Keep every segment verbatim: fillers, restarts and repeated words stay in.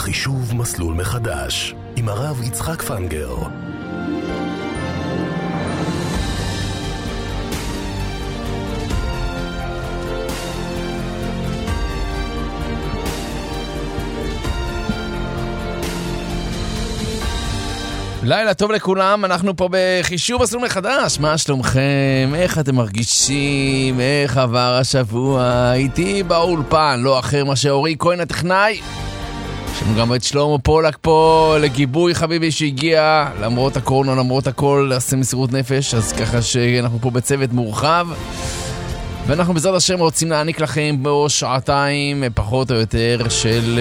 חישוב מסלול מחדש עם הרב יצחק פנגר. לילה טוב לכולם, אנחנו פה בחישוב מסלול מחדש. מה שלומכם? איך אתם מרגישים? איך עבר השבוע? איתי באולפן, לא אחר מה שאורי כהן הטכנאי. יש לנו גם את שלמה פולק פה לגיבוי חביבי שהגיע למרות הקורונה, למרות הכל, לעשה מסירות נפש, אז ככה שאנחנו פה בצוות מורחב. ואנחנו בעזרת השם רוצים להעניק לכם בו שעתיים פחות או יותר של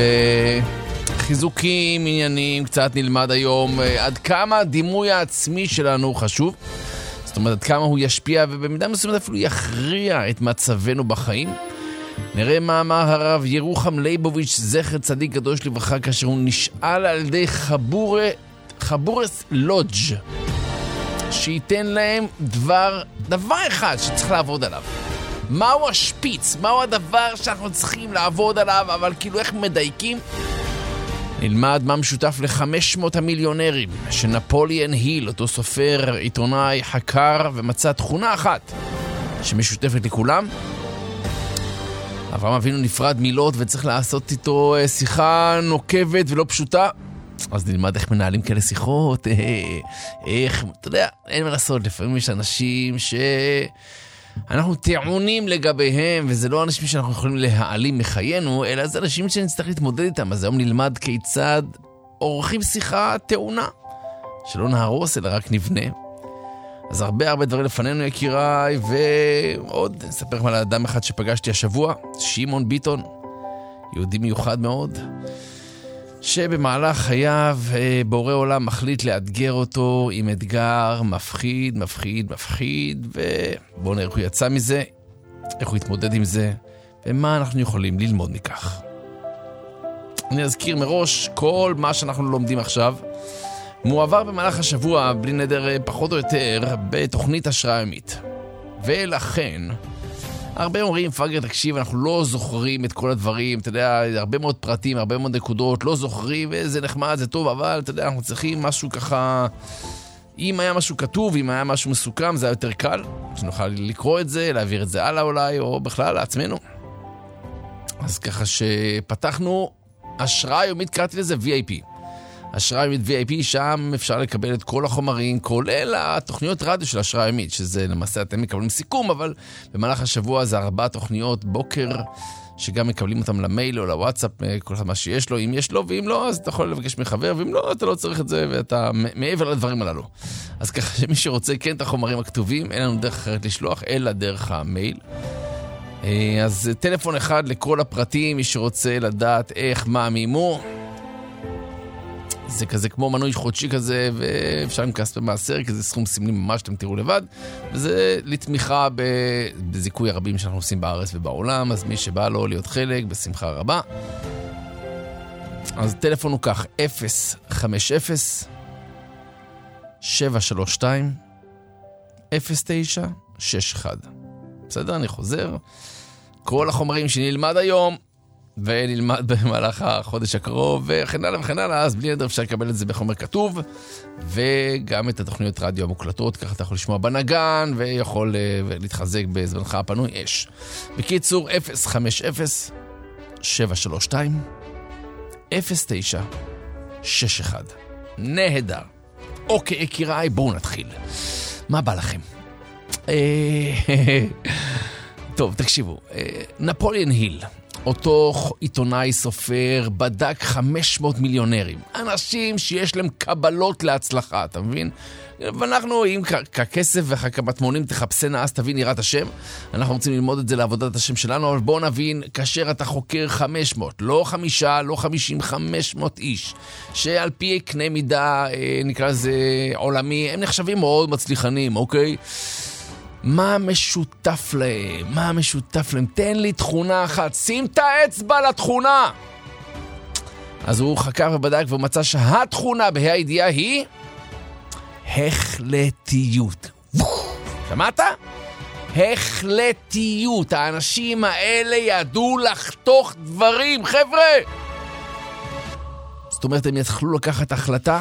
חיזוקים, עניינים, קצת נלמד היום עד כמה הדימוי העצמי שלנו חשוב, זאת אומרת עד כמה הוא ישפיע ובמידה מסוימת אפילו יכריע את מצבנו בחיים. נראה מה אמר הרב ירוחם ליבוביץ' זכר צדיק קדוש לברכה כאשר הוא נשאל על ידי חבורה, חבורס לודג' שייתן להם דבר, דבר אחד שצריך לעבוד עליו. מהו השפיץ? מהו הדבר שאנחנו צריכים לעבוד עליו, אבל כאילו איך מדייקים? נלמד מה משותף ל-חמש מאות המיליונרים שנפוליאן היל, אותו סופר, עיתונאי, חקר ומצא תכונה אחת שמשותפת לכולם. אברהם אבינו נפרד מילות וצריך לעשות איתו שיחה נוקבת ולא פשוטה. אז נלמד איך מנהלים כאלה שיחות, איך, אתה יודע, אין מה לעשות, לפעמים יש אנשים ש... אנחנו טעונים לגביהם, וזה לא אנשים שאנחנו יכולים להעלים מחיינו, אלא זה אנשים שנצטרך להתמודד איתם. אז היום נלמד כיצד עורכים שיחה טעונה, שלא נהרוס אלא רק נבנה. אז הרבה הרבה דברים לפנינו יקיריי, ועוד נספר לכם על אדם אחד שפגשתי השבוע, שמעון ביטון, יהודי מיוחד מאוד, שבמהלך חייו בורא עולם מחליט לאתגר אותו עם אתגר מפחיד, מפחיד, מפחיד, ובואו נראה איך הוא יצא מזה, איך הוא התמודד עם זה, ומה אנחנו יכולים ללמוד מכך. אני אזכיר מראש, כל מה שאנחנו לומדים עכשיו, מועבר במהלך השבוע, בלי נדר פחות או יותר, בתוכנית השראה יומית. ולכן... הרבה אומרים, פאגר, תקשיב, אנחנו לא זוכרים את כל הדברים, אתה יודע, הרבה מאוד פרטים, הרבה מאוד נקודות, לא זוכרים, וזה נחמד, זה טוב, אבל, אתה יודע, אנחנו צריכים משהו ככה, אם היה משהו כתוב, אם היה משהו מסוכם, זה היה יותר קל, שנוכל לקרוא את זה, להעביר את זה הלאה אולי, או בכלל לעצמנו. אז ככה שפתחנו, השראה יומית, קראתי לזה וי איי פי. השראה יומית וי איי פי, שם אפשר לקבל את כל החומרים, כולל התוכניות רדיו של השראה יומית, שזה למעשה אתם מקבלים סיכום, אבל במהלך השבוע זה ארבע תוכניות בוקר, שגם מקבלים אותם למייל או לוואטסאפ, כל אחד מה שיש לו, אם יש לו, ואם לא, אז אתה יכול לבקש מחבר, ואם לא, אתה לא צריך את זה, ואתה מעבר לדברים הללו. אז ככה שמי שרוצה כן את החומרים הכתובים, אין לנו דרך אחרת לשלוח, אלא דרך המייל. אז טלפון אחד לכל הפרטים, מי שרוצה לדעת איך, מה, מימו, זה כזה כמו מנוי חודשי כזה, ואפשר עם כספי מעשר, כי זה סכום סמלי ממש, אתם תראו לבד, וזה לתמיכה בזיכוי הרבים שאנחנו עושים בארץ ובעולם, אז מי שבא לו להיות חלק, בשמחה רבה. אז טלפון הוא כך, אפס חמש אפס שבע שלוש שתיים אפס תשע שש אחת. בסדר, אני חוזר. כל החומרים שנלמד היום, ונלמד במהלך החודש הקרוב, וכן הלאה וכן הלאה, אז בלי נדר אפשר לקבל את זה בחומר כתוב, וגם את התוכניות רדיו המוקלטות, ככה אתה יכול לשמוע בנגן, ויכול להתחזק בזמנך הפנוי אש. בקיצור, אפס חמש אפס שבע שלוש שתיים אפס תשע שש אחת. נהדר. אוקיי, יקיריי, בואו נתחיל. מה בא לכם? טוב, תקשיבו. נפוליאן היל, אותו עיתונאי סופר, בדק חמש מאות מיליונרים. אנשים שיש להם קבלות להצלחה, אתה מבין? ואנחנו, אם ככסף וכמטמונים תחפשנה, אז תבין יראת השם. אנחנו רוצים ללמוד את זה לעבודת השם שלנו, אבל בואו נבין, כאשר אתה חוקר חמש מאות, לא חמישה, לא חמישים, חמש מאות איש, שעל פי קנה מידה, נקרא לזה עולמי, הם נחשבים מאוד מצליחנים, אוקיי? מה משותף להם? מה משותף להם? תן לי תכונה אחת, שים את האצבע לתכונה. אז הוא חקר ובדק ומצא שהתכונה בה"א הידיעה היא החלטיות. שמעת? החלטיות. האנשים האלה ידעו לחתוך דברים, חבר'ה. זאת אומרת, הם יתחלו לקחת החלטה,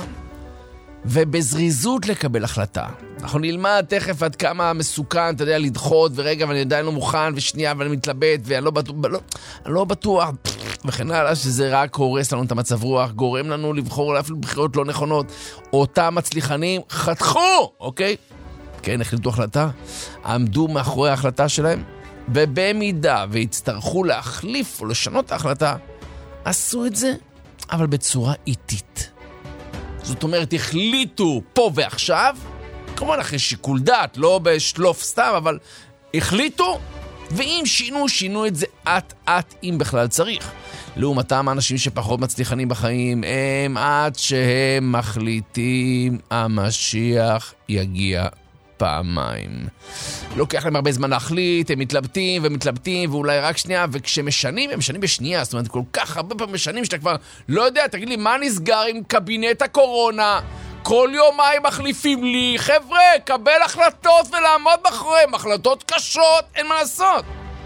ובזריזות לקבל החלטה. אנחנו נלמד תכף עד כמה מסוכן, אתה יודע, לדחות, ורגע, ואני עדיין לא מוכן, ושנייה, ואני מתלבט, ואני לא בטוח, לא, אני לא בטוח, וכן הלאה, שזה רק הורס לנו את המצב רוח, גורם לנו לבחור אפילו בחירות לא נכונות. אותם מצליחנים חתכו, אוקיי? כן, החליטו החלטה, עמדו מאחורי ההחלטה שלהם, ובמידה והצטרכו להחליף או לשנות ההחלטה, עשו את זה, אבל בצורה איטית. זאת אומרת, החליטו פה ועכשיו, כמובן אחרי שיקול דעת, לא בשלוף סתם, אבל החליטו, ואם שינו, שינו את זה עט-עט אם בכלל צריך. לעומתם, האנשים שפחות מצליחנים בחיים, הם עד שהם מחליטים, המשיח יגיע פעמיים. לוקח להם הרבה זמן להחליט, הם מתלבטים ומתלבטים, ואולי רק שנייה, וכשמשנים, הם משנים בשנייה, זאת אומרת, כל כך הרבה פעמים משנים שאתה כבר לא יודע, תגיד לי, מה נסגר עם קבינט הקורונה? כל יומיים מחליפים לי, חבר'ה, קבל החלטות ולעמוד מאחוריהם, החלטות קשות, אין מה לעשות.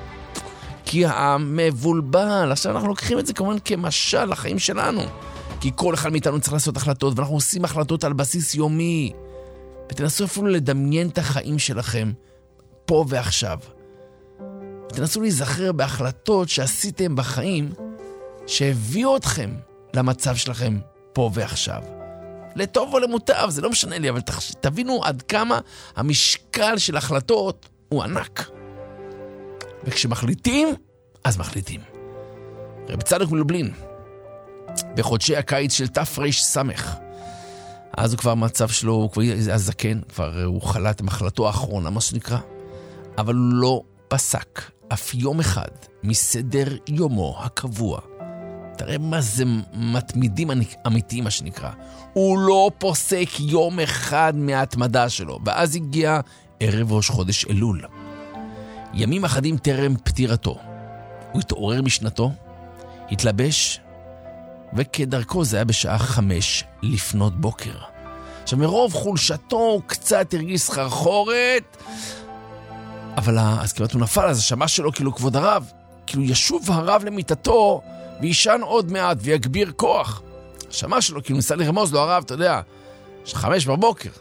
כי העם מבולבל, עכשיו אנחנו לוקחים את זה כמובן כמשל לחיים שלנו, כי כל אחד מאיתנו צריך לעשות החלטות, ואנחנו עושים החלטות על בסיס יומי, ותנסו אפילו לדמיין את החיים שלכם פה ועכשיו. ותנסו להיזכר בהחלטות שעשיתם בחיים שהביאו אתכם למצב שלכם פה ועכשיו. לטוב או למוטב, זה לא משנה לי, אבל תבינו עד כמה המשקל של החלטות הוא ענק. וכשמחליטים, אז מחליטים. רב צדוק מלובלין, בחודשי הקיץ של תר"ש סמך, אז הוא כבר מצב שלו, הוא כבר הזקן, כבר הוא חלט מחלתו האחרונה, מה שנקרא. אבל הוא לא פסק אף יום אחד מסדר יומו הקבוע. תראה מה זה מתמידים אמיתיים, מה שנקרא. הוא לא פוסק יום אחד מההתמדה שלו. ואז הגיע ערב ראש חודש אלול. ימים אחדים טרם פטירתו. הוא התעורר משנתו, התלבש, וכדרכו זה היה בשעה חמש לפנות בוקר. עכשיו מרוב חולשתו הוא קצת הרגיש סחרחורת, אבל אז כמעט הוא נפל, אז השמה שלו כאילו כבוד הרב, כאילו ישוב הרב למיטתו וישן עוד מעט ויגביר כוח. השמה שלו כאילו ניסה לרמוז לו, הרב, אתה יודע, יש חמש בבוקר,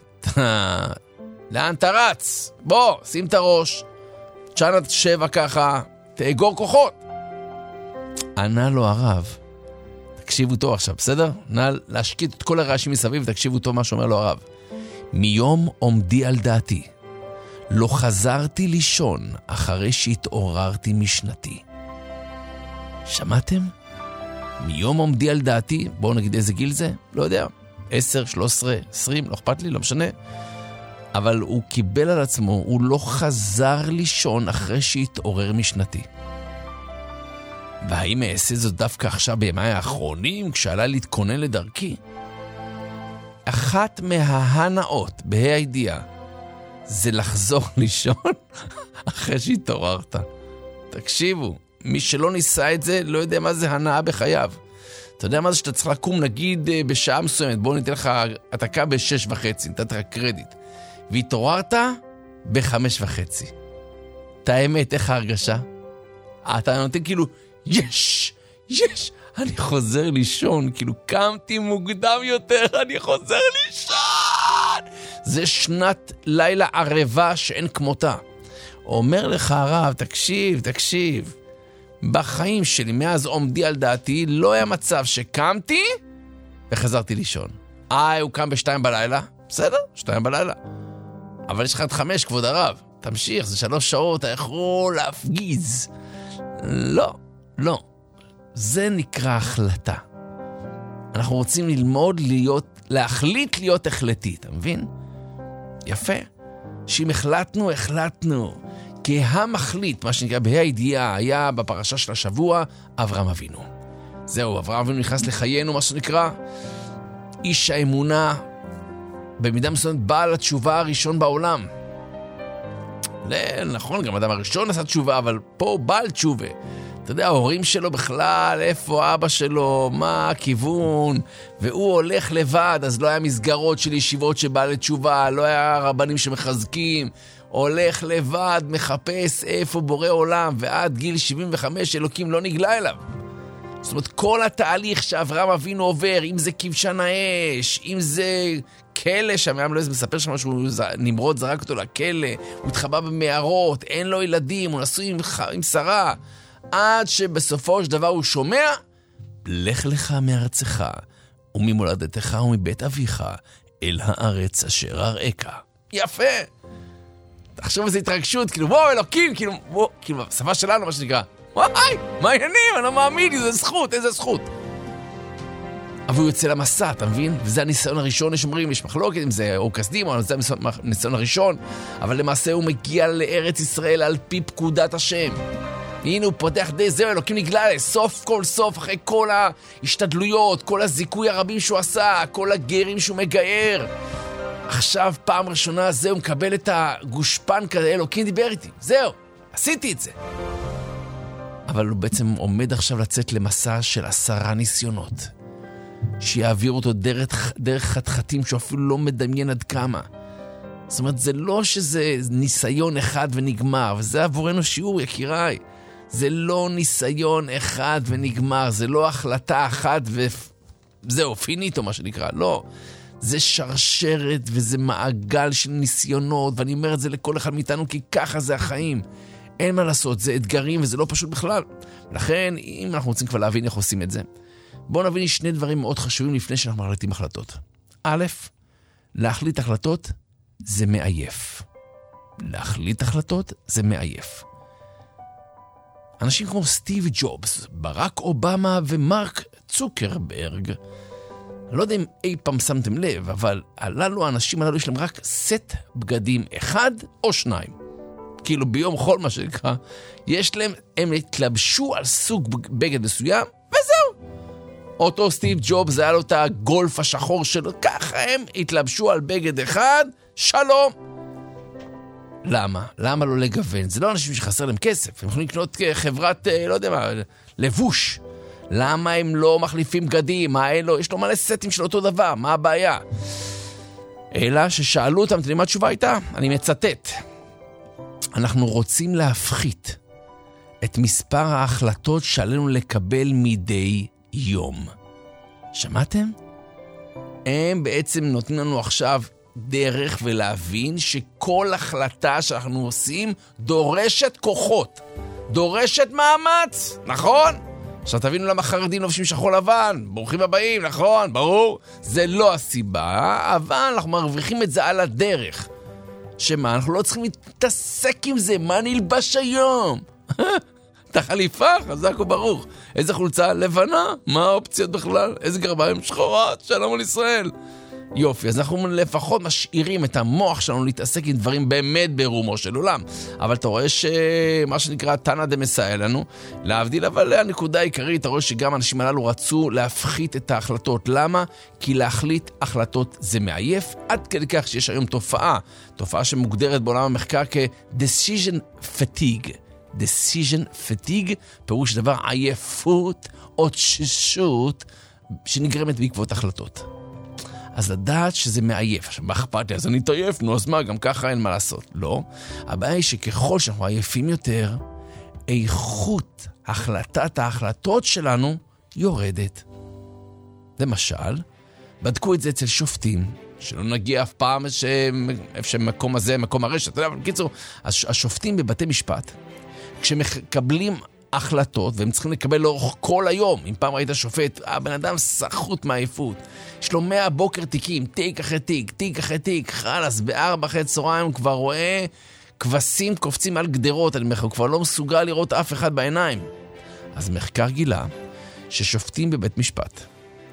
לאן אתה רץ? בוא, שים את הראש, תשן עד שבע ככה, תאגור כוחות. ענה לו הרב, תקשיבו טוב עכשיו, בסדר? נא להשקיט את כל הרעשים מסביב, תקשיבו טוב מה שאומר לו הרב. מיום עומדי על דעתי, לא חזרתי לישון אחרי שהתעוררתי משנתי. שמעתם? מיום עומדי על דעתי, בואו נגיד איזה גיל זה, לא יודע, עשר, שלוש עשרה, עשרים, לא אכפת לי, לא משנה. אבל הוא קיבל על עצמו, הוא לא חזר לישון אחרי שהתעורר משנתי. והאם אעשה זאת דווקא עכשיו בימי האחרונים, כשעלה להתכונן לדרכי? אחת מההנאות בה"א הידיעה זה לחזור לישון אחרי שהתעוררת. תקשיבו, מי שלא ניסה את זה לא יודע מה זה הנאה בחייו. אתה יודע מה זה שאתה צריך לקום נגיד בשעה מסוימת, בוא ניתן לך, אתה קם בשש וחצי, נתת לך קרדיט, והתעוררת בחמש וחצי. את האמת, איך ההרגשה? אתה נותן כאילו, יש, יש, אני חוזר לישון, כאילו קמתי מוקדם יותר, אני חוזר לישון. זה שנת לילה ערבה שאין כמותה. אומר לך הרב, תקשיב, תקשיב, בחיים שלי, מאז עומדי על דעתי, לא היה מצב שקמתי וחזרתי לישון. אה, הוא קם בשתיים בלילה, בסדר, שתיים בלילה. אבל יש לך עד חמש, כבוד הרב, תמשיך, זה שלוש שעות, אתה יכול להפגיז. לא, לא. זה נקרא החלטה. אנחנו רוצים ללמוד להיות, להחליט להיות החלטי, אתה מבין? יפה. שאם החלטנו, החלטנו. כי המחליט, מה שנקרא בה"א הידיעה, היה בפרשה של השבוע, אברהם אבינו. זהו, אברהם אבינו נכנס לחיינו, מה שנקרא, איש האמונה, במידה מסוימת בעל התשובה הראשון בעולם. לא, נכון, גם אדם הראשון עשה תשובה, אבל פה בעל תשובה. אתה יודע, ההורים שלו בכלל, איפה אבא שלו, מה הכיוון, והוא הולך לבד, אז לא היה מסגרות של ישיבות שבעל תשובה, לא היה רבנים שמחזקים, הולך לבד, מחפש איפה בורא עולם, ועד גיל שבעים וחמש אלוקים לא נגלה אליו. זאת אומרת, כל התהליך שאברהם אבינו עובר, אם זה כבשן האש, אם זה כלא, שהמאם לא מספר שם משהו, נמרוד זרק אותו לכלא, הוא התחבא במערות, אין לו ילדים, הוא נשוי עם, עם שרה, עד שבסופו של דבר הוא שומע, לך לך מארצך, וממולדתך ומבית אביך, אל הארץ אשר אראך. יפה! תחשוב איזו התרגשות, כאילו, וואו, אלוקים, כאילו, וואו, כאילו, בשפה שלנו, מה שנקרא, וואי, מה העניינים? אני לא מאמין, איזה זכות, איזה זכות. אבל הוא יוצא למסע, אתה מבין? וזה הניסיון הראשון, יש אומרים, יש מחלוקת, אם זה או כסדים, או זה הניסיון הראשון, אבל למעשה הוא מגיע לארץ ישראל על פי פקודת השם. הנה הוא פותח די זהו, אלוקים נגלה, סוף כל סוף, אחרי כל ההשתדלויות, כל הזיכוי הרבים שהוא עשה, כל הגרים שהוא מגייר. עכשיו, פעם ראשונה, זהו, מקבל את הגושפן כזה, אלוקים דיבר איתי, זהו, עשיתי את זה. אבל הוא בעצם עומד עכשיו לצאת למסע של עשרה ניסיונות, שיעביר אותו דרך, דרך חתחתים שהוא אפילו לא מדמיין עד כמה. זאת אומרת, זה לא שזה ניסיון אחד ונגמר, וזה עבורנו שיעור, יקיריי. זה לא ניסיון אחד ונגמר, זה לא החלטה אחת וזהו, פיניטו מה שנקרא, לא. זה שרשרת וזה מעגל של ניסיונות, ואני אומר את זה לכל אחד מאיתנו, כי ככה זה החיים. אין מה לעשות, זה אתגרים וזה לא פשוט בכלל. לכן, אם אנחנו רוצים כבר להבין איך עושים את זה, בואו נבין שני דברים מאוד חשובים לפני שאנחנו מחליטים החלטות. א', להחליט החלטות זה מעייף. להחליט החלטות זה מעייף. אנשים כמו סטיב ג'ובס, ברק אובמה ומרק צוקרברג, לא יודע אם אי פעם שמתם לב, אבל הללו, האנשים הללו יש להם רק סט בגדים אחד או שניים. כאילו ביום חול מה שנקרא, יש להם, הם התלבשו על סוג בגד מסוים, וזהו. אותו סטיב ג'ובס, זה היה לו את הגולף השחור שלו, ככה הם התלבשו על בגד אחד, שלום. למה? למה לא לגוון? זה לא אנשים שחסר להם כסף, הם יכולים לקנות חברת, לא יודע מה, לבוש. למה הם לא מחליפים בגדים? מה אין לו? יש לו מלא סטים של אותו דבר, מה הבעיה? אלא ששאלו אותם, תראי מה התשובה הייתה? אני מצטט. אנחנו רוצים להפחית את מספר ההחלטות שעלינו לקבל מדי יום. שמעתם? הם בעצם נותנים לנו עכשיו דרך ולהבין שכל החלטה שאנחנו עושים דורשת כוחות, דורשת מאמץ, נכון? עכשיו תבינו למה חרדים לובשים שחור לבן, ברוכים הבאים, נכון? ברור, זה לא הסיבה, אבל אנחנו מרוויחים את זה על הדרך. שמה, אנחנו לא צריכים להתעסק עם זה, מה נלבש היום? את החליפה, חזק וברוך. איזה חולצה לבנה? מה האופציות בכלל? איזה גרביים שחורות? שלום על ישראל. יופי, אז אנחנו לפחות משאירים את המוח שלנו להתעסק עם דברים באמת ברומו של עולם. אבל אתה רואה שמה שנקרא תנא דמסייע לנו, להבדיל, אבל הנקודה העיקרית, אתה רואה שגם האנשים הללו רצו להפחית את ההחלטות. למה? כי להחליט החלטות זה מעייף, עד כדי כך שיש היום תופעה, תופעה שמוגדרת בעולם המחקר כ-decision fatigue. decision fatigue, פירוש דבר עייפות או תשישות שנגרמת בעקבות החלטות. אז לדעת שזה מעייף. עכשיו, מה אכפת לי? אז אני אתעייף, נו, אז מה? גם ככה אין מה לעשות. לא. הבעיה היא שככל שאנחנו עייפים יותר, איכות החלטת ההחלטות שלנו יורדת. למשל, בדקו את זה אצל שופטים, שלא נגיע אף פעם איפה שמקום הזה, מקום הרשת. אתה יודע, אבל בקיצור, השופטים בבתי משפט, כשמקבלים החלטות, והם צריכים לקבל לאורך כל היום. אם פעם ראית שופט, הבן אדם סחוט מעייפות. יש לו מאה בוקר תיקים, תיק אחרי תיק, תיק אחרי תיק, חלס, בארבע אחרי צהריים הוא כבר רואה כבשים קופצים על גדרות, אני אומר, הוא כבר לא מסוגל לראות אף אחד בעיניים. אז מחקר גילה ששופטים בבית משפט,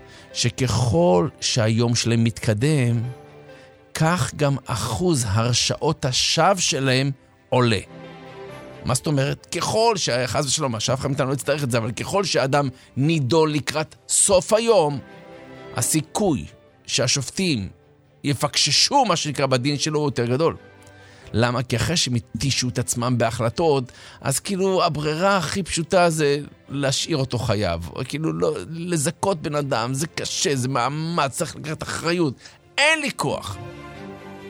שככל שהיום שלהם מתקדם, כך גם אחוז הרשעות השווא שלהם עולה. מה זאת אומרת? ככל שחס ושלום, שאף אחד מאיתנו לא יצטרך את זה, אבל ככל שהאדם נידון לקראת סוף היום, הסיכוי שהשופטים יפקששו מה שנקרא בדין שלו הוא יותר גדול. למה? כי אחרי שהם התישו את עצמם בהחלטות, אז כאילו הברירה הכי פשוטה זה להשאיר אותו חייב. או כאילו לא, לזכות בן אדם, זה קשה, זה מאמץ, צריך לקחת אחריות. אין לי כוח.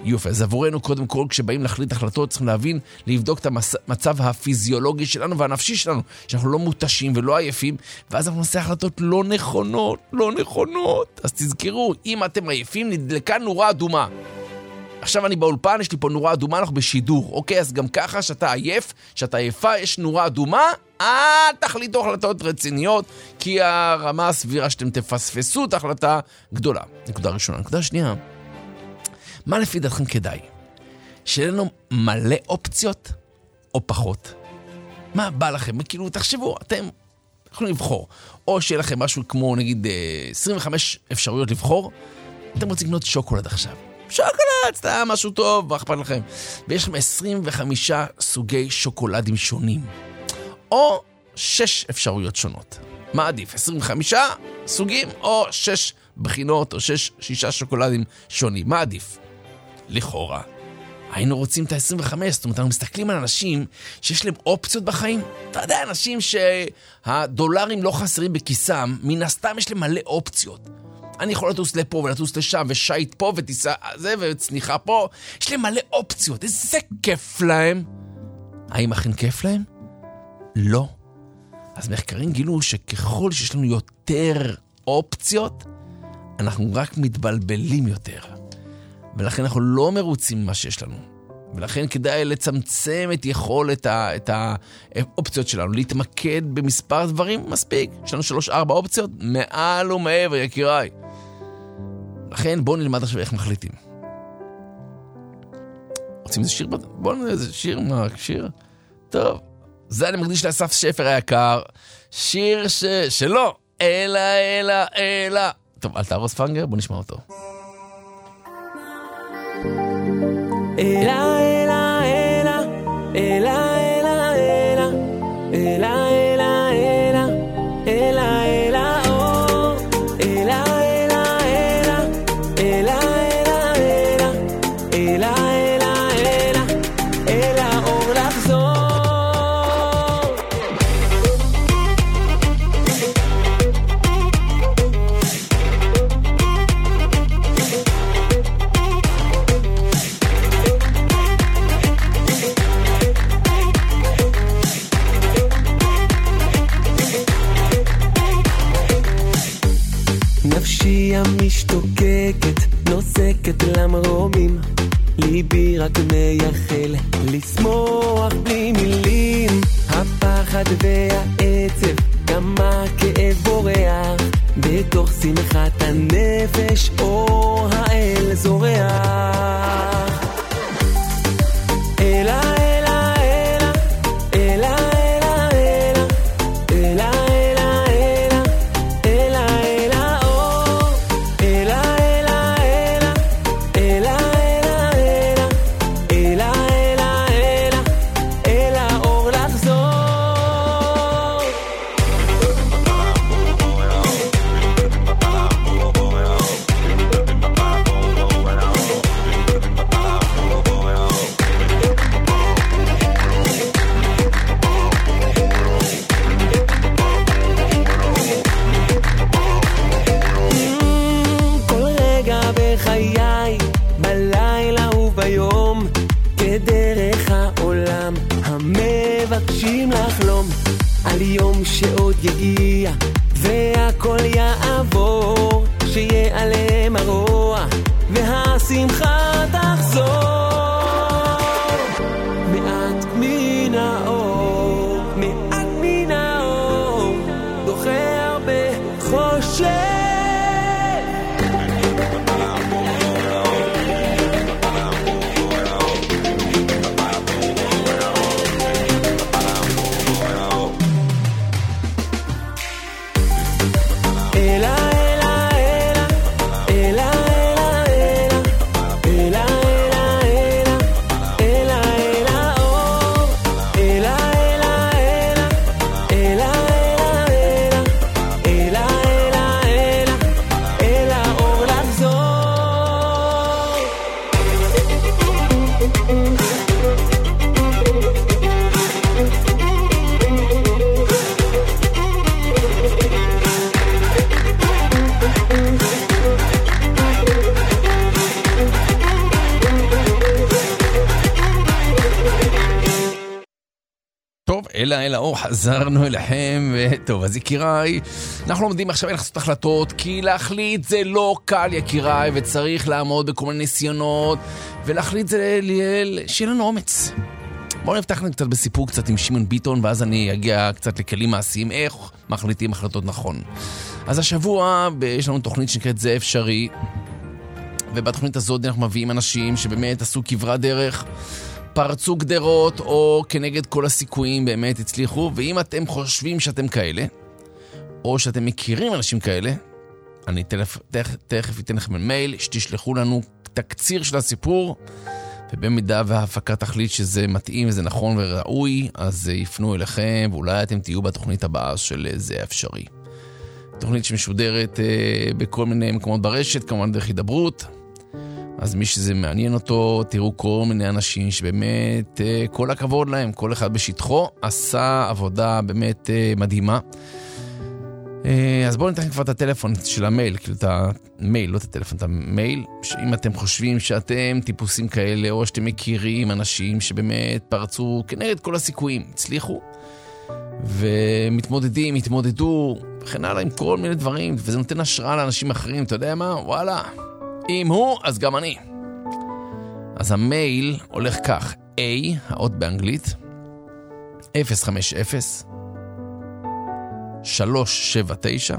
יופי, אז עבורנו קודם כל, כשבאים להחליט החלטות, צריכים להבין, לבדוק את המצב הפיזיולוגי שלנו והנפשי שלנו, שאנחנו לא מותשים ולא עייפים, ואז אנחנו נעשה החלטות לא נכונות, לא נכונות. אז תזכרו, אם אתם עייפים, נדלקה נורה אדומה. עכשיו אני באולפן, יש לי פה נורה אדומה, אנחנו בשידור. אוקיי, אז גם ככה שאתה עייף, שאתה עייפה, יש נורה אדומה, אל תחליטו החלטות רציניות, כי הרמה הסבירה שאתם תפספסו את ההחלטה גדולה. נקודה ראשונה. נקודה שנייה, מה לפי דעתכם כדאי? שיהיה לנו מלא אופציות או פחות? מה בא לכם? כאילו, תחשבו, אתם יכולים לבחור. או שיהיה לכם משהו כמו, נגיד, עשרים וחמש אפשרויות לבחור, אתם רוצים לקנות שוקולד עכשיו. שוקולד, סתם משהו טוב, מה אכפת לכם? ויש לכם עשרים וחמישה סוגי שוקולדים שונים. או שש אפשרויות שונות. מה עדיף? עשרים וחמישה סוגים או שש בחינות או שש, שישה שוקולדים שונים. מה עדיף? לכאורה. היינו רוצים את ה-עשרים וחמש, זאת אומרת, אנחנו מסתכלים על אנשים שיש להם אופציות בחיים. אתה יודע, אנשים שהדולרים לא חסרים בכיסם, מן הסתם יש להם מלא אופציות. אני יכול לטוס לפה ולטוס לשם, ושייט פה וטיסה זה וצניחה פה. יש להם מלא אופציות, איזה כיף להם. האם אכן כיף להם? לא. אז מחקרים גילו שככל שיש לנו יותר אופציות, אנחנו רק מתבלבלים יותר. ולכן אנחנו לא מרוצים ממה שיש לנו. ולכן כדאי לצמצם את יכולת ה, את האופציות שלנו, להתמקד במספר דברים מספיק. יש לנו שלוש ארבע אופציות, מעל ומעבר, יקיריי. לכן בואו נלמד עכשיו איך מחליטים. רוצים איזה שיר? בואו נראה איזה שיר, מה? שיר? טוב. זה אני מקדיש לאסף שפר היקר. שיר ש... שלא. אלא, אלא, אלא. טוב, אל תהרוס פנגר, בואו נשמע אותו. אלא, אלא, אלא, אלא, אלא, אלא, אלא, אלא, אלא, אלא, אלא, או, אלא, אלא, אלא, אלא, אלא, אלא, אלא, אלא, אלא, אלא, אור לחזור. נפשי המשתוקקת, נוסקת למרומים, ליבי רק מייחל לשמוח בלי מילים. הפחד והעצב, גם הכאב בורח, בתוך שמחת הנפש אור האל זורח. אלא אלא אלא אלא אלא אלא אלא אלא אלא אור. אלא אלא אלא אלא אלא אלא אלא אלא אלא אור לחזור. כל רגע בחיי, בלילה וביום, כדרך העולם, המבקשים לחלום על יום שעוד יגיע והכל יעבור, שיהיה עליהם הרוע והשמחה תחזור. מעט מן האור, מעט מן האור, דוחה הרבה חושך. אלא אלא אלא אלא אלא אלא אלא אלא אלא אור. אלא אלא אלא אלא אלא אלא אלא אלא אור לחזור. אלא, אלא, או, חזרנו אליכם, וטוב, אז יקיריי, אנחנו לומדים עכשיו איך לעשות החלטות, כי להחליט זה לא קל, יקיריי, וצריך לעמוד בכל מיני ניסיונות, ולהחליט זה שיהיה לנו אומץ. בואו נפתח קצת בסיפור קצת עם שמעון ביטון, ואז אני אגיע קצת לכלים מעשיים, איך מחליטים החלטות נכון. אז השבוע יש לנו תוכנית שנקראת זה אפשרי, ובתוכנית הזאת אנחנו מביאים אנשים שבאמת עשו כברת דרך, פרצו גדרות, או כנגד כל הסיכויים באמת הצליחו, ואם אתם חושבים שאתם כאלה, או שאתם מכירים אנשים כאלה, אני תכף, תכף, תכף אתן לכם מייל, שתשלחו לנו תקציר של הסיפור, ובמידה וההפקה תחליט שזה מתאים וזה נכון וראוי, אז יפנו אליכם, ואולי אתם תהיו בתוכנית הבאה של זה אפשרי. תוכנית שמשודרת אה, בכל מיני מקומות ברשת, כמובן דרך הידברות, אז מי שזה מעניין אותו, תראו כל מיני אנשים שבאמת, אה, כל הכבוד להם, כל אחד בשטחו, עשה עבודה באמת אה, מדהימה. אה, אז בואו ניתן כבר את הטלפון של המייל, כאילו את המייל, לא את הטלפון, את המייל, שאם אתם חושבים שאתם טיפוסים כאלה, או שאתם מכירים אנשים שבאמת פרצו כנגד כל הסיכויים, הצליחו, ומתמודדים, התמודדו, וכן הלאה עם כל מיני דברים, וזה נותן השראה לאנשים אחרים, אתה יודע מה? וואלה, אם הוא, אז גם אני. אז המייל הולך כך, A, האות באנגלית, אפס חמש אפס שלוש שבע תשע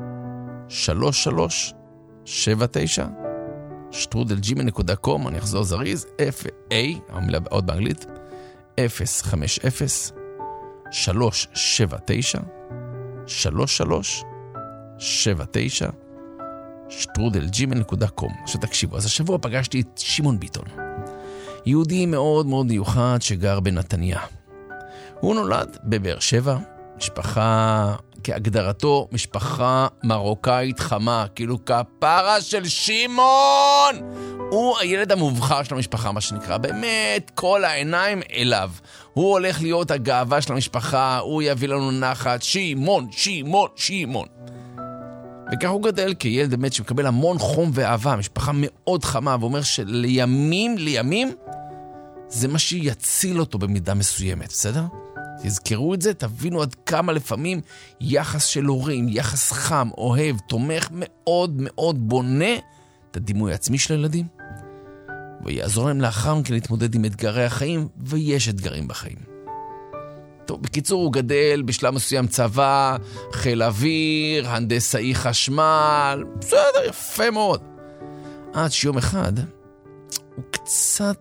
שלוש שלוש שבע תשע שטרודל ג'ימייל נקודה קום, אני אחזור זריז, A, המילה האות באנגלית, אפס חמש אפס שלוש שבע תשע שלוש שלוש שבע תשע שטרודל ג'ימייל נקודה קום. עכשיו תקשיבו, אז השבוע פגשתי את שמעון ביטון, יהודי מאוד מאוד מיוחד שגר בנתניה. הוא נולד בבאר שבע, משפחה כהגדרתו, משפחה מרוקאית חמה, כאילו כפרה של שמעון. הוא הילד המובחר של המשפחה, מה שנקרא, באמת כל העיניים אליו. הוא הולך להיות הגאווה של המשפחה, הוא יביא לנו נחת, שמעון, שמעון, שמעון. וכך הוא גדל כילד באמת שמקבל המון חום ואהבה, משפחה מאוד חמה, ואומר שלימים, לימים, זה מה שיציל אותו במידה מסוימת, בסדר? תזכרו את זה, תבינו עד כמה לפעמים יחס של הורים, יחס חם, אוהב, תומך, מאוד מאוד בונה את הדימוי העצמי של הילדים, ויעזור להם לאחר מכן להתמודד עם אתגרי החיים, ויש אתגרים בחיים. טוב, בקיצור הוא גדל בשלב מסוים צבא, חיל אוויר, הנדסאי חשמל, בסדר, יפה מאוד. עד שיום אחד הוא קצת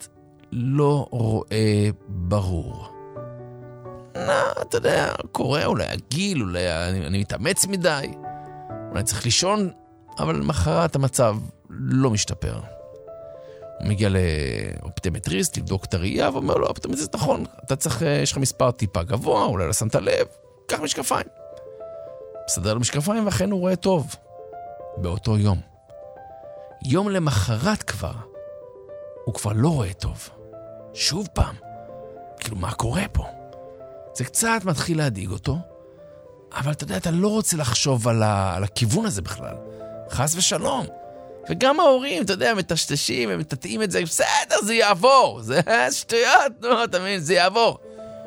לא רואה ברור. נה, אתה יודע, קורה, אולי הגיל, אולי אני, אני מתאמץ מדי, אולי צריך לישון, אבל מחרת המצב לא משתפר. הוא מגיע לאופטומטריסט, לבדוק את הראייה, ואומר לו, אופטומטריסט, נכון, אתה צריך, יש לך מספר טיפה גבוה, אולי לא שמת לב, קח משקפיים. מסדר לו משקפיים, ואכן הוא רואה טוב. באותו יום. יום למחרת כבר, הוא כבר לא רואה טוב. שוב פעם. כאילו, מה קורה פה? זה קצת מתחיל להדאיג אותו, אבל אתה יודע, אתה לא רוצה לחשוב על, ה... על הכיוון הזה בכלל. חס ושלום. וגם ההורים, אתה יודע, מטשטשים, הם מטטעים את זה, בסדר, זה יעבור. זה שטויות, נו, אתה מבין, זה יעבור.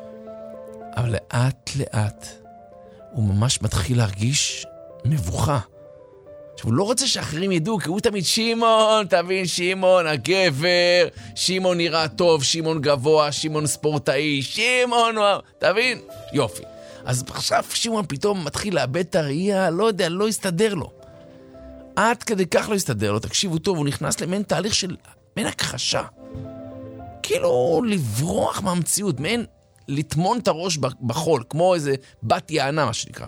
אבל לאט לאט, הוא ממש מתחיל להרגיש מבוכה. עכשיו, הוא לא רוצה שאחרים ידעו, כי הוא תמיד שמעון, תבין, שמעון הגבר, שמעון נראה טוב, שמעון גבוה, שמעון ספורטאי, שמעון, תבין? יופי. אז עכשיו שמעון פתאום מתחיל לאבד את הראייה, לא יודע, לא יסתדר לו. עד כדי כך לא יסתדר לו, תקשיבו טוב, הוא נכנס למין תהליך של מין הכחשה. כאילו לברוח מהמציאות, מין לטמון את הראש בחול, כמו איזה בת יענה, מה שנקרא.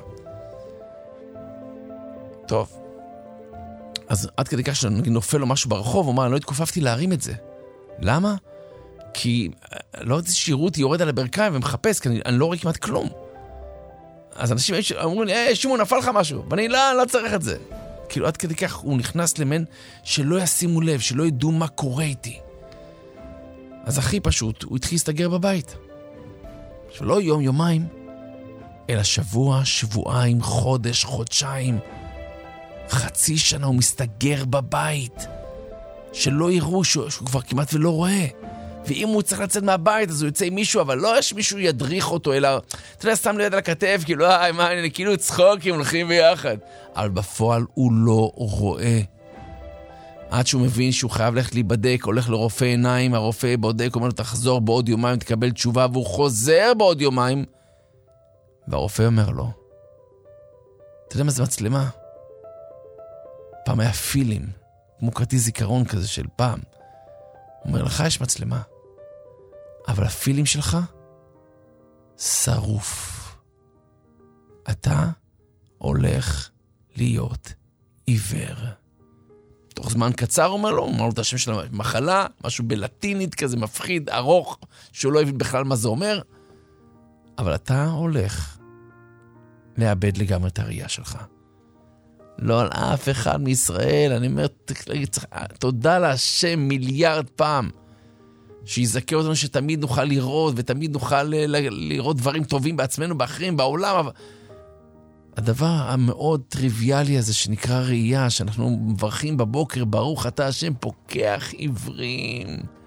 טוב. אז עד כדי כך שנופל לו משהו ברחוב, הוא אומר, אני לא התכופפתי להרים את זה. למה? כי לא יודעת שירו אותי יורד על הברכיים ומחפש, כי אני, אני לא רואה כמעט כלום. אז אנשים אמרו לי, היי, שמעון, נפל לך משהו, ואני לא, לא צריך את זה. כאילו עד כדי כך הוא נכנס למין שלא ישימו לב, שלא ידעו מה קורה איתי. אז הכי פשוט, הוא התחיל להסתגר בבית. שלא יום, יומיים, אלא שבוע, שבועיים, חודש, חודשיים, חצי שנה הוא מסתגר בבית. שלא יראו שהוא, שהוא כבר כמעט ולא רואה. ואם הוא צריך לצאת מהבית, אז הוא יוצא עם מישהו, אבל לא יש מישהו ידריך אותו, אלא, אתה יודע, שם ליד על הכתף, כאילו, אה, מה, אני כאילו צחוקים, הולכים ביחד. אבל בפועל הוא לא רואה. עד שהוא מבין שהוא חייב ללכת להיבדק, הולך לרופא עיניים, הרופא בודק, אומר לו, תחזור בעוד יומיים, תקבל תשובה, והוא חוזר בעוד יומיים. והרופא אומר לו, אתה יודע מה זה מצלמה? פעם היה פילים, כמו כרטיס זיכרון כזה של פעם. הוא אומר, לך יש מצלמה, אבל הפילים שלך שרוף. אתה הולך להיות עיוור. תוך זמן קצר אומר לו, אומר לו את השם של המחלה, משהו בלטינית כזה מפחיד, ארוך, שהוא לא הבין בכלל מה זה אומר, אבל אתה הולך לאבד לגמרי את הראייה שלך. לא על אף אחד מישראל, אני אומר, תודה להשם מיליארד פעם, שיזכה אותנו שתמיד נוכל לראות, ותמיד נוכל לראות דברים טובים בעצמנו, באחרים, בעולם, אבל הדבר המאוד טריוויאלי הזה שנקרא ראייה, שאנחנו מברכים בבוקר, ברוך אתה השם, פוקח עיוורים.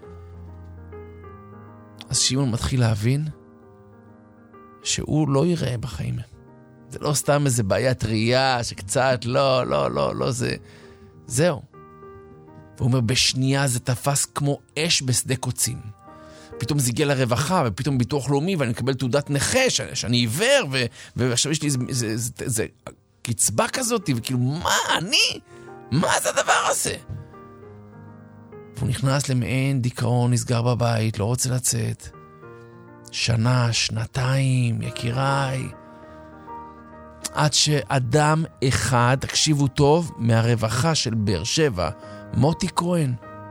אז שמעון מתחיל להבין שהוא לא יראה בחיים. זה לא סתם איזה בעיית ראייה שקצת, לא, לא, לא, לא, זה, זהו. והוא אומר, בשנייה זה תפס כמו אש בשדה קוצים. פתאום זה הגיע לרווחה, ופתאום ביטוח לאומי, ואני מקבל תעודת נכה, שאני, שאני עיוור, ו, ועכשיו יש לי איזה, זה, זה, זה, זה קצבה כזאת, וכאילו, מה, אני? מה זה הדבר הזה? והוא נכנס למעין דיכאון, נסגר בבית, לא רוצה לצאת. שנה, שנתיים, יקיריי. עד שאדם אחד, תקשיבו טוב, מהרווחה של באר שבע, מוטי כהן,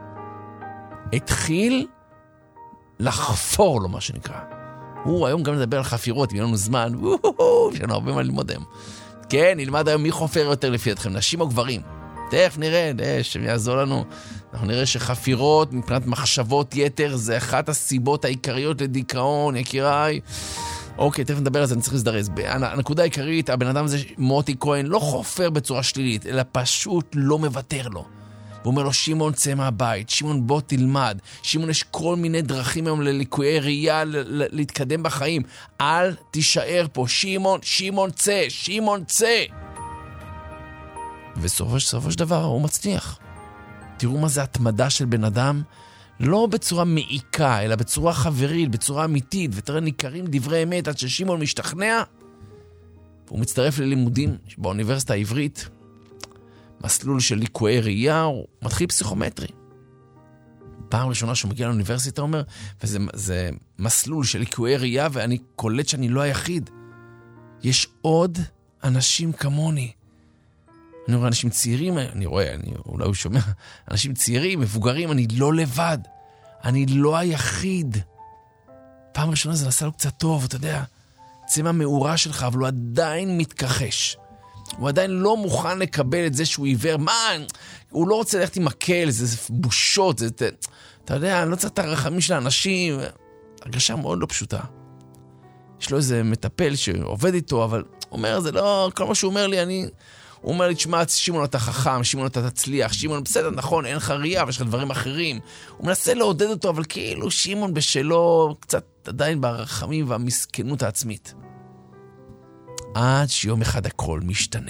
התחיל לחפור לו, מה שנקרא. הוא היום גם מדבר על חפירות, אם אין לנו זמן, יש לנו הרבה מה ללמוד היום. כן, נלמד היום מי חופר יותר לפי אתכם, נשים או גברים. תכף נראה, שהם יעזור לנו. אנחנו נראה שחפירות, מבחינת מחשבות יתר, זה אחת הסיבות העיקריות לדיכאון, יקיריי. אוקיי, תכף נדבר על זה, אני צריך להזדרז. הנקודה העיקרית, הבן אדם הזה, מוטי כהן, לא חופר בצורה שלילית, אלא פשוט לא מוותר לו. הוא אומר לו, שמעון צא מהבית, שמעון בוא תלמד, שמעון יש כל מיני דרכים היום לליקויי ראייה, ל- ל- להתקדם בחיים, אל תישאר פה, שמעון, שמעון צא, שמעון צא. וסופו של דבר הוא מצליח. תראו מה זה התמדה של בן אדם, לא בצורה מעיקה, אלא בצורה חברית, בצורה אמיתית, ותראה ניכרים דברי אמת עד ששמעון משתכנע, והוא מצטרף ללימודים באוניברסיטה העברית, מסלול של ליקויי ראייה, הוא מתחיל פסיכומטרי. פעם ראשונה שהוא מגיע לאוניברסיטה, אומר, וזה זה מסלול של ליקויי ראייה, ואני קולט שאני לא היחיד. יש עוד אנשים כמוני. אני רואה אנשים צעירים, אני רואה, אני, אולי הוא שומע, אנשים צעירים, מבוגרים, אני לא לבד. אני לא היחיד. פעם ראשונה זה נעשה לו קצת טוב, אתה יודע, צמא מאורה שלך, אבל הוא עדיין מתכחש. הוא עדיין לא מוכן לקבל את זה שהוא עיוור. מה? הוא לא רוצה ללכת עם מקל, זה בושות, זה, אתה יודע, אני לא צריך את הרחמים של האנשים. הרגשה מאוד לא פשוטה. יש לו איזה מטפל שעובד איתו, אבל הוא אומר, זה לא, כל מה שהוא אומר לי, אני... הוא אומר לי, תשמע, שמעון אתה חכם, שמעון אתה תצליח, שמעון בסדר, נכון, אין לך ראייה, אבל יש לך דברים אחרים. הוא מנסה לעודד אותו, אבל כאילו שמעון בשלו קצת עדיין ברחמים והמסכנות העצמית. עד שיום אחד הכל משתנה.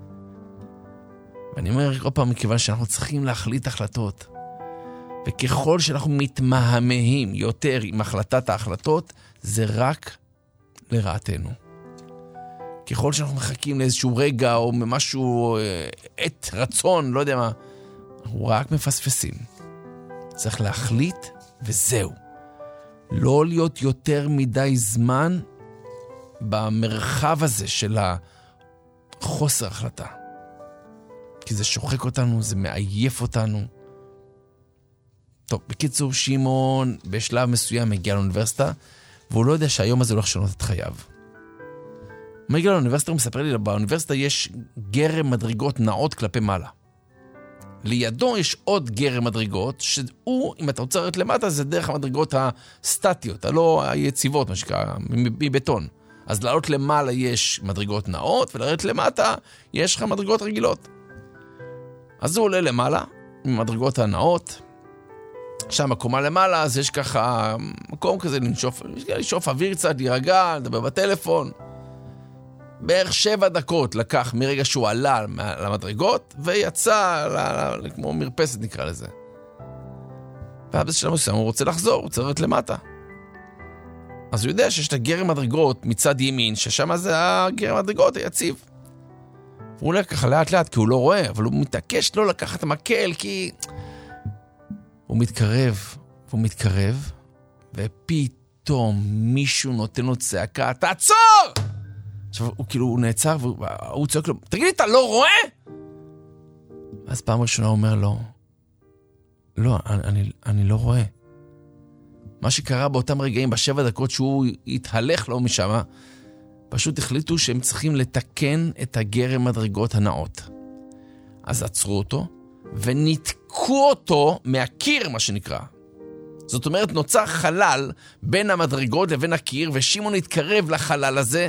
ואני אומר עוד פעם, מכיוון שאנחנו צריכים להחליט החלטות, וככל שאנחנו מתמהמהים יותר עם החלטת ההחלטות, זה רק לרעתנו. ככל שאנחנו מחכים לאיזשהו רגע או ממשהו, עת רצון, לא יודע מה, אנחנו רק מפספסים. צריך להחליט וזהו. לא להיות יותר מדי זמן במרחב הזה של החוסר החלטה. כי זה שוחק אותנו, זה מעייף אותנו. טוב, בקיצור, שמעון בשלב מסוים מגיע לאוניברסיטה, והוא לא יודע שהיום הזה הולך לשנות את חייו. הוא מגיע לאוניברסיטה, הוא מספר לי, באוניברסיטה יש גרם מדרגות נעות כלפי מעלה. לידו יש עוד גרם מדרגות, שהוא, אם אתה רוצה לראות למטה, זה דרך המדרגות הסטטיות, הלא היציבות, מה שקרה, מבטון. אז לעלות למעלה יש מדרגות נעות, ולראות למטה יש לך מדרגות רגילות. אז הוא עולה למעלה, עם מדרגות הנעות, שם בקומה למעלה, אז יש ככה מקום כזה לנשוף, לשאוף אוויר קצת, להירגע, לדבר בטלפון. בערך שבע דקות לקח מרגע שהוא עלה למדרגות, ויצא ל- ל- כמו מרפסת נקרא לזה. ואז בשלב מסוים הוא רוצה לחזור, הוא רוצה לרדת למטה. אז הוא יודע שיש את הגרם מדרגות מצד ימין, ששם זה הגרם מדרגות היציב. הוא הולך ככה לאט לאט כי הוא לא רואה, אבל הוא מתעקש לא לקחת את המקל כי... הוא מתקרב, הוא מתקרב, ופתאום מישהו נותן לו צעקה, תעצור! עכשיו הוא כאילו, הוא נעצר, והוא צועק לו, תגיד לי, אתה לא רואה? אז פעם ראשונה הוא אומר לו, לא, אני, אני, אני לא רואה. מה שקרה באותם רגעים, בשבע דקות שהוא התהלך לו משם, פשוט החליטו שהם צריכים לתקן את הגרם מדרגות הנאות. אז עצרו אותו, ונתקו אותו מהקיר, מה שנקרא. זאת אומרת, נוצר חלל בין המדרגות לבין הקיר, ושימון התקרב לחלל הזה,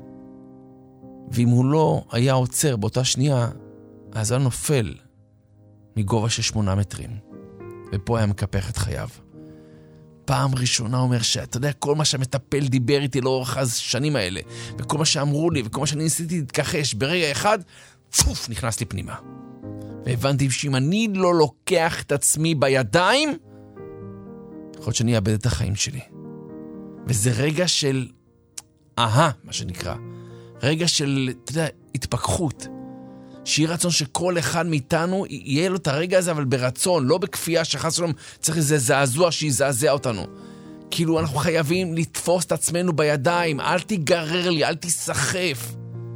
ואם הוא לא היה עוצר באותה שנייה, אז היה נופל מגובה של שמונה מטרים. ופה היה מקפח את חייו. פעם ראשונה אומר שאתה יודע, כל מה שהמטפל דיבר איתי לאורך השנים האלה, וכל מה שאמרו לי, וכל מה שאני ניסיתי להתכחש, ברגע אחד, פוף, נכנס לי פנימה. והבנתי שאם אני לא לוקח את עצמי בידיים, יכול להיות שאני אאבד את החיים שלי. וזה רגע של, אהה, מה שנקרא, רגע של, אתה יודע, התפכחות. שיהיה רצון שכל אחד מאיתנו יהיה לו את הרגע הזה, אבל ברצון, לא בכפייה שחס שלום צריך איזה זעזוע שיזעזע אותנו. כאילו אנחנו חייבים לתפוס את עצמנו בידיים, אל תיגרר לי, אל תסחף.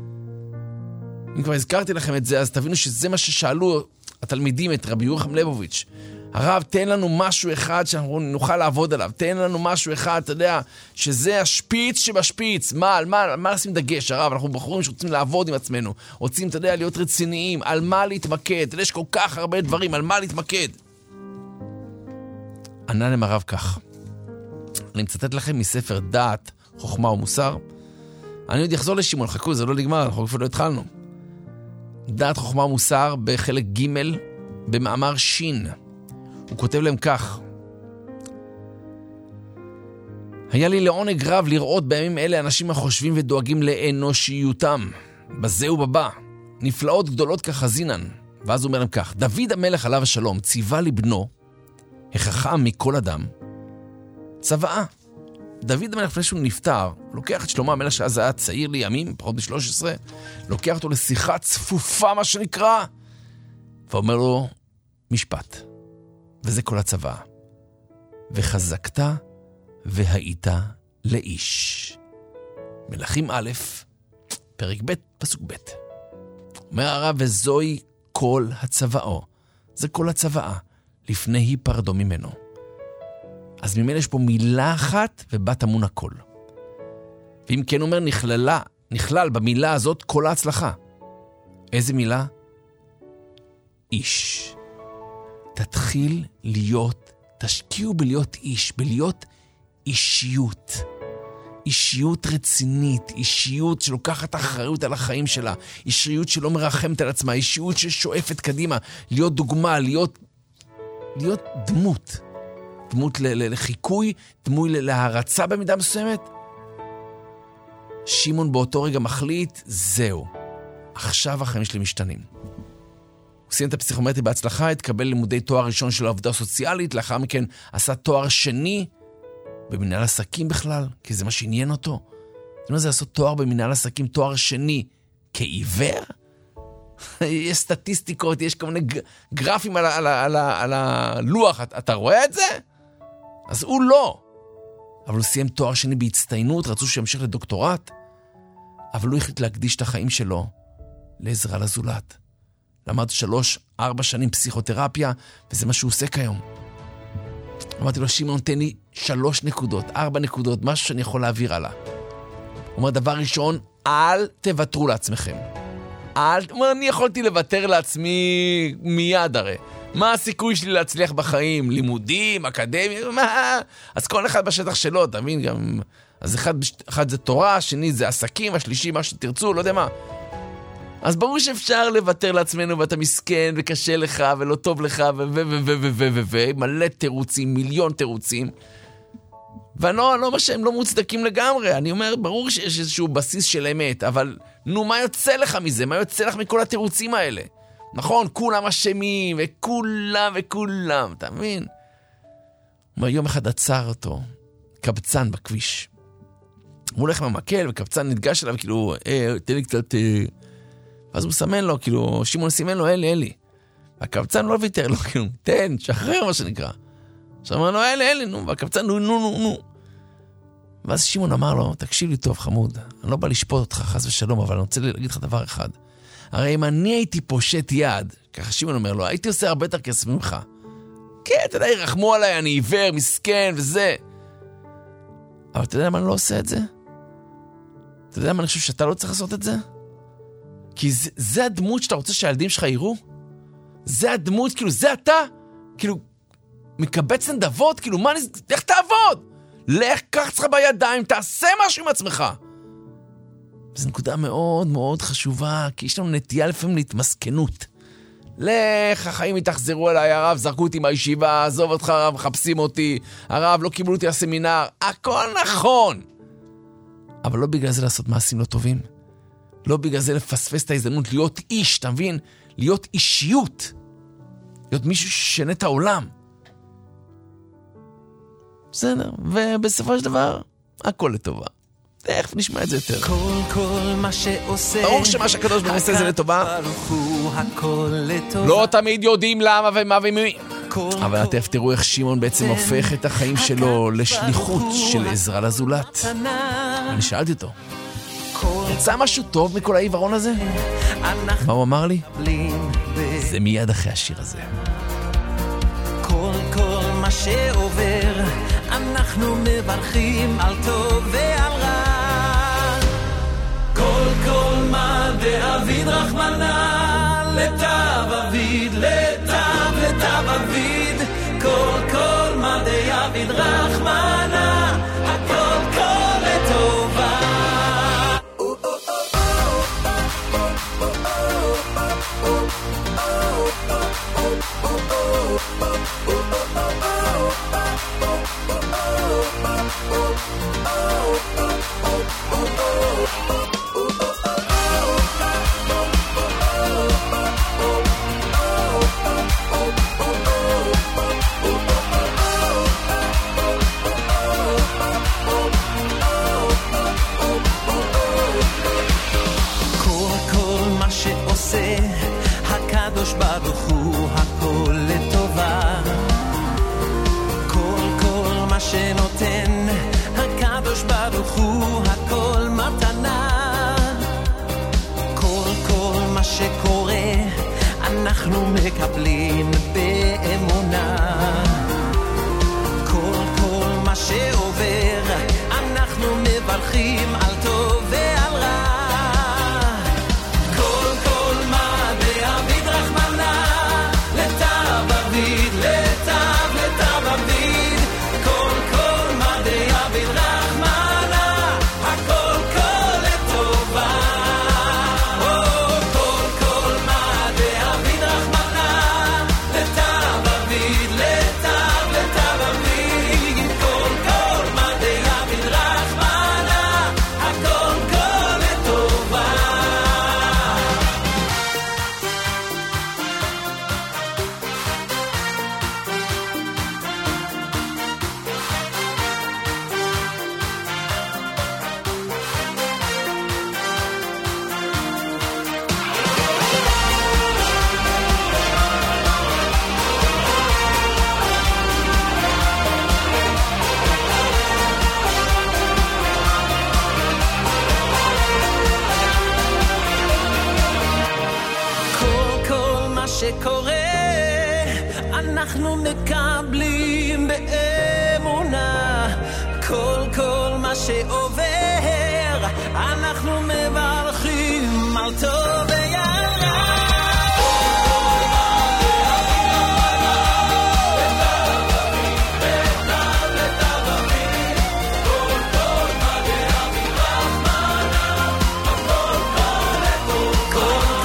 אם כבר הזכרתי לכם את זה, אז תבינו שזה מה ששאלו התלמידים את רבי ירוחם ליבוביץ'. הרב, תן לנו משהו אחד שאנחנו נוכל לעבוד עליו. תן לנו משהו אחד, אתה יודע, שזה השפיץ שבשפיץ. מה, על מה, על מה לשים דגש, הרב? אנחנו בחורים שרוצים לעבוד עם עצמנו. רוצים, אתה יודע, להיות רציניים. על מה להתמקד? אתה יודע, יש כל כך הרבה דברים, על מה להתמקד? ענה להם הרב כך. אני מצטט לכם מספר דעת, חוכמה ומוסר. אני עוד יחזור לשימון, חכו, זה לא נגמר, אנחנו כבר לא התחלנו. דעת, חוכמה ומוסר בחלק ג' במאמר שין. הוא כותב להם כך: היה לי לעונג רב לראות בימים אלה אנשים החושבים ודואגים לאנושיותם, בזה ובבא, נפלאות גדולות כחזינן. ואז הוא אומר להם כך: דוד המלך עליו השלום ציווה לבנו, החכם מכל אדם, צוואה. דוד המלך לפני שהוא נפטר, לוקח את שלמה המלך שאז היה צעיר לימים, פחות ב-שלוש עשרה, לוקח אותו לשיחה צפופה מה שנקרא, ואומר לו משפט. וזה כל הצבא. וחזקת והיית לאיש. מלכים א', פרק ב', פסוק ב'. אומר הרב, וזוהי כל הצבאו. זה כל הצבאה, לפני היפרדו ממנו. אז ממילא יש פה מילה אחת ובה טמון הכל. ואם כן אומר, נכללה, נכלל במילה הזאת כל ההצלחה. איזה מילה? איש. תתחיל להיות, תשקיעו בלהיות איש, בלהיות אישיות. אישיות רצינית, אישיות שלוקחת אחריות על החיים שלה, אישיות שלא מרחמת על עצמה, אישיות ששואפת קדימה, להיות דוגמה, להיות, להיות דמות. דמות לחיקוי, דמות להרצה במידה מסוימת. שימון באותו רגע מחליט, זהו. עכשיו החיים שלי משתנים. הוא סיים את הפסיכומטרי בהצלחה, התקבל לימודי תואר ראשון של העבודה הסוציאלית, לאחר מכן עשה תואר שני במנהל עסקים בכלל, כי זה מה שעניין אותו. זאת אומרת, זה לעשות תואר במנהל עסקים, תואר שני כעיוור? יש סטטיסטיקות, יש כל מיני גרפים על, על, על, על הלוח, אתה, אתה רואה את זה? אז הוא לא. אבל הוא סיים תואר שני בהצטיינות, רצו שימשיך לדוקטורט, אבל הוא החליט להקדיש את החיים שלו לעזרה לזולת. למד שלוש, ארבע שנים פסיכותרפיה, וזה מה שהוא עושה כיום. אמרתי לו, שימון, תן לי שלוש נקודות, ארבע נקודות, משהו שאני יכול להעביר הלאה. הוא אומר, דבר ראשון, אל תוותרו לעצמכם. אל, הוא אומר, אני יכולתי לוותר לעצמי מיד הרי. מה הסיכוי שלי להצליח בחיים? לימודים, אקדמיה, מה? אז כל אחד בשטח שלו, תבין גם... אז אחד, אחד זה תורה, השני זה עסקים, השלישי מה שתרצו, לא יודע מה. אז ברור שאפשר לוותר לעצמנו, ואתה מסכן, וקשה לך, ולא טוב לך, ו ו ו ו ו ו ו מלא תירוצים, מיליון תירוצים. ואני לא אומר שהם לא מוצדקים לגמרי, אני אומר, ברור שיש איזשהו בסיס של אמת, אבל נו, מה יוצא לך מזה? מה יוצא לך מכל התירוצים האלה? נכון, כולם אשמים, וכולם וכולם, אתה מבין? יום אחד עצר אותו, קבצן בכביש. הוא הולך מהמקל, וקבצן נתגש אליו, כאילו, אה, תן לי קצת... אה... ואז הוא סמן לו, כאילו, שמעון סימן לו, אלי, אלי. והקבצן לא ויתר לו, כאילו, תן, שחרר מה שנקרא. עכשיו אמר לו, אלי, אלי, נו, והקבצן, נו, נו, נו, נו. ואז שמעון אמר לו, תקשיב לי טוב, חמוד, אני לא בא לשפוט אותך, חס ושלום, אבל אני רוצה להגיד לך דבר אחד. הרי אם אני הייתי פושט יד, ככה שמעון אומר לו, הייתי עושה הרבה יותר כסף ממך. כן, אתה יודע, ירחמו עליי, אני עיוור, מסכן וזה. אבל אתה יודע למה אני לא עושה את זה? אתה יודע למה אני חושב שאתה לא צריך לעשות את זה? כי זה, זה הדמות שאתה רוצה שהילדים שלך יראו? זה הדמות, כאילו, זה אתה? כאילו, מקבץ נדבות? כאילו, מה אני... איך תעבוד? לך, קח אצלך בידיים, תעשה משהו עם עצמך. זו נקודה מאוד מאוד חשובה, כי יש לנו נטייה לפעמים להתמסכנות. לך, החיים יתחזרו אליי, הרב, זרקו אותי מהישיבה, עזוב אותך, הרב, מחפשים אותי, הרב, לא קיבלו אותי לסמינר, הכל נכון. אבל לא בגלל זה לעשות מעשים לא טובים. לא בגלל זה לפספס את ההזדמנות להיות איש, אתה מבין? להיות אישיות. להיות מישהו ששנה את העולם. בסדר, ובסופו של דבר, הכל לטובה. איך נשמע את זה יותר? כל כל מה שעושה ברור שמה שהקדוש ברוך הוא עושה זה לטובה. לא תמיד יודעים למה ומה ומי. אבל אתם תראו איך שמעון בעצם הופך את החיים שלו לשליחות של עזרה לזולת. אני שאלתי אותו, יצא משהו טוב מכל העיוורון הזה? מה הוא אמר לי? זה מיד אחרי השיר הזה. כל כל מה שעובר אנחנו מברכים על טוב ועל רע. כל כל מה דאביד רחמנה לטב אביד לטב לטב אביד. כל כל מה דאביד רחמנה הכל כל לטובה. הקדוש ברוך הוא הכל לטובה. כל כל מה שנותן הקדוש ברוך הוא הכל מתנה. כל כל מה שקורה אנחנו מקבלים באמונה. כל כל מה שעובר אנחנו מברכים על טוב ועל רע. שקורה אנחנו מקבלים באמונה. כל כל מה שעובר אנחנו מברכים על טוב ועל רע. כל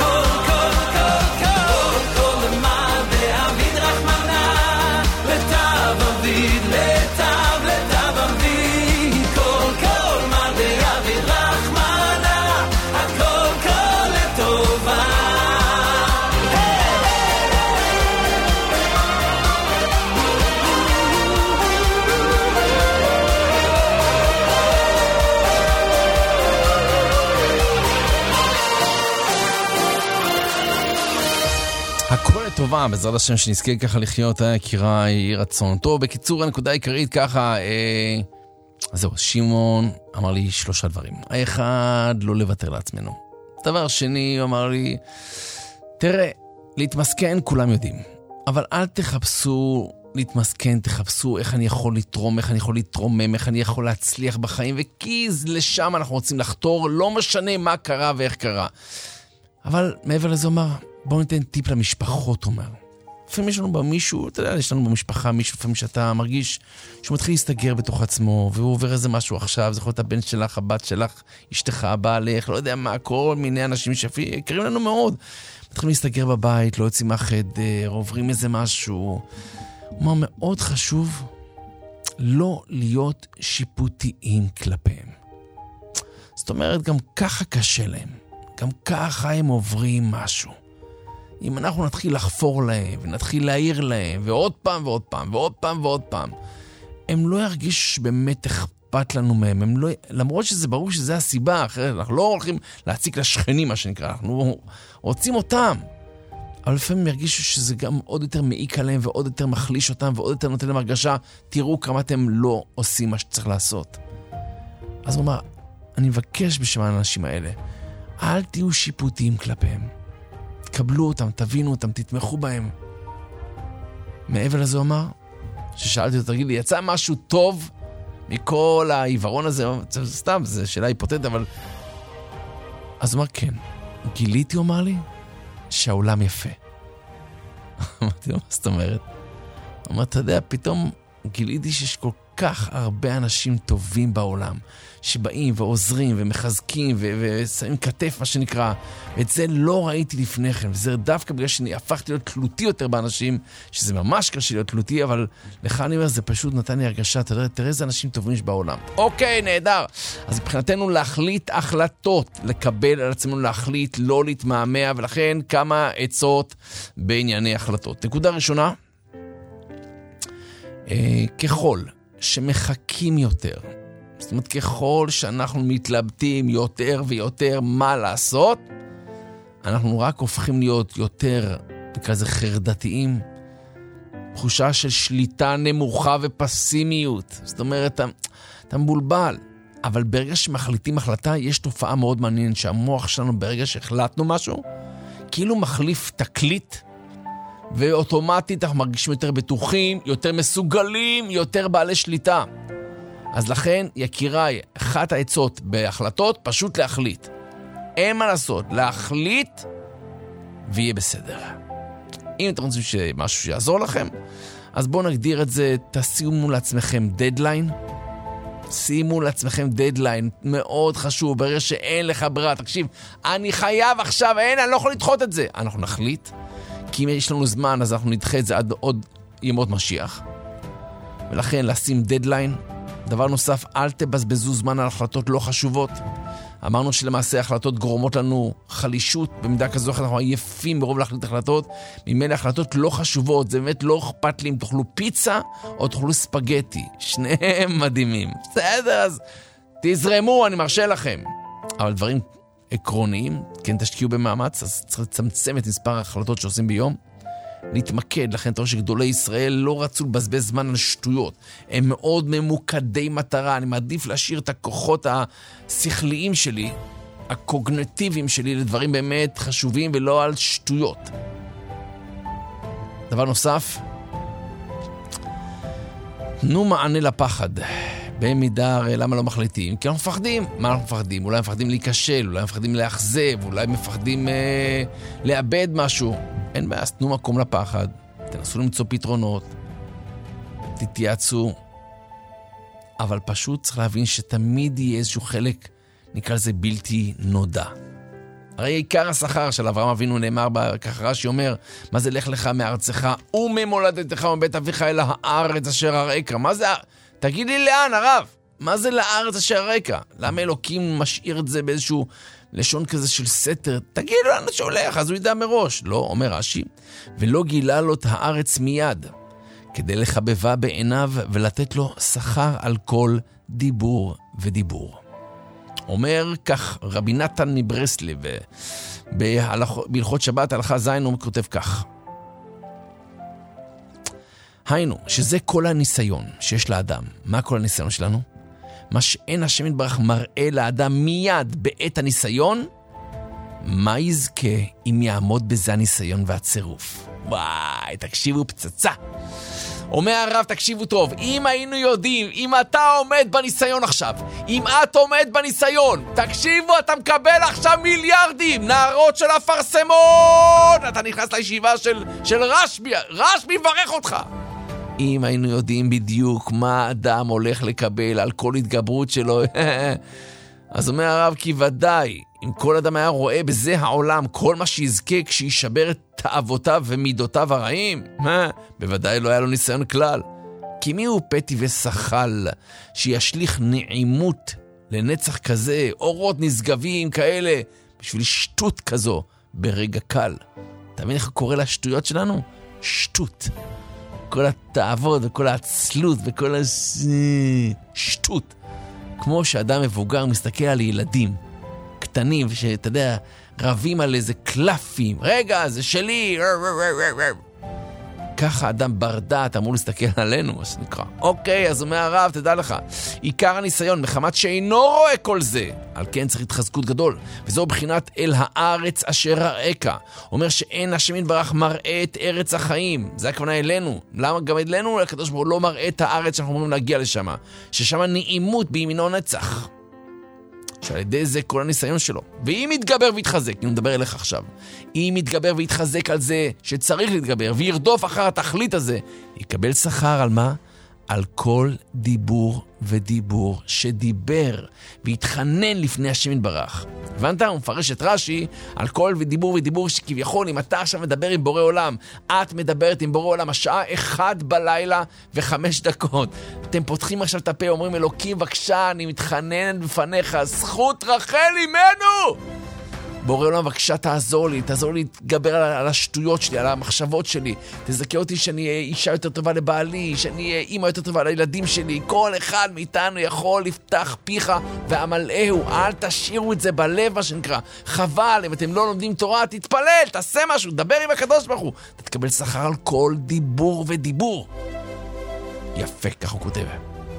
טובה, בעזרת השם שנזכה ככה לחיות, יקירה, יהי רצון. טוב, בקיצור, הנקודה העיקרית ככה, אה, אז זהו, שמעון אמר לי שלושה דברים. האחד, לא לוותר לעצמנו. דבר שני, הוא אמר לי, תראה, להתמסכן כולם יודעים, אבל אל תחפשו להתמסכן, תחפשו איך אני יכול לתרום, איך אני יכול לתרומם, איך אני יכול להצליח בחיים, וכי לשם אנחנו רוצים לחתור, לא משנה מה קרה ואיך קרה. אבל מעבר לזה אומר, בואו ניתן טיפ למשפחות, אומר. לפעמים יש לנו במישהו, אתה יודע, יש לנו במשפחה מישהו, לפעמים שאתה מרגיש שהוא מתחיל להסתגר בתוך עצמו, והוא עובר איזה משהו עכשיו, זה יכול להיות הבן שלך, הבת שלך, אשתך, הבעלך, לא יודע מה, כל מיני אנשים שיקרים לנו מאוד. מתחילים להסתגר בבית, לא יוצאים מהחדר, עוברים איזה משהו. הוא אומר, מאוד חשוב לא להיות שיפוטיים כלפיהם. זאת אומרת, גם ככה קשה להם. גם ככה הם עוברים משהו. אם אנחנו נתחיל לחפור להם, ונתחיל להעיר להם, ועוד פעם ועוד פעם, ועוד פעם ועוד פעם, הם לא ירגיש שבאמת אכפת לנו מהם. הם לא, למרות שזה ברור שזה הסיבה, אחרת אנחנו לא הולכים להציק לשכנים, מה שנקרא, אנחנו רוצים אותם. אבל לפעמים ירגישו שזה גם עוד יותר מעיק עליהם, ועוד יותר מחליש אותם, ועוד יותר נותן להם הרגשה, תראו כמה אתם לא עושים מה שצריך לעשות. אז הוא אומר, אני מבקש בשם האנשים האלה, אל תהיו שיפוטיים כלפיהם. תקבלו אותם, תבינו אותם, תתמכו בהם. מעבר לזה הוא אמר, ששאלתי אותו, תגיד לי, יצא משהו טוב מכל העיוורון הזה? סתם, זו שאלה היפותטית, אבל... אז הוא אמר, כן. גיליתי, הוא אמר לי, שהעולם יפה. אמרתי לו, מה זאת אומרת? הוא אמר, אתה יודע, פתאום גיליתי שיש כל כך הרבה אנשים טובים בעולם, שבאים ועוזרים ומחזקים ושמים כתף, מה שנקרא. את זה לא ראיתי לפני כן, וזה דווקא בגלל שאני הפכתי להיות תלותי יותר באנשים, שזה ממש קשה להיות תלותי, אבל לך אני אומר, זה פשוט נתן לי הרגשה, תראה, תראה איזה אנשים טובים יש בעולם. אוקיי, נהדר. אז מבחינתנו להחליט החלטות, לקבל על עצמנו להחליט, לא להתמהמה, ולכן כמה עצות בענייני החלטות. נקודה ראשונה, אה, ככל שמחכים יותר, זאת אומרת, ככל שאנחנו מתלבטים יותר ויותר מה לעשות, אנחנו רק הופכים להיות יותר, כזה חרדתיים, תחושה של שליטה נמוכה ופסימיות. זאת אומרת, אתה, אתה מבולבל. אבל ברגע שמחליטים החלטה, יש תופעה מאוד מעניינת שהמוח שלנו ברגע שהחלטנו משהו, כאילו מחליף תקליט, ואוטומטית אנחנו מרגישים יותר בטוחים, יותר מסוגלים, יותר בעלי שליטה. אז לכן, יקיריי, אחת העצות בהחלטות, פשוט להחליט. אין מה לעשות, להחליט ויהיה בסדר. אם אתם רוצים שמשהו שיעזור לכם, אז בואו נגדיר את זה, תשימו לעצמכם דדליין, שימו לעצמכם דדליין, מאוד חשוב, ברגע שאין לך ברירה, תקשיב, אני חייב עכשיו, אין, אני לא יכול לדחות את זה. אנחנו נחליט, כי אם יש לנו זמן, אז אנחנו נדחה את זה עד עוד ימות משיח. ולכן, לשים דדליין, דבר נוסף, אל תבזבזו זמן על החלטות לא חשובות. אמרנו שלמעשה החלטות גורמות לנו חלישות, במידה כזו אנחנו עייפים ברוב להחליט החלטות, ממילא החלטות לא חשובות, זה באמת לא אכפת לי אם תאכלו פיצה או תאכלו ספגטי, שניהם מדהימים. בסדר, אז תזרמו, אני מרשה לכם. אבל דברים עקרוניים, כן תשקיעו במאמץ, אז צריך לצמצם את מספר ההחלטות שעושים ביום, להתמקד, לכן תראו שגדולי ישראל לא רצו לבזבז זמן על שטויות. הם מאוד ממוקדי מטרה. אני מעדיף להשאיר את הכוחות השכליים שלי, הקוגנטיביים שלי, לדברים באמת חשובים ולא על שטויות. דבר נוסף, תנו מענה לפחד. במידה, הרי למה לא מחליטים? כי אנחנו מפחדים. מה אנחנו מפחדים? אולי מפחדים להיכשל, אולי מפחדים להחזב, אולי מפחדים אה, לאבד משהו. אין בעיה, תנו מקום לפחד, תנסו למצוא פתרונות, תתייעצו, אבל פשוט צריך להבין שתמיד יהיה איזשהו חלק, נקרא לזה בלתי נודע. הרי עיקר השכר של אברהם אבינו נאמר ככה רש"י אומר, מה זה לך לך מארצך וממולדתך ומבית אביך אל הארץ אשר אראך? מה זה? תגיד לי לאן, הרב? מה זה לארץ אשר אראך? למה אלוקים משאיר את זה באיזשהו לשון כזה של סתר? תגיד לו לאן שהולך, אז הוא ידע מראש. לא, אומר רש"י, ולא גילה לו את הארץ מיד, כדי לחבבה בעיניו ולתת לו שכר על כל דיבור ודיבור. אומר כך רבי נתן מברסלב, בהלכות שבת הלכה זין הוא כותב כך, היינו, שזה כל הניסיון שיש לאדם. מה כל הניסיון שלנו? מה שאין השם יתברך מראה לאדם מיד בעת הניסיון, מה יזכה אם יעמוד בזה הניסיון והצירוף? וואי, תקשיבו פצצה. אומר הרב, תקשיבו טוב, אם היינו יודעים, אם אתה עומד בניסיון עכשיו, אם את עומד בניסיון, תקשיבו, אתה מקבל עכשיו מיליארדים, נערות של אפרסמון, אתה נכנס לישיבה של, של רשמי, רשמי מברך אותך. אם היינו יודעים בדיוק מה אדם הולך לקבל על כל התגברות שלו, אז אומר הרב, כי ודאי, אם כל אדם היה רואה בזה העולם, כל מה שיזכה כשישבר את תאוותיו ומידותיו הרעים, בוודאי לא היה לו ניסיון כלל. כי מי הוא פתי ושחל שישליך נעימות לנצח כזה, אורות נשגבים כאלה, בשביל שטות כזו ברגע קל? אתה מבין איך קורא לשטויות שלנו? שטות. כל התאוות וכל העצלות וכל השטות. כמו שאדם מבוגר מסתכל על ילדים קטנים, שאתה יודע, רבים על איזה קלפים, רגע, זה שלי, ככה אדם בר דעת אמור להסתכל עלינו, מה שנקרא. אוקיי, אז אומר הרב, תדע לך, עיקר הניסיון, מחמת שאינו רואה כל זה, על כן צריך התחזקות גדול, וזו בחינת אל הארץ אשר הרקע. אומר שאין השם יתברך מראה את ארץ החיים, זה הכוונה אלינו. למה גם אלינו הקדוש ברוך הוא לא מראה את הארץ שאנחנו אומרים להגיע לשם, ששם נעימות בימינו נצח. שעל ידי זה כל הניסיון שלו. ואם יתגבר ויתחזק, אני מדבר אליך עכשיו, אם יתגבר ויתחזק על זה שצריך להתגבר, וירדוף אחר התכלית הזה, יקבל שכר על מה? על כל דיבור ודיבור שדיבר, והתחנן לפני השם יתברך. הבנת? הוא מפרש את רש"י על כל דיבור ודיבור שכביכול, אם אתה עכשיו מדבר עם בורא עולם, את מדברת עם בורא עולם, השעה אחד בלילה וחמש דקות. אתם פותחים עכשיו את הפה, אומרים, אלוקים בבקשה, אני מתחנן בפניך, זכות רחל אימנו! בורא עולם, בבקשה, תעזור לי, תעזור לי להתגבר על, על השטויות שלי, על המחשבות שלי. תזכה אותי שאני אהיה אישה יותר טובה לבעלי, שאני אהיה אימא יותר טובה לילדים שלי. כל אחד מאיתנו יכול לפתח פיך ועמלאהו. אל תשאירו את זה בלב, מה שנקרא. חבל, אם אתם לא לומדים תורה, תתפלל, תעשה משהו, דבר עם הקדוש ברוך הוא. אתה תקבל שכר על כל דיבור ודיבור. יפה, כך הוא כותב.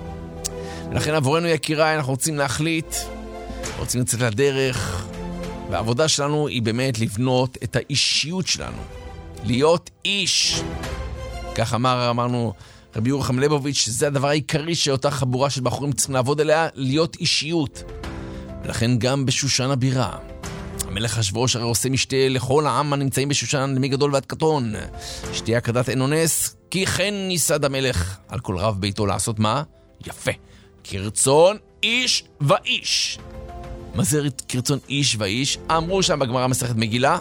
ולכן עבורנו יקיריי, אנחנו רוצים להחליט, רוצים לצאת לדרך, והעבודה שלנו היא באמת לבנות את האישיות שלנו. להיות איש. כך אמר, אמרנו, רבי ירוחם ליבוביץ', שזה הדבר העיקרי שאותה חבורה של בחורים צריכים לעבוד עליה, להיות אישיות. ולכן גם בשושן הבירה. המלך אחשוורוש הרי עושה משתה לכל העם הנמצאים בשושן, מגדול ועד קטון. שתהיה הקדת אין אונס, כי כן ניסד המלך על כל רב ביתו לעשות מה? יפה. כרצון איש ואיש. מה זה כרצון איש ואיש? אמרו שם בגמרא מסכת מגילה,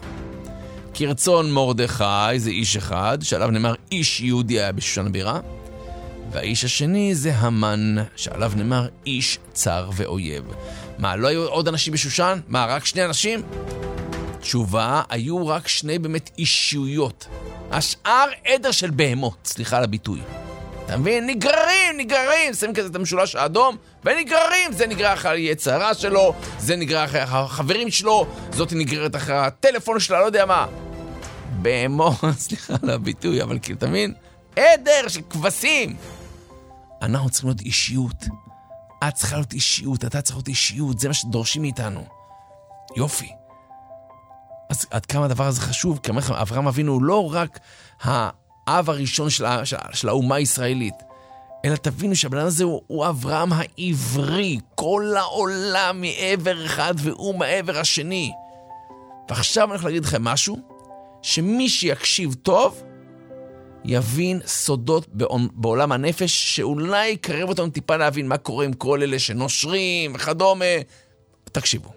כרצון מרדכי זה איש אחד, שעליו נאמר איש יהודי היה בשושן הבירה, והאיש השני זה המן, שעליו נאמר איש צר ואויב. מה, לא היו עוד אנשים בשושן? מה, רק שני אנשים? תשובה, היו רק שני באמת אישיויות. השאר עדר של בהמות, סליחה על הביטוי. אתה מבין? נגררים, נגררים, שמים כזה את המשולש האדום, ונגררים, זה נגרר אחרי היצרה שלו, זה נגרר אחרי החברים שלו, זאת נגררת אחרי הטלפון שלה, לא יודע מה. בהמות, סליחה על הביטוי, אבל כאילו, אתה מבין? עדר של כבשים. אנחנו צריכים להיות אישיות. את צריכה להיות אישיות, אתה צריך להיות אישיות, זה מה שדורשים מאיתנו. יופי. אז עד כמה הדבר הזה חשוב, כי אברהם אבינו הוא לא רק האב הראשון של, של, של האומה הישראלית, אלא תבינו שהבן הזה הוא, הוא אברהם העברי, כל העולם מעבר אחד והוא מעבר השני. ועכשיו אני הולך להגיד לכם משהו, שמי שיקשיב טוב, יבין סודות בעולם הנפש, שאולי יקרב אותנו טיפה להבין מה קורה עם כל אלה שנושרים וכדומה. תקשיבו.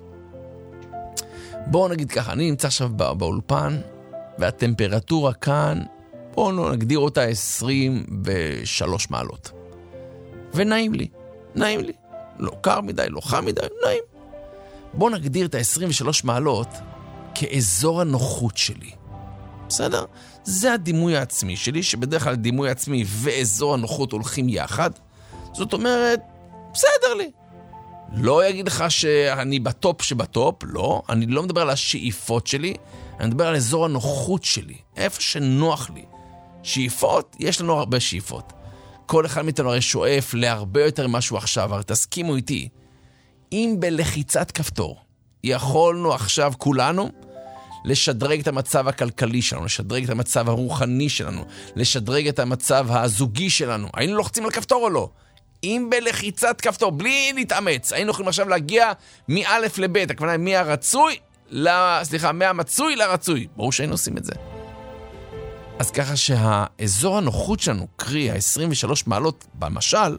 בואו נגיד ככה, אני נמצא עכשיו בא, באולפן, והטמפרטורה כאן, בואו נגדיר אותה עשרים ושלוש מעלות. ונעים לי, נעים לי. לא קר מדי, לא חם מדי, נעים. בואו נגדיר את ה-עשרים ושלוש מעלות כאזור הנוחות שלי. בסדר? זה הדימוי העצמי שלי, שבדרך כלל דימוי העצמי ואזור הנוחות הולכים יחד. זאת אומרת, בסדר לי. לא יגיד לך שאני בטופ שבטופ, לא. אני לא מדבר על השאיפות שלי, אני מדבר על אזור הנוחות שלי. איפה שנוח לי. שאיפות, יש לנו הרבה שאיפות. כל אחד מאיתנו הרי שואף להרבה יותר משהו עכשיו, אבל תסכימו איתי, אם בלחיצת כפתור יכולנו עכשיו כולנו לשדרג את המצב הכלכלי שלנו, לשדרג את המצב הרוחני שלנו, לשדרג את המצב הזוגי שלנו, היינו לוחצים על כפתור או לא? אם בלחיצת כפתור, בלי להתאמץ, היינו יכולים עכשיו להגיע מאלף לבית, הכוונה מהרצוי, סליחה, מהמצוי לרצוי. ברור שהיינו עושים את זה. אז ככה שהאזור הנוחות שלנו, קרי ה-עשרים ושלוש מעלות במשל,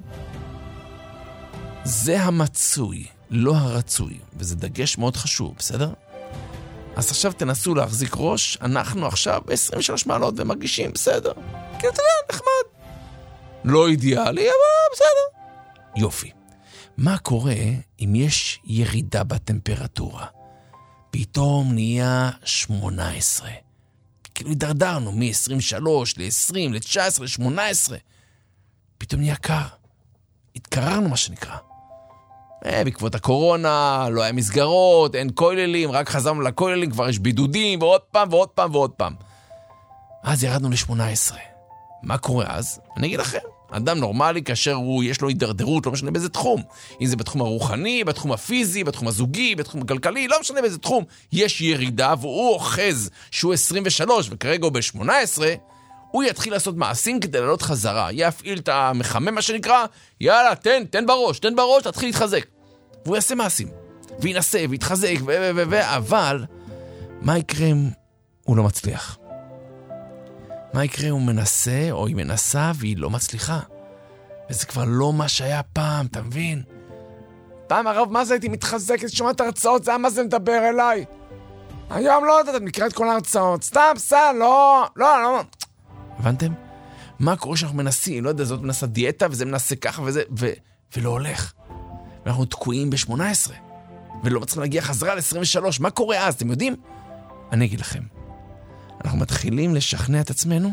זה המצוי, לא הרצוי, וזה דגש מאוד חשוב, בסדר? אז עכשיו תנסו להחזיק ראש, אנחנו עכשיו ב-עשרים ושלוש מעלות ומרגישים, בסדר. כי אתה יודע, נחמד. לא אידיאלי, אבל בסדר. יופי. מה קורה אם יש ירידה בטמפרטורה? פתאום נהיה שמונה עשרה. כאילו הידרדרנו מ-עשרים ושלוש ל-עשרים, ל-תשע עשרה, ל-שמונה עשרה. פתאום נהיה קר. התקררנו מה שנקרא. אה, בעקבות הקורונה, לא היה מסגרות, אין כוללים, רק חזרנו לכוללים, כבר יש בידודים, ועוד פעם ועוד פעם ועוד פעם. אז ירדנו ל-שמונה עשרה. מה קורה אז? אני אגיד לכם, אדם נורמלי כאשר הוא, יש לו הידרדרות, לא משנה באיזה תחום. אם זה בתחום הרוחני, בתחום הפיזי, בתחום הזוגי, בתחום הכלכלי, לא משנה באיזה תחום. יש ירידה והוא אוחז שהוא עשרים ושלוש וכרגע הוא ב-שמונה עשרה, הוא יתחיל לעשות מעשים כדי לעלות חזרה. יפעיל את המחמם מה שנקרא, יאללה, תן, תן בראש, תן בראש, תתחיל להתחזק. והוא יעשה מעשים. וינסה, ויתחזק, ו... ו... ו... ו... אבל, מה יקרה אם הוא לא מצליח? מה יקרה אם הוא מנסה, או היא מנסה, והיא לא מצליחה? וזה כבר לא מה שהיה פעם, אתה מבין? פעם הרב, מה זה הייתי מתחזקת, שומעת את הרצאות, זה היה מה זה מדבר אליי. היום לא יודעת, נקרא את כל ההרצאות. סתם, סתם, לא, לא, לא. הבנתם? מה קורה שאנחנו מנסים? לא יודע, זאת מנסה דיאטה, וזה מנסה ככה, וזה, ו... ולא הולך. ואנחנו תקועים ב-שמונה עשרה. ולא מצליחים להגיע חזרה ל-עשרים ושלוש. מה קורה אז? אתם יודעים? אני אגיד לכם. אנחנו מתחילים לשכנע את עצמנו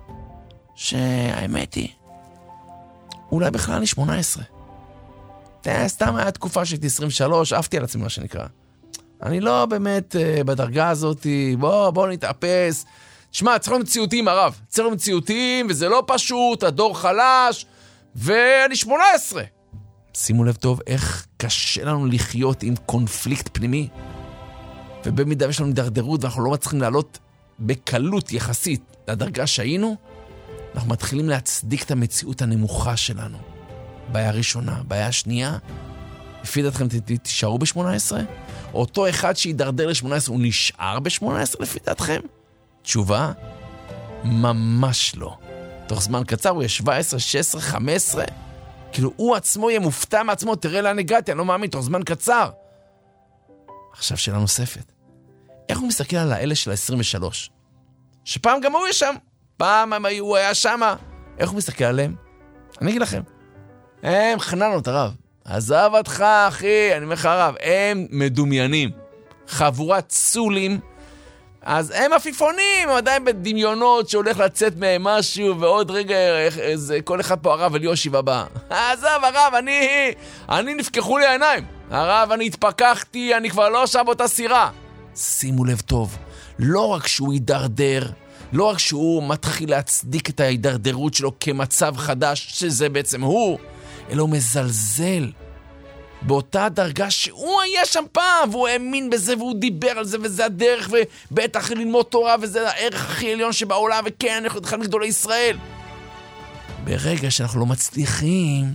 שהאמת היא, אולי בכלל אני שמונה עשרה. סתם היה תקופה שהייתי עשרים ושלוש, עפתי על עצמי מה שנקרא. אני לא באמת uh, בדרגה הזאת, בוא, בוא נתאפס. תשמע, צריך להיות מציאותיים הרב. צריך להיות מציאותיים, וזה לא פשוט, הדור חלש, ואני שמונה עשרה. שימו לב טוב איך קשה לנו לחיות עם קונפליקט פנימי. ובמידה יש לנו דרדרות, ואנחנו לא מצליחים לעלות בקלות יחסית לדרגה שהיינו, אנחנו מתחילים להצדיק את המציאות הנמוכה שלנו. בעיה ראשונה, בעיה שנייה, לפי דעתכם תישארו ב-שמונה עשרה? אותו אחד שידרדר ל-שמונה עשרה, הוא נשאר ב-שמונה עשרה לפי דעתכם? תשובה, ממש לא. תוך זמן קצר הוא יהיה שבע עשרה, שש עשרה, חמש עשרה, כאילו הוא עצמו יהיה מופתע מעצמו, תראה לאן הגעתי, אני לא מאמין, תוך זמן קצר. עכשיו שאלה נוספת. איך הוא מסתכל על האלה של ה-עשרים ושלוש? שפעם גם הוא היה שם. פעם הוא היה שם. איך הוא מסתכל עליהם? אני אגיד לכם. הם חננות הרב. עזב אותך אחי, אני אומר לך הרב. הם מדומיינים. חבורת צולים. אז הם עפיפונים, הם עדיין בדמיונות שהולך לצאת מהם משהו, ועוד רגע איזה, כל אחד פה הרב אליושיב הבא. עזב הרב, אני, אני נפקחו לי העיניים. הרב, אני התפקחתי, אני כבר לא שם באותה סירה. שימו לב טוב, לא רק שהוא יידרדר, לא רק שהוא מתחיל להצדיק את ההידרדרות שלו כמצב חדש, שזה בעצם הוא, אלא הוא מזלזל באותה דרגה שהוא היה שם פעם, והוא האמין בזה, והוא דיבר על זה, וזה הדרך, ובטח ללמוד תורה, וזה הערך הכי עליון שבעולם, וכן, אנחנו אחד מגדולי ישראל. ברגע שאנחנו לא מצליחים,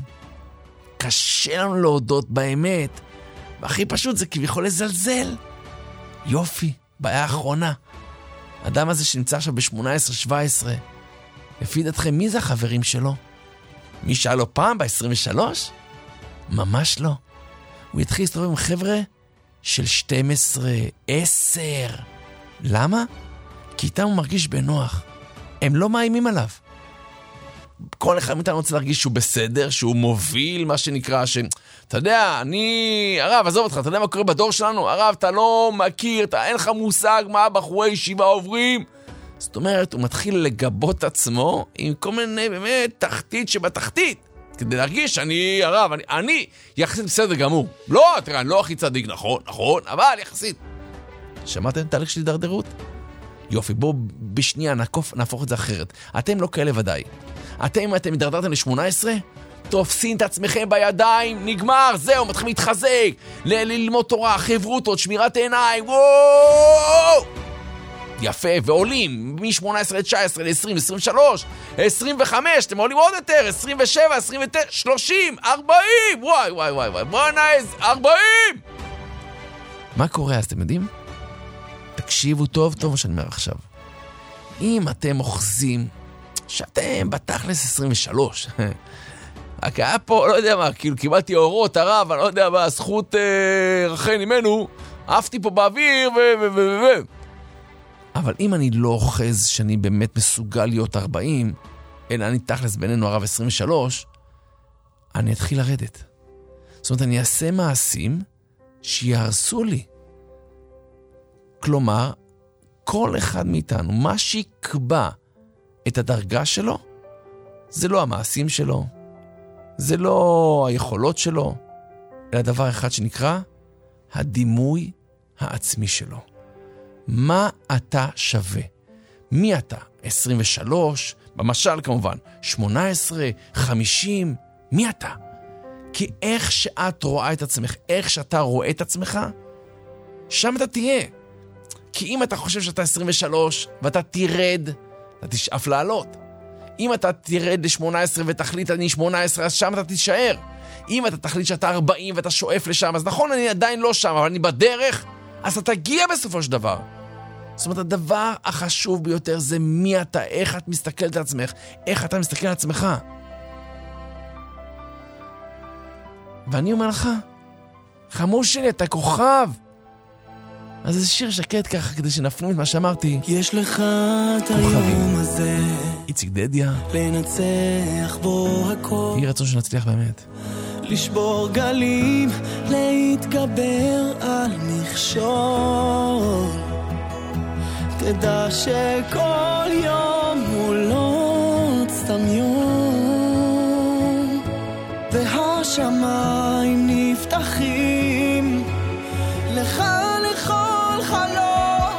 קשה לנו להודות באמת, והכי פשוט זה כביכול לזלזל. יופי, בעיה האחרונה. האדם הזה שנמצא עכשיו ב-שמונה עשרה שבע עשרה, לפי דעתכם מי זה החברים שלו? מי שאל לו פעם ב-עשרים ושלוש? ממש לא. הוא יתחיל להסתובב עם חבר'ה של שתים עשרה, עשר. למה? כי איתם הוא מרגיש בנוח. הם לא מאיימים עליו. כל אחד מאיתנו רוצה להרגיש שהוא בסדר, שהוא מוביל, מה שנקרא, ש... אתה יודע, אני... הרב, עזוב אותך, אתה יודע מה קורה בדור שלנו? הרב, אתה לא מכיר, אתה אין לך מושג מה בחורי ישיבה עוברים. זאת אומרת, הוא מתחיל לגבות עצמו עם כל מיני באמת תחתית שבתחתית. כדי להרגיש שאני, הרב, אני, אני יחסית בסדר גמור. לא, תראה, אני לא הכי צדיק, נכון, נכון, אבל יחסית. שמעתם תהליך של הידרדרות? יופי, בואו בשנייה נעקוף, נהפוך את זה אחרת. אתם לא כאלה ודאי. אתם, אתם מדרדרתם ל-שמונה עשרה? תופסים את עצמכם בידיים, נגמר, זהו, מתחילים להתחזק, ל- ללמוד תורה, חברותות, שמירת עיניים, וואו! יפה, ועולים מ-שמונה עשרה ל-תשע עשרה ל-עשרים, עשרים ושלוש, עשרים וחמש, אתם עולים עוד יותר, עשרים ושבע, עשרים ותשע, שלושים, ארבעים, וואי, וואי, וואי, וואי, בוא נעז, ארבעים! מה קורה אז, אתם יודעים? תקשיבו טוב טוב מה שאני אומר עכשיו. אם אתם אוחזים שאתם בתכלס עשרים ושלוש, רק היה פה, לא יודע מה, כאילו קיבלתי אורות, הרב, אני לא יודע מה, זכות אה, רחל ממנו, עפתי פה באוויר ו... ו... ו... ו... אבל אם אני לא אוחז שאני באמת מסוגל להיות ארבעים, אלא אני תכלס בינינו הרב עשרים ושלוש, אני אתחיל לרדת. זאת אומרת, אני אעשה מעשים שיהרסו לי. כלומר, כל אחד מאיתנו, מה שיקבע את הדרגה שלו, זה לא המעשים שלו, זה לא היכולות שלו, אלא דבר אחד שנקרא הדימוי העצמי שלו. מה אתה שווה? מי אתה? עשרים ושלוש, במשל כמובן, שמונה עשרה, חמישים, מי אתה? כי איך שאת רואה את עצמך, איך שאתה רואה את עצמך, שם אתה תהיה. כי אם אתה חושב שאתה עשרים ושלוש ואתה תירד, אתה תשאף לעלות. אם אתה תירד ל-שמונה עשרה ותחליט אני שמונה עשרה, אז שם אתה תישאר. אם אתה תחליט שאתה ארבעים ואתה שואף לשם, אז נכון, אני עדיין לא שם, אבל אני בדרך, אז אתה תגיע בסופו של דבר. זאת אומרת, הדבר החשוב ביותר זה מי אתה, איך את מסתכלת על עצמך, איך אתה מסתכל על עצמך. ואני אומר לך, חמוש שלי, אתה כוכב. אז זה שיר שקט ככה, כדי שנפנים את מה שאמרתי. יש לך את היום הזה, איציק דדיה, לנצח בו הכל, יהי רצון שנצליח באמת. לשבור גלים, להתגבר על מכשול. תדע שכל יום הוא לא סתם יום, והשמיים נפתחים לך לכל חלום.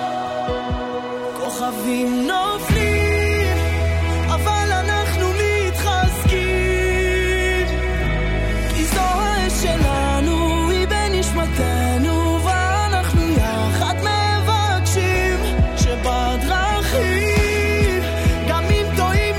כוכבים נופלים, אבל אנחנו מתחזקים, כי זו האש שלנו, היא בנשמתנו, ואנחנו יחד מבקשים שבדרכים, גם אם טועים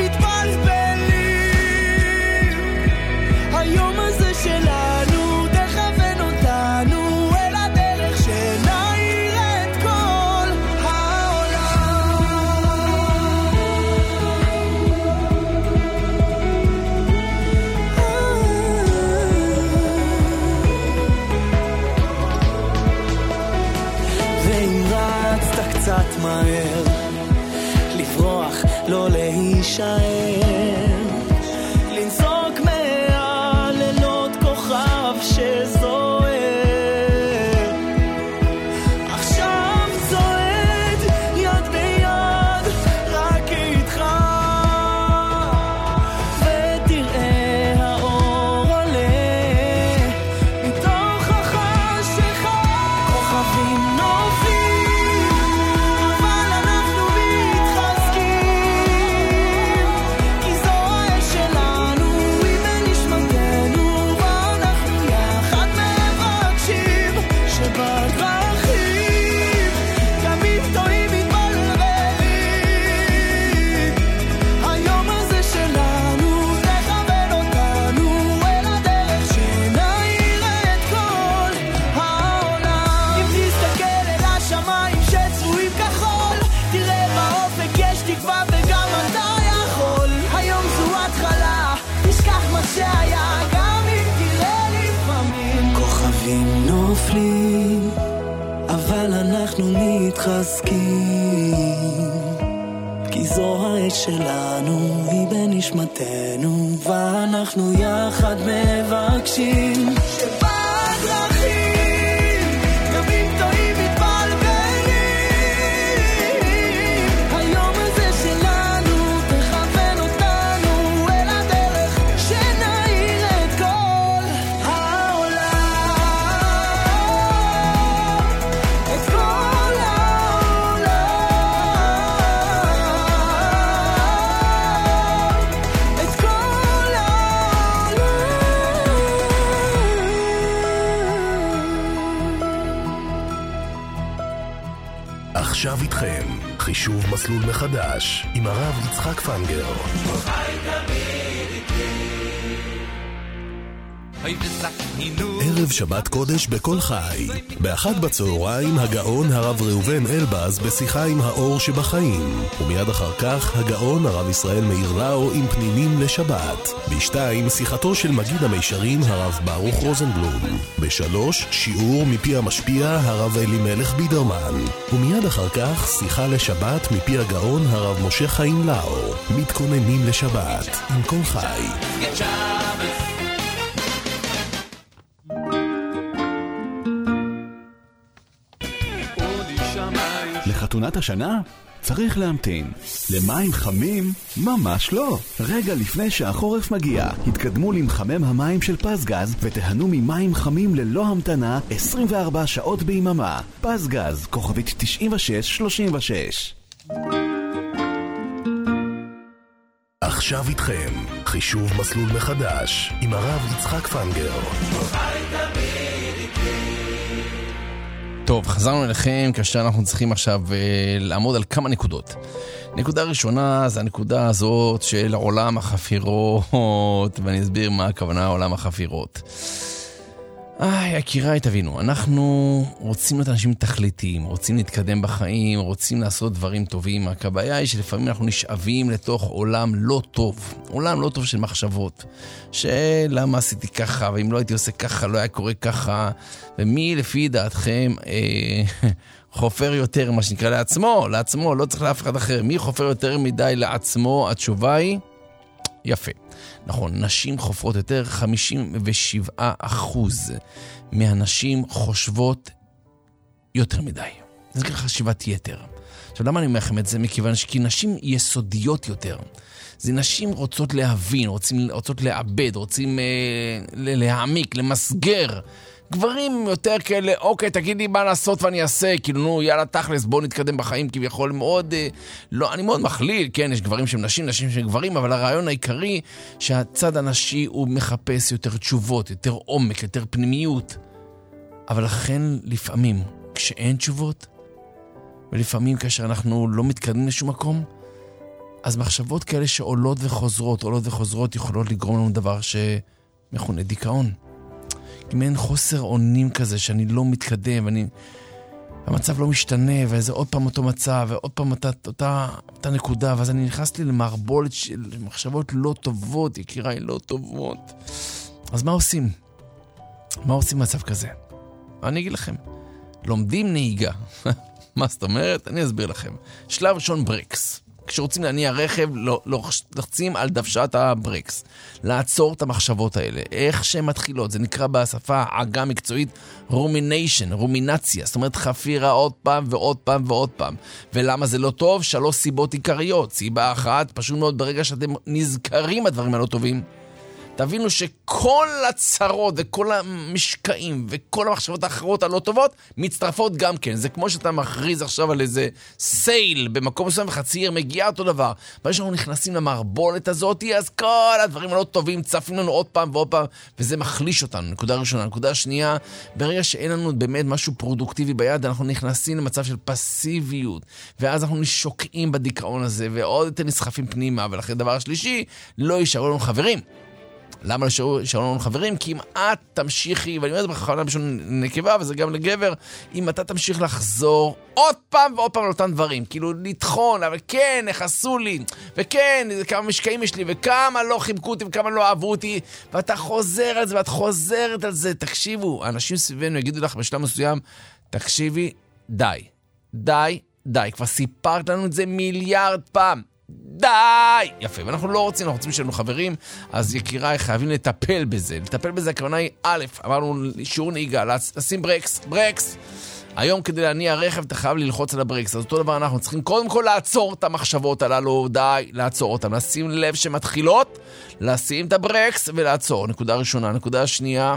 מתבלבלים, היום הזה שלנו תכוון אותנו אל הדרך שנאיר את כל העולם. ואם רצת קצת מהר, לברוח, לא להישאר, לנסוק מהלילות כוכב שזוהר, עכשיו צועד יד ביד רק איתך, ותראה האור עולה מתוך החשכה. כוכבים נופלים, אבל אנחנו מתחזקים, כי זו האש שלנו, היא בנשמתנו, ואנחנו יחד מבקשים שבדרכים, גם אם טועים מתבלבלים, היום הזה שלנו תכוון אותנו אל הדרך שנאיר את כל העולם. אם תסתכל אל השמיים שצבועים כחול, תראה באופק יש תקווה וגם אתה יכול. היום זו התחלה, תשכח מה שהיה, גם אם תראה לפעמים. כוכבים נופלים, אבל אנחנו מתחזקים, כי זו האש שלנו, היא בנשמתנו, ואנחנו יחד מבקשים שבדרכים, גם אם טועים מתבלבלים, היום הזה שלנו תכוון אותנו אל הדרך שנאיר את כל העולם, את כל העולם. עכשיו איתכם, חישוב מסלול מחדש, עם הרב יצחק פנגר. ערב שבת קודש בכל חי. באחת בצהריים הגאון הרב ראובן אלבז בשיחה עם האור שבחיים, ומיד אחר כך הגאון הרב ישראל מאיר לאו עם פנינים לשבת. בשתיים שיחתו של מגיד המישרים הרב ברוך רוזנבלום. בשלוש שיעור מפי המשפיע הרב אלימלך בידרמן, ומיד אחר כך שיחה לשבת מפי הגאון הרב משה חיים לאו. מתכוננים לשבת עם כל חי. לחתונת השנה? צריך להמתין. למים חמים? ממש לא. רגע לפני שהחורף מגיע, התקדמו למחמם המים של פסגז ותהנו ממים חמים ללא המתנה עשרים וארבע שעות ביממה. פסגז, כוכבית תשעים ושש שלושים ושש. עכשיו איתכם, חישוב מסלול מחדש, עם הרב יצחק פנגר. טוב, חזרנו אליכם כאשר אנחנו צריכים עכשיו uh, לעמוד על כמה נקודות. נקודה ראשונה זה הנקודה הזאת של עולם החפירות, ואני אסביר מה הכוונה עולם החפירות. איי, יקיריי, תבינו, אנחנו רוצים להיות אנשים תכליתיים, רוצים להתקדם בחיים, רוצים לעשות דברים טובים. הבעיה היא שלפעמים אנחנו נשאבים לתוך עולם לא טוב, עולם לא טוב של מחשבות, שלמה עשיתי ככה, ואם לא הייתי עושה ככה, לא היה קורה ככה, ומי לפי דעתכם אה, חופר יותר, מה שנקרא, לעצמו, לעצמו, לא צריך לאף אחד אחר, מי חופר יותר מדי לעצמו? התשובה היא, יפה. נכון, נשים חופרות יותר, חמישים ושבעה אחוז מהנשים חושבות יותר מדי. זה כאילו חשיבת יתר. עכשיו, למה אני אומר לכם את זה? מכיוון שכי נשים יסודיות יותר. זה נשים רוצות להבין, רוצים, רוצות לאבד, רוצים אה, להעמיק, למסגר. גברים יותר כאלה, אוקיי, תגיד לי מה לעשות ואני אעשה, כאילו, נו, יאללה, תכלס, בואו נתקדם בחיים, כביכול מאוד, אה, לא, אני מאוד מכליל, כן, יש גברים שהם נשים, נשים שהם גברים, אבל הרעיון העיקרי, שהצד הנשי הוא מחפש יותר תשובות, יותר עומק, יותר פנימיות. אבל לכן, לפעמים, כשאין תשובות, ולפעמים כאשר אנחנו לא מתקדמים לשום מקום, אז מחשבות כאלה שעולות וחוזרות, עולות וחוזרות, יכולות לגרום לנו דבר שמכונה דיכאון. מעין חוסר אונים כזה, שאני לא מתקדם, ואני, המצב לא משתנה, וזה עוד פעם אותו מצב, ועוד פעם אותה, אותה, אותה נקודה, ואז אני נכנס לי למערבולת של מחשבות לא טובות, יקיריי, לא טובות. אז מה עושים? מה עושים במצב כזה? אני אגיד לכם, לומדים נהיגה. מה זאת אומרת? אני אסביר לכם. שלב ראשון ברקס. כשרוצים להניע רכב, לוחצים על דוושת הברקס. לעצור את המחשבות האלה. איך שהן מתחילות, זה נקרא בשפה העגה מקצועית רומיניישן, רומינציה. זאת אומרת חפירה עוד פעם ועוד פעם ועוד פעם. ולמה זה לא טוב? שלוש סיבות עיקריות. סיבה אחת, פשוט מאוד ברגע שאתם נזכרים הדברים הלא טובים, תבינו שכל הצרות וכל המשקעים וכל המחשבות האחרות הלא טובות מצטרפות גם כן. זה כמו שאתה מכריז עכשיו על איזה סייל במקום מסוים וחצי עיר מגיע אותו דבר. ברגע שאנחנו נכנסים למערבולת הזאת, אז כל הדברים הלא טובים צפים לנו עוד פעם ועוד פעם, וזה מחליש אותנו. נקודה ראשונה. נקודה שנייה, ברגע שאין לנו באמת משהו פרודוקטיבי ביד, אנחנו נכנסים למצב של פסיביות, ואז אנחנו נשוקעים בדיכאון הזה, ועוד יותר נסחפים פנימה. ולכן דבר השלישי, לא יישארו לנו חברים. למה לשאול לנו חברים? כי אם את תמשיכי, ואני אומר את זה בכוונה בשביל נקבה, וזה גם לגבר, אם אתה תמשיך לחזור עוד פעם ועוד פעם על אותם דברים, כאילו לטחון, אבל כן, נכנסו לי, וכן, כמה משקעים יש לי, וכמה לא חיבקו אותי, וכמה לא אהבו אותי, ואתה חוזר על זה, ואת חוזרת על זה. תקשיבו, האנשים סביבנו יגידו לך בשלב מסוים, תקשיבי, די, די, די, כבר סיפרת לנו את זה מיליארד פעם. די! יפה, ואנחנו לא רוצים, אנחנו רוצים שיהיו לנו חברים, אז יקיריי חייבים לטפל בזה. לטפל בזה, הכוונה היא, א', אמרנו שיעור נהיגה, לשים ברקס, ברקס. היום כדי להניע רכב, אתה חייב ללחוץ על הברקס. אז אותו דבר אנחנו צריכים קודם כל לעצור את המחשבות הללו, די, לעצור אותם, לשים לב שמתחילות, לשים את הברקס ולעצור. נקודה ראשונה. נקודה שנייה,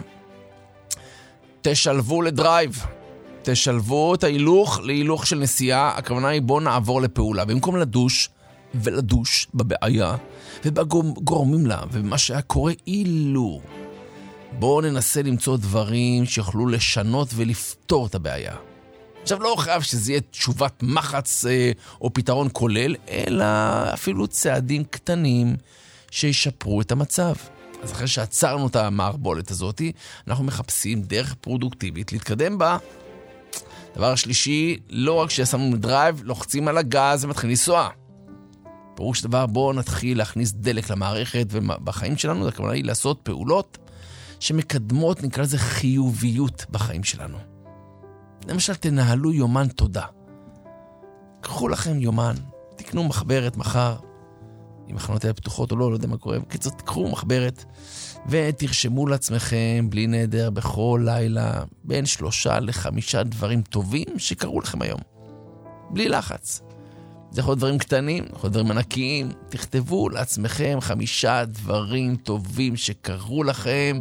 תשלבו לדרייב. תשלבו את ההילוך להילוך של נסיעה. הכוונה היא בוא נעבור לפעולה. במקום לדוש, ולדוש בבעיה ובגורמים לה ובמה שהיה קורה אילו, בואו ננסה למצוא דברים שיוכלו לשנות ולפתור את הבעיה. עכשיו, לא חייב שזה יהיה תשובת מחץ אה, או פתרון כולל, אלא אפילו צעדים קטנים שישפרו את המצב. אז אחרי שעצרנו את המערבולת הזאת, אנחנו מחפשים דרך פרודוקטיבית להתקדם בה. דבר השלישי, לא רק ששמנו דרייב, לוחצים על הגז ומתחילים לנסוע. פירוש דבר, בואו נתחיל להכניס דלק למערכת, ובחיים שלנו, הכוונה היא לעשות פעולות שמקדמות, נקרא לזה חיוביות בחיים שלנו. למשל, תנהלו יומן תודה. קחו לכם יומן, תקנו מחברת מחר, אם החנות האלה פתוחות או לא, לא יודע מה קורה, בקיצור, תקחו מחברת, ותרשמו לעצמכם, בלי נדר, בכל לילה, בין שלושה לחמישה דברים טובים שקרו לכם היום. בלי לחץ. זה יכול להיות דברים קטנים, יכול להיות דברים ענקיים. תכתבו לעצמכם חמישה דברים טובים שקרו לכם,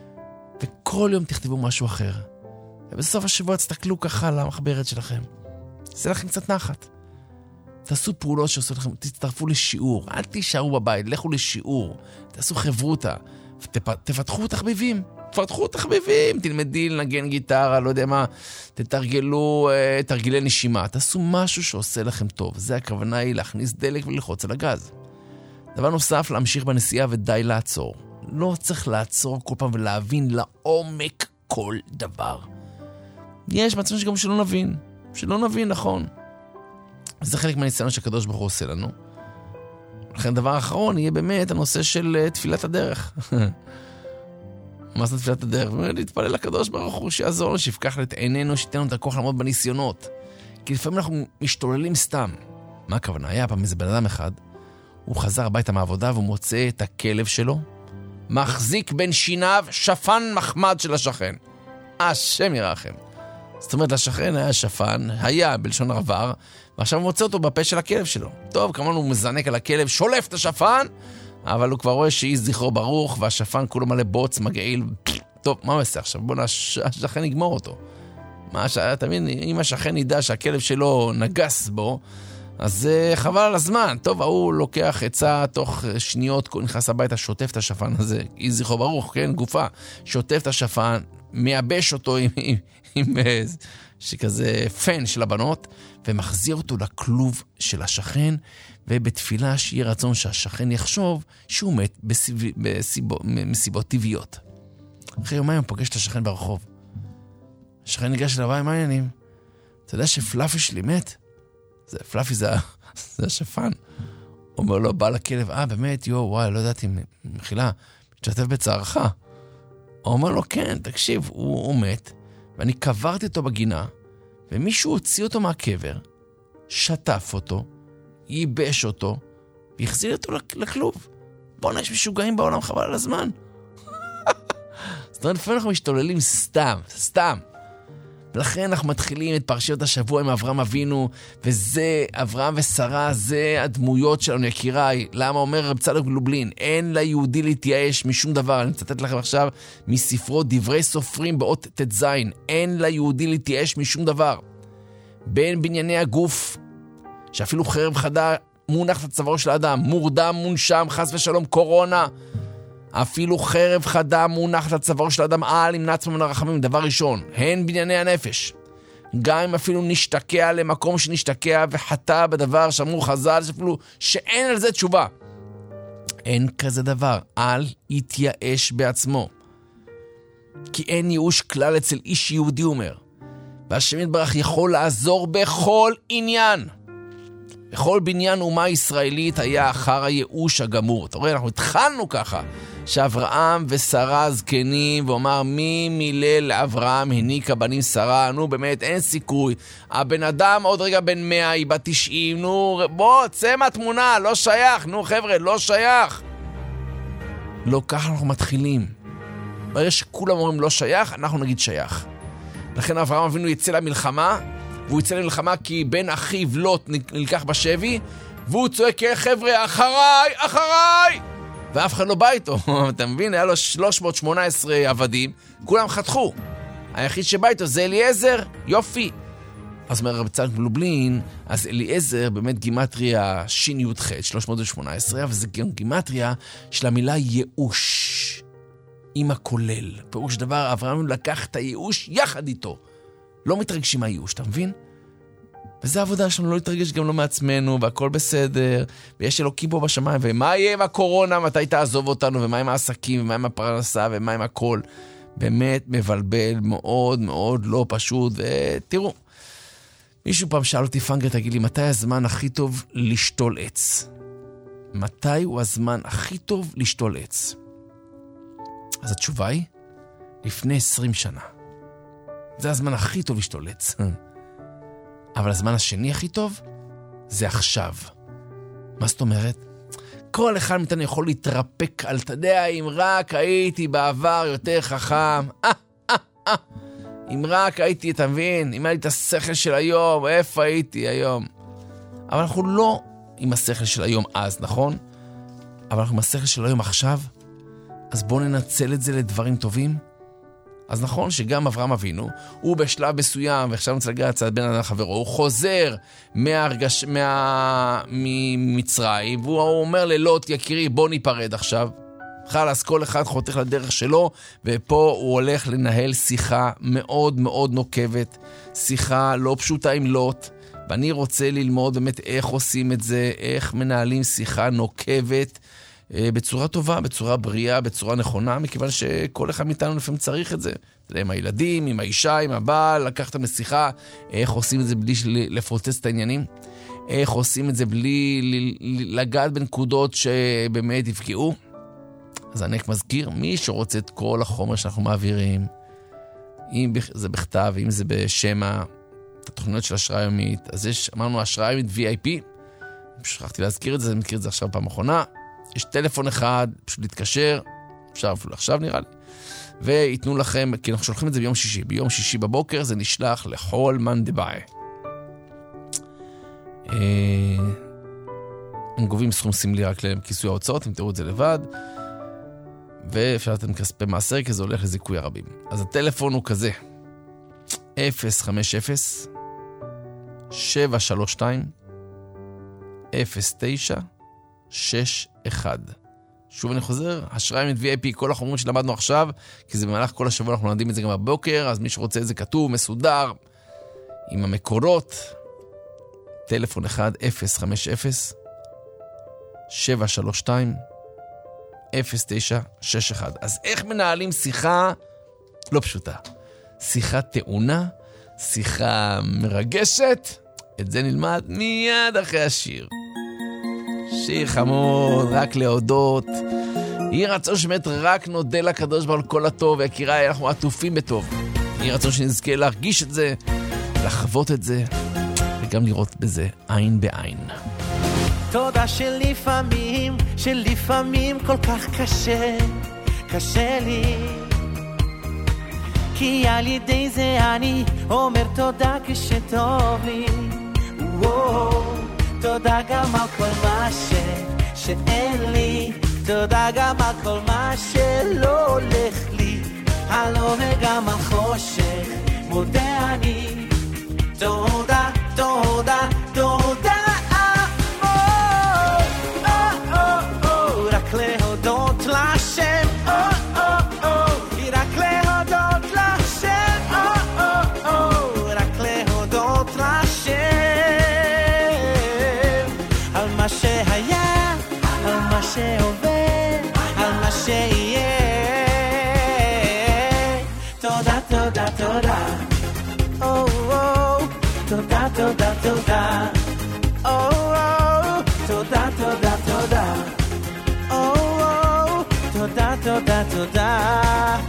וכל יום תכתבו משהו אחר. ובסוף השבוע תסתכלו ככה על המחברת שלכם. זה לכם קצת נחת. תעשו פעולות שעשו לכם, תצטרפו לשיעור, אל תישארו בבית, לכו לשיעור, תעשו חברותה, תפתחו תחביבים, תפתחו תחביבים, תלמדי לנגן גיטרה, לא יודע מה, תתרגלו, תרגילי נשימה, תעשו משהו שעושה לכם טוב. זה הכוונה היא להכניס דלק וללחוץ על הגז. דבר נוסף, להמשיך בנסיעה ודי לעצור. לא צריך לעצור כל פעם ולהבין לעומק כל דבר. יש מצב שגם שלא נבין, שלא נבין נכון. זה חלק מהניסיון שהקדוש ברוך הוא עושה לנו. לכן דבר האחרון יהיה באמת הנושא של תפילת הדרך. מה זה תפילת הדרך? להתפלל לקדוש ברוך הוא שיעזור לנו, שיפקח את עינינו, שייתן לנו את הכוח לעמוד בניסיונות. כי לפעמים אנחנו משתוללים סתם. מה הכוונה? היה פעם איזה בן אדם אחד, הוא חזר הביתה מהעבודה והוא מוצא את הכלב שלו, מחזיק בין שיניו שפן מחמד של השכן. השם ירחם. זאת אומרת, לשכן היה שפן, היה בלשון עבר, ועכשיו הוא מוצא אותו בפה של הכלב שלו. טוב, כמובן הוא מזנק על הכלב, שולף את השפן, אבל הוא כבר רואה שאיש זכרו ברוך, והשפן כולו מלא בוץ, מגעיל. טוב, מה הוא עושה עכשיו? בוא השכן יגמור אותו. מה, אתה מבין, אם השכן ידע שהכלב שלו נגס בו, אז חבל על הזמן. טוב, הוא לוקח עצה תוך שניות, נכנס הביתה, שוטף את השפן הזה, איש זכרו ברוך, כן, גופה, שוטף את השפן, מייבש אותו עם, עם, עם שכזה פן של הבנות, ומחזיר אותו לכלוב של השכן, ובתפילה שיהיה רצון שהשכן יחשוב שהוא מת בסיב... בסיבו... מסיבות טבעיות. אחרי יומיים הוא פוגש את השכן ברחוב. השכן ניגש אליו, מה העניינים? אתה יודע שפלאפי שלי מת? זה, פלאפי זה, זה השפן. אומר לו, בא לכלב, אה באמת, יו, וואי, לא ידעתי, מחילה, תשתתף בצערך. הוא אומר לו, כן, תקשיב, הוא, הוא מת, ואני קברתי אותו בגינה, ומישהו הוציא אותו מהקבר, שטף אותו, ייבש אותו, והחזיר אותו לכלוב. בואו, יש משוגעים בעולם, חבל על הזמן. זאת אומרת, לפעמים אנחנו משתוללים סתם, סתם. ולכן אנחנו מתחילים את פרשיות השבוע עם אברהם אבינו, וזה, אברהם ושרה, זה הדמויות שלנו, יקיריי. למה אומר רב צדוק לובלין? אין ליהודי להתייאש משום דבר. אני מצטט לכם עכשיו מספרו דברי סופרים באות ת' אין ליהודי להתייאש משום דבר. בין בנייני הגוף, שאפילו חרב חדה מונח לצווארו של האדם, מורדם, מונשם, חס ושלום, קורונה, אפילו חרב חדה מונחת לצווארו של האדם, אל ימנע עצמו מן הרחמים. דבר ראשון, הן בנייני הנפש. גם אם אפילו נשתקע למקום שנשתקע וחטא בדבר שאמרו חז"ל, אפילו שאין על זה תשובה. אין כזה דבר, אל יתייאש בעצמו. כי אין ייאוש כלל אצל איש יהודי, אומר. והשם יתברך יכול לעזור בכל עניין. בכל בניין אומה ישראלית היה אחר הייאוש הגמור. אתה רואה, אנחנו התחלנו ככה, שאברהם ושרה זקנים, ואומר, מי מילל לאברהם הניקה בנים שרה? נו, באמת, אין סיכוי. הבן אדם עוד רגע בן מאה, היא בת תשעים, נו, בוא, צא מהתמונה, לא שייך, נו חבר'ה, לא שייך. לא, ככה אנחנו מתחילים. ברגע שכולם אומרים לא שייך, אנחנו נגיד שייך. לכן אברהם אבינו יצא למלחמה, והוא יצא למלחמה כי בן אחיו לוט נלקח בשבי, והוא צועק, חבר'ה, אחריי, אחריי! ואף אחד לא בא איתו, אתה מבין? היה לו שלוש מאות שמונה עשרה עבדים, כולם חתכו. היחיד שבא איתו זה אליעזר, יופי. אז אומר רב צדוק לובלין, אז אליעזר באמת גימטריה שין יוד ח' שלוש מאות שמונה עשרה, אבל זה גם גימטריה של המילה ייאוש, עם הכולל. פירוש דבר, אברהם לקח את הייאוש יחד איתו. לא מתרגשים מהייאוש, אתה מבין? וזו העבודה שלנו, לא להתרגש גם לא מעצמנו, והכל בסדר, ויש אלוקים פה בשמיים, ומה יהיה עם הקורונה, מתי תעזוב אותנו, ומה עם העסקים, ומה עם הפרנסה, ומה עם הכל. באמת מבלבל מאוד מאוד לא פשוט, ותראו, מישהו פעם שאל אותי, פנגר, תגיד לי, מתי הזמן הכי טוב לשתול עץ? מתי הוא הזמן הכי טוב לשתול עץ? אז התשובה היא, לפני עשרים שנה. זה הזמן הכי טוב לשתול עץ. אבל הזמן השני הכי טוב, זה עכשיו. מה זאת אומרת? כל אחד מאיתנו יכול להתרפק על, אתה יודע, אם רק הייתי בעבר יותר חכם, אה, אה, אה. אם רק הייתי, אתה מבין, אם היה לי את השכל של היום, איפה הייתי היום? אבל אנחנו לא עם השכל של היום אז, נכון? אבל אנחנו עם השכל של היום עכשיו, אז בואו ננצל את זה לדברים טובים. אז נכון שגם אברהם אבינו, הוא בשלב מסוים, ועכשיו נצא לגעת צד בין אדם לחברו, הוא חוזר מהרגש, מה... ממצרים, והוא אומר ללוט, יקירי, בוא ניפרד עכשיו. חלס, כל אחד חותך לדרך שלו, ופה הוא הולך לנהל שיחה מאוד מאוד נוקבת, שיחה לא פשוטה עם לוט, ואני רוצה ללמוד באמת איך עושים את זה, איך מנהלים שיחה נוקבת, בצורה טובה, בצורה בריאה, בצורה נכונה, מכיוון שכל אחד מאיתנו לפעמים צריך את זה. עם הילדים, עם האישה, עם הבעל, לקחתם לשיחה, איך עושים את זה בלי לפוצץ את העניינים, איך עושים את זה בלי לגעת בנקודות שבאמת יפגעו. אז אני מזכיר, מי שרוצה את כל החומר שאנחנו מעבירים, אם זה בכתב, אם זה בשמה, את התוכניות של השראה יומית, אז יש, אמרנו, השראה יומית וי איי פי, שכחתי להזכיר את זה, אני מכיר את זה עכשיו פעם אחרונה, יש טלפון אחד, פשוט להתקשר, אפשר אפילו עכשיו נראה לי, ויתנו לכם, כי אנחנו שולחים את זה ביום שישי, ביום שישי בבוקר זה נשלח לכל מן דבעי. הם גובים סכום סמלי רק לכיסוי ההוצאות, אם תראו את זה לבד, ואפשר לתת כספי מעשר, כי זה הולך לזיכוי הרבים. אז הטלפון הוא כזה, אפס חמש אפס שבע שלוש שתיים אפס תשע שש אחד. שוב אני חוזר, השראה יומית וי איי פי, כל החומרים שלמדנו עכשיו, כי זה במהלך כל השבוע אנחנו לומדים את זה גם בבוקר, אז מי שרוצה את זה כתוב, מסודר, עם המקורות, טלפון אחד אפס חמש אפס שבע שלוש שתיים אפס תשע שש אחד. אז איך מנהלים שיחה לא פשוטה? שיחה טעונה, שיחה מרגשת, את זה נלמד מיד אחרי השיר. שיר חמוד, רק להודות. יהי רצון שבאמת רק נודה לקדוש ברוך הוא על כל הטוב, ויקיריי, אנחנו עטופים בטוב. יהי רצון שנזכה להרגיש את זה, לחוות את זה, וגם לראות בזה עין בעין. תודה שלפעמים, שלפעמים כל כך קשה, קשה לי, כי על ידי זה אני אומר תודה כשטוב לי. וואו, תודה גם על כל מה ש... שאין לי, תודה גם על כל מה שלא הולך לי, הלא וגם על חושך מודה אני. תודה, תודה, תודה, רק להודות לשם, רק להודות לשם, רק להודות לשם על מה שהיה, על מה שעובר, על מה שיהיה. תודה, תודה, תודה, תודה, תודה, תודה, תודה, תודה, תודה, תודה, תודה, תודה,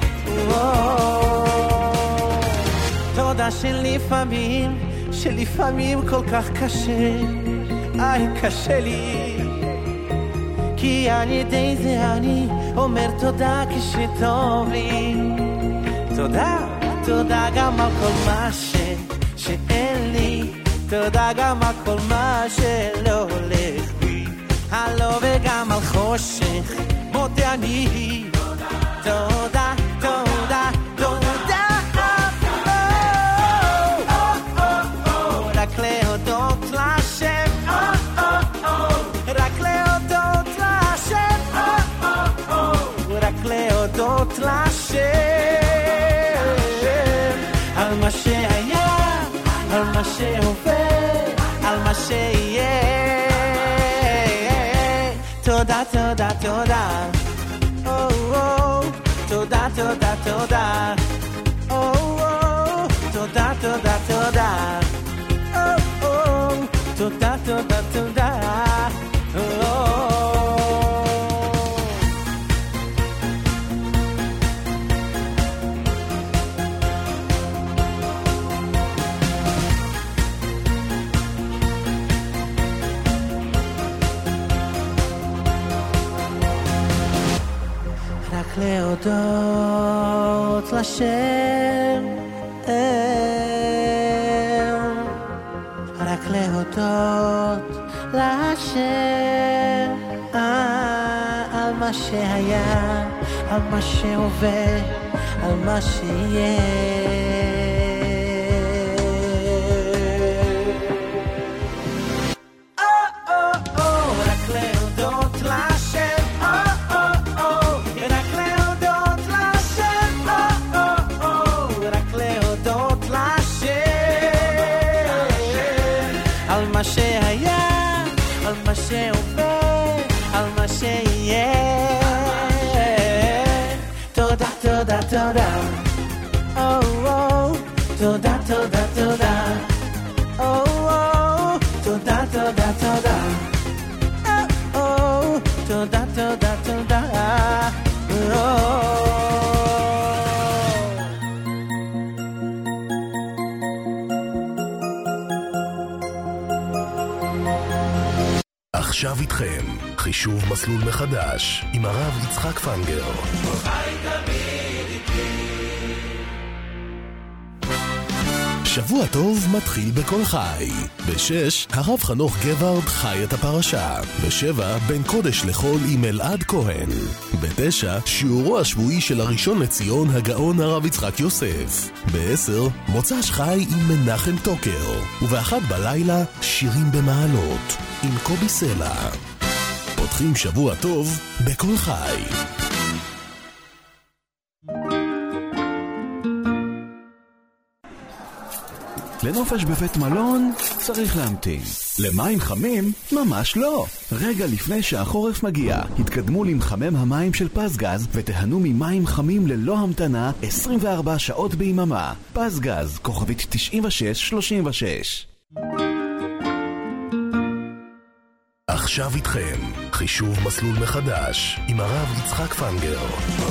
תודה שלפעמים, שלפעמים כל כך קשה, איי קשה לי, כי על ידי זה אני אומר תודה כשטוב לי. תודה, תודה גם על כל מה ש... שאין לי, תודה גם על כל מה שלא הולך בי, הלא וגם על חושך מודה אני. תודה, תודה, תודה, רק להודות לשם, רק להודות לשם, רק להודות לשם על מה שהיה, שהווה, על מה שיהיה. תודה, תודה, תודה. תודה, תודה, תודה. תודה, תודה, תודה. תודה, תודה, תודה. רק להודות לשם, רק להודות לשם על מה שהיה, על מה שהווה, על מה שיהיה. מה שהיה, על מה שהווה, על מה שיהיה. תודה, תודה, תודה. תודה, תודה, תודה. תודה, תודה, תודה. תודה, תודה, תודה. עכשיו איתכם, חישוב מסלול מחדש, עם הרב יצחק פנגר. שבוע טוב מתחיל בכל חי. בשש, הרב חנוך גברד חי את הפרשה. בשבע, בין קודש לחול עם אלעד כהן. בתשע, שיעורו השבועי של הראשון לציון הגאון הרב יצחק יוסף. בעשר, מוצ"ש חי עם מנחם טוקר. ובאחת בלילה, שירים במעלות. עם קובי סלע. פותחים שבוע טוב בכל חי. לנופש בבית מלון צריך להמתין. למים חמים ממש לא. רגע לפני שהחורף מגיע, התקדמו למחמם המים של פסגז ותהנו ממים חמים ללא המתנה עשרים וארבע שעות ביממה. פסגז, כוכבית תשעים ושש שלושים ושש. עכשיו איתכם, חישוב מסלול מחדש, עם הרב יצחק פנגר.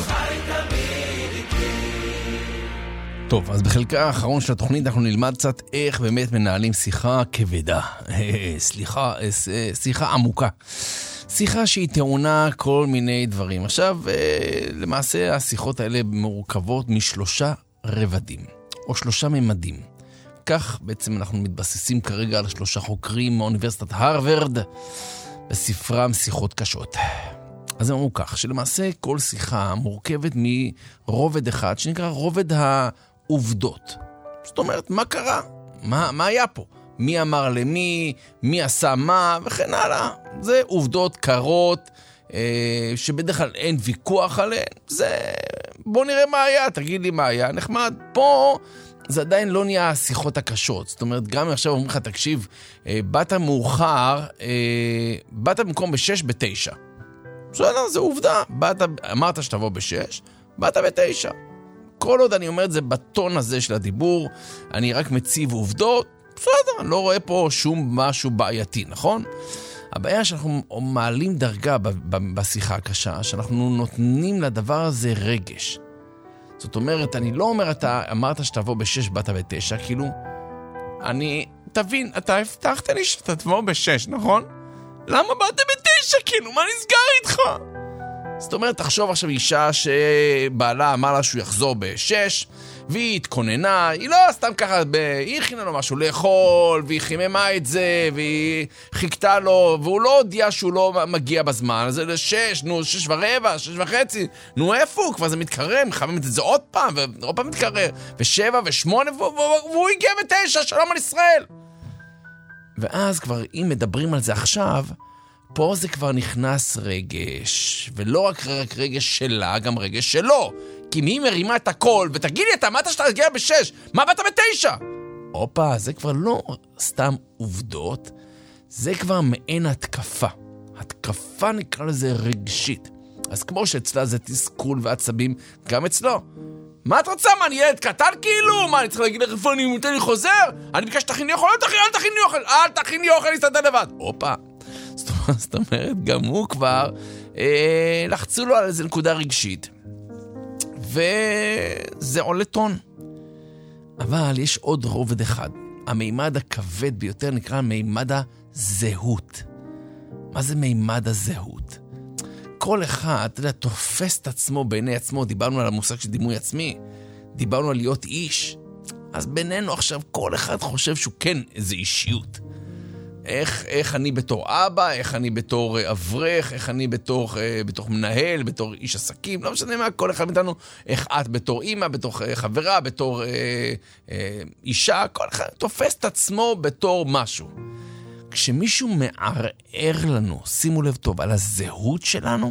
טוב, אז בחלקה האחרון של התוכנית אנחנו נלמד קצת איך באמת מנהלים שיחה כבדה. סליחה, שיחה עמוקה. שיחה שהיא טעונה כל מיני דברים. עכשיו, למעשה השיחות האלה מורכבות משלושה רבדים, או שלושה ממדים. כך בעצם אנחנו מתבססים כרגע על שלושה חוקרים מאוניברסיטת הרווארד בספרם שיחות קשות. אז הם אמרו כך, שלמעשה כל שיחה מורכבת מרובד אחד שנקרא רובד העובדות. זאת אומרת, מה קרה? מה, מה היה פה? מי אמר למי? מי עשה מה? וכן הלאה. זה עובדות קרות אה, שבדרך כלל אין ויכוח עליהן. זה, בוא נראה מה היה, תגיד לי מה היה. נחמד, פה זה עדיין לא נהיה השיחות הקשות. זאת אומרת, גם עכשיו אומרים לך, תקשיב, אה, באת מאוחר, אה, באת במקום בשש, בתשע. בסדר, זה עובדה. באת, אמרת שתבוא בשש, באת בתשע. כל עוד אני אומר את זה בטון הזה של הדיבור, אני רק מציב עובדות, בסדר, אני לא רואה פה שום משהו בעייתי, נכון? הבעיה שאנחנו מעלים דרגה ב- ב- בשיחה הקשה, שאנחנו נותנים לדבר הזה רגש. זאת אומרת, אני לא אומר, אתה אמרת שתבוא בשש, באת בתשע, כאילו, אני, תבין, אתה הבטחת לי שאתה תבוא בשש, נכון? למה באת בתשע, כאילו, מה נסגר איתך? זאת אומרת, תחשוב עכשיו אישה שבעלה אמר לה שהוא יחזור בשש, והיא התכוננה, היא לא סתם ככה, ב... היא הכינה לו משהו לאכול, והיא חיממה את זה, והיא חיכתה לו, והוא לא הודיע שהוא לא מגיע בזמן, אז זה לשש, נו, שש ורבע, שש וחצי, נו איפה הוא? כבר זה מתקרר, מחממת את זה עוד פעם, ועוד פעם מתקרר, ושבע ושמונה, והוא הגיע בתשע, שלום על ישראל. ואז כבר, אם מדברים על זה עכשיו, פה זה כבר נכנס רגש, ולא רק, רק רגש שלה, גם רגש שלו. כי מי מרימה את הכל, ותגיד לי, אתה אמרת שאתה תגיע בשש, מה באת בתשע? אופה, זה כבר לא סתם עובדות, זה כבר מעין התקפה. התקפה נקרא לזה רגשית. אז כמו שאצלה זה תסכול ועצבים, גם אצלו. מה את רוצה? מה, אני ילד קטן כאילו? מה, אני צריך להגיד לך איפה אני נותן לי חוזר? אני ביקש שתכין לי אוכל, אל תכין, אל תכין לי אוכל, אל תכין לי אוכל, להסתדר לבד. אופה. זאת אומרת, גם הוא כבר, אה, לחצו לו על איזה נקודה רגשית. וזה עולה טון. אבל יש עוד רובד אחד. המימד הכבד ביותר נקרא מימד הזהות. מה זה מימד הזהות? כל אחד, אתה יודע, תופס את עצמו בעיני עצמו. דיברנו על המושג של דימוי עצמי. דיברנו על להיות איש. אז בינינו עכשיו כל אחד חושב שהוא כן איזו אישיות. איך, איך אני בתור אבא, איך אני בתור אברך, איך אני בתור, בתור מנהל, בתור איש עסקים, לא משנה מה, כל אחד מאיתנו, איך את בתור אמא, בתור חברה, בתור אה, אה, אישה, כל אחד תופס את עצמו בתור משהו. כשמישהו מערער לנו, שימו לב טוב, על הזהות שלנו,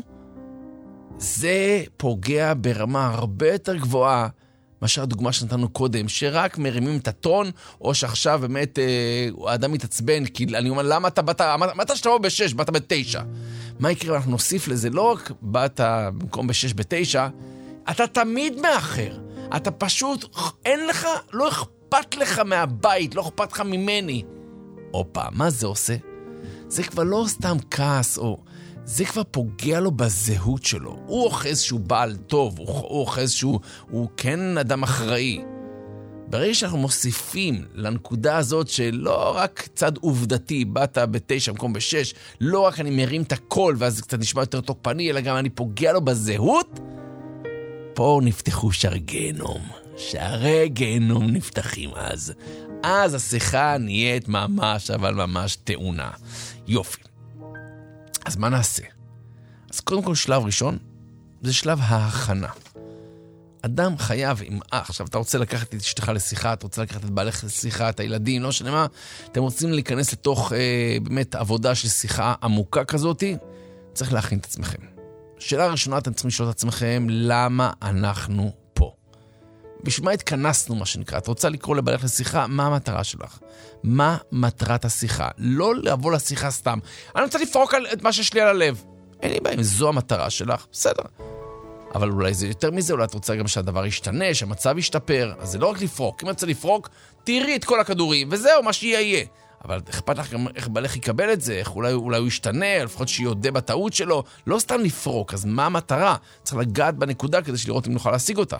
זה פוגע ברמה הרבה יותר גבוהה, מאשר הדוגמה שנתנו קודם, שרק מרימים את הטון, או שעכשיו באמת אה, האדם מתעצבן, כי אני אומר, למה אתה באת, מה אתה שתבוא בשש, באת בתשע? מה יקרה? אנחנו נוסיף לזה, לא רק באת במקום בשש בתשע, אתה תמיד מאחר. אתה פשוט, אין לך, לא אכפת לך מהבית, לא אכפת לך ממני. אופה, מה זה עושה? זה כבר לא סתם כעס, או... זה כבר פוגע לו בזהות שלו. הוא אוחז שהוא בעל טוב, הוא אוחז שהוא הוא כן אדם אחראי. ברגע שאנחנו מוסיפים לנקודה הזאת שלא רק צד עובדתי, באת בתשע במקום בשש, לא רק אני מרים את הכל ואז זה קצת נשמע יותר תוקפני, אלא גם אני פוגע לו בזהות, פה נפתחו שערי גיהנום. שערי גיהנום נפתחים אז. אז השיחה נהיית ממש, אבל ממש טעונה. יופי. אז מה נעשה? אז קודם כל שלב ראשון, זה שלב ההכנה. אדם חייב עם אח, עכשיו אתה רוצה לקחת את אשתך לשיחה, אתה רוצה לקחת את בעלך לשיחה, את הילדים, לא שנה מה, אתם רוצים להיכנס לתוך אה, באמת עבודה של שיחה עמוקה כזאת, צריך להכין את עצמכם. שאלה ראשונה, אתם צריכים לשאול את עצמכם, למה אנחנו פה? בשביל מה התכנסנו, מה שנקרא? את רוצה לקרוא לבעלך לשיחה, מה המטרה שלך? מה מטרת השיחה? לא לבוא לשיחה סתם. אני רוצה לפרוק את מה שיש לי על הלב. אין לי בעיה, אם זו המטרה שלך, בסדר. אבל אולי זה יותר מזה, אולי את רוצה גם שהדבר ישתנה, שהמצב ישתפר. אז זה לא רק לפרוק. אם את רוצה לפרוק, תראי את כל הכדורים, וזהו, מה שיהיה. אבל אכפת לך גם איך בעלך יקבל את זה, איך אולי, אולי הוא ישתנה, לפחות שיודע בטעות שלו. לא סתם לפרוק, אז מה המטרה? צריך לגעת בנקודה כדי לראות אם נוכל להשיג אותה.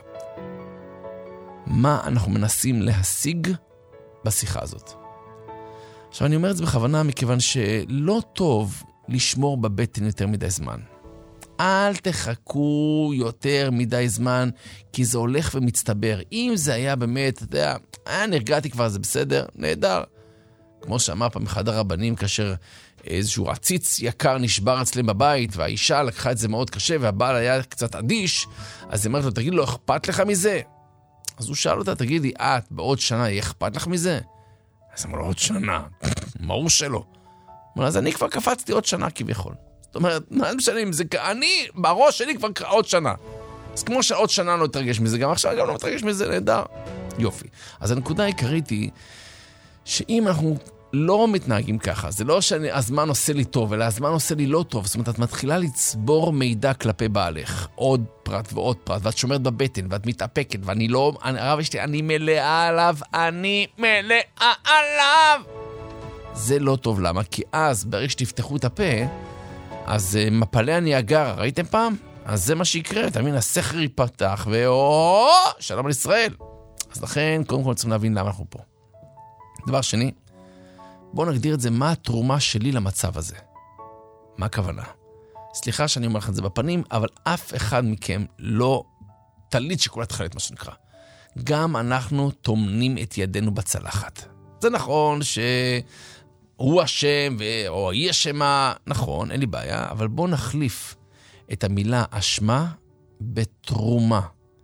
מה אנחנו מנסים להשיג בשיחה הזאת? עכשיו אני אומר את זה בכוונה מכיוון שלא טוב לשמור בבטן יותר מדי זמן. אל תחכו יותר מדי זמן, כי זה הולך ומצטבר. אם זה היה באמת, אתה יודע, היה נרגעתי כבר, זה בסדר, נהדר. כמו שאמר פעם אחד הרבנים, כאשר איזשהו עציץ יקר נשבר אצלם בבית, והאישה לקחה את זה מאוד קשה, והבעל היה קצת אדיש, אז היא אמרת לו, תגיד לו, אכפת לך מזה? אז הוא שאל אותה, תגידי, את בעוד שנה, יהיה אכפת לך מזה? אז אמר לו, עוד שנה. ברור שלא. אז אני כבר קפצתי עוד שנה כביכול. זאת אומרת, מה משנה אם זה, אני, בראש שלי כבר עוד שנה. אז כמו שעוד שנה לא תרגש מזה, גם עכשיו גם לא תרגש מזה, נהדר. יופי. אז הנקודה העיקרית היא, שאם אנחנו לא מתנהגים ככה, זה לא שהזמן עושה לי טוב, אלא הזמן עושה לי לא טוב. זאת אומרת, את מתחילה לצבור מידע כלפי בעלך. עוד פרט ועוד פרט, ואת שומרת בבטן, ואת מתאפקת, ואני לא, הרב אשתי, אני מלאה עליו, אני מלאה עליו. זה לא טוב, למה? כי אז, ברגע שתפתחו את הפה, אז מפלי הניאגרה, ראיתם פעם? אז זה מה שיקרה, תאמין, הסכר ייפתח, ואו, שלום על ישראל. אז לכן, קודם כל צריכים להבין למה אנחנו פה. דבר שני, בואו נגדיר את זה, מה התרומה שלי למצב הזה? מה הכוונה? סליחה שאני אומר לך את זה בפנים, אבל אף אחד מכם לא תליד שכולה תחלט, מה שנקרא. גם אנחנו תומנים את ידינו בצלחת. זה נכון שהוא אשם, או היא אשמה, נכון, אין לי בעיה, אבל בואו נחליף את המילה אשמה בתרומה.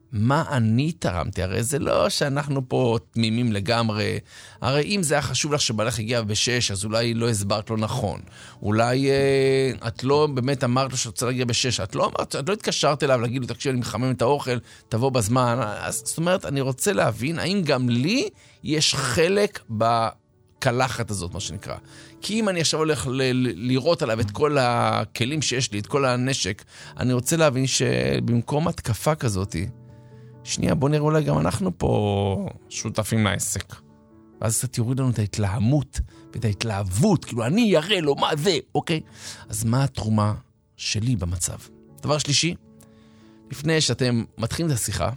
מה אני תרמתי? הרי זה לא שאנחנו פה תמימים לגמרי. הרי אם זה היה חשוב לך שבעלך הגיע בשש, אז אולי לא הסברת לו נכון. אולי אה, את לא באמת אמרת לו שרוצה להגיע בשש. את לא אמרת, את לא התקשרת אליו להגיד לו, תקשיב, אני מחמם את האוכל, תבוא בזמן. אז, זאת אומרת, אני רוצה להבין, האם גם לי יש חלק בקלחת הזאת, מה שנקרא. כי אם אני עכשיו הולך ל- ל- לראות עליו את כל הכלים שיש לי, את כל הנשק, אני רוצה להבין שבמקום התקפה כזאת, שנייה, בוא נראה אולי גם אנחנו פה שותפים לעסק. ואז קצת יוריד לנו את ההתלהמות ואת ההתלהבות, כאילו אני יראה לו מה זה, אוקיי? אז מה התרומה שלי במצב? דבר שלישי, לפני שאתם מתחילים את השיחה,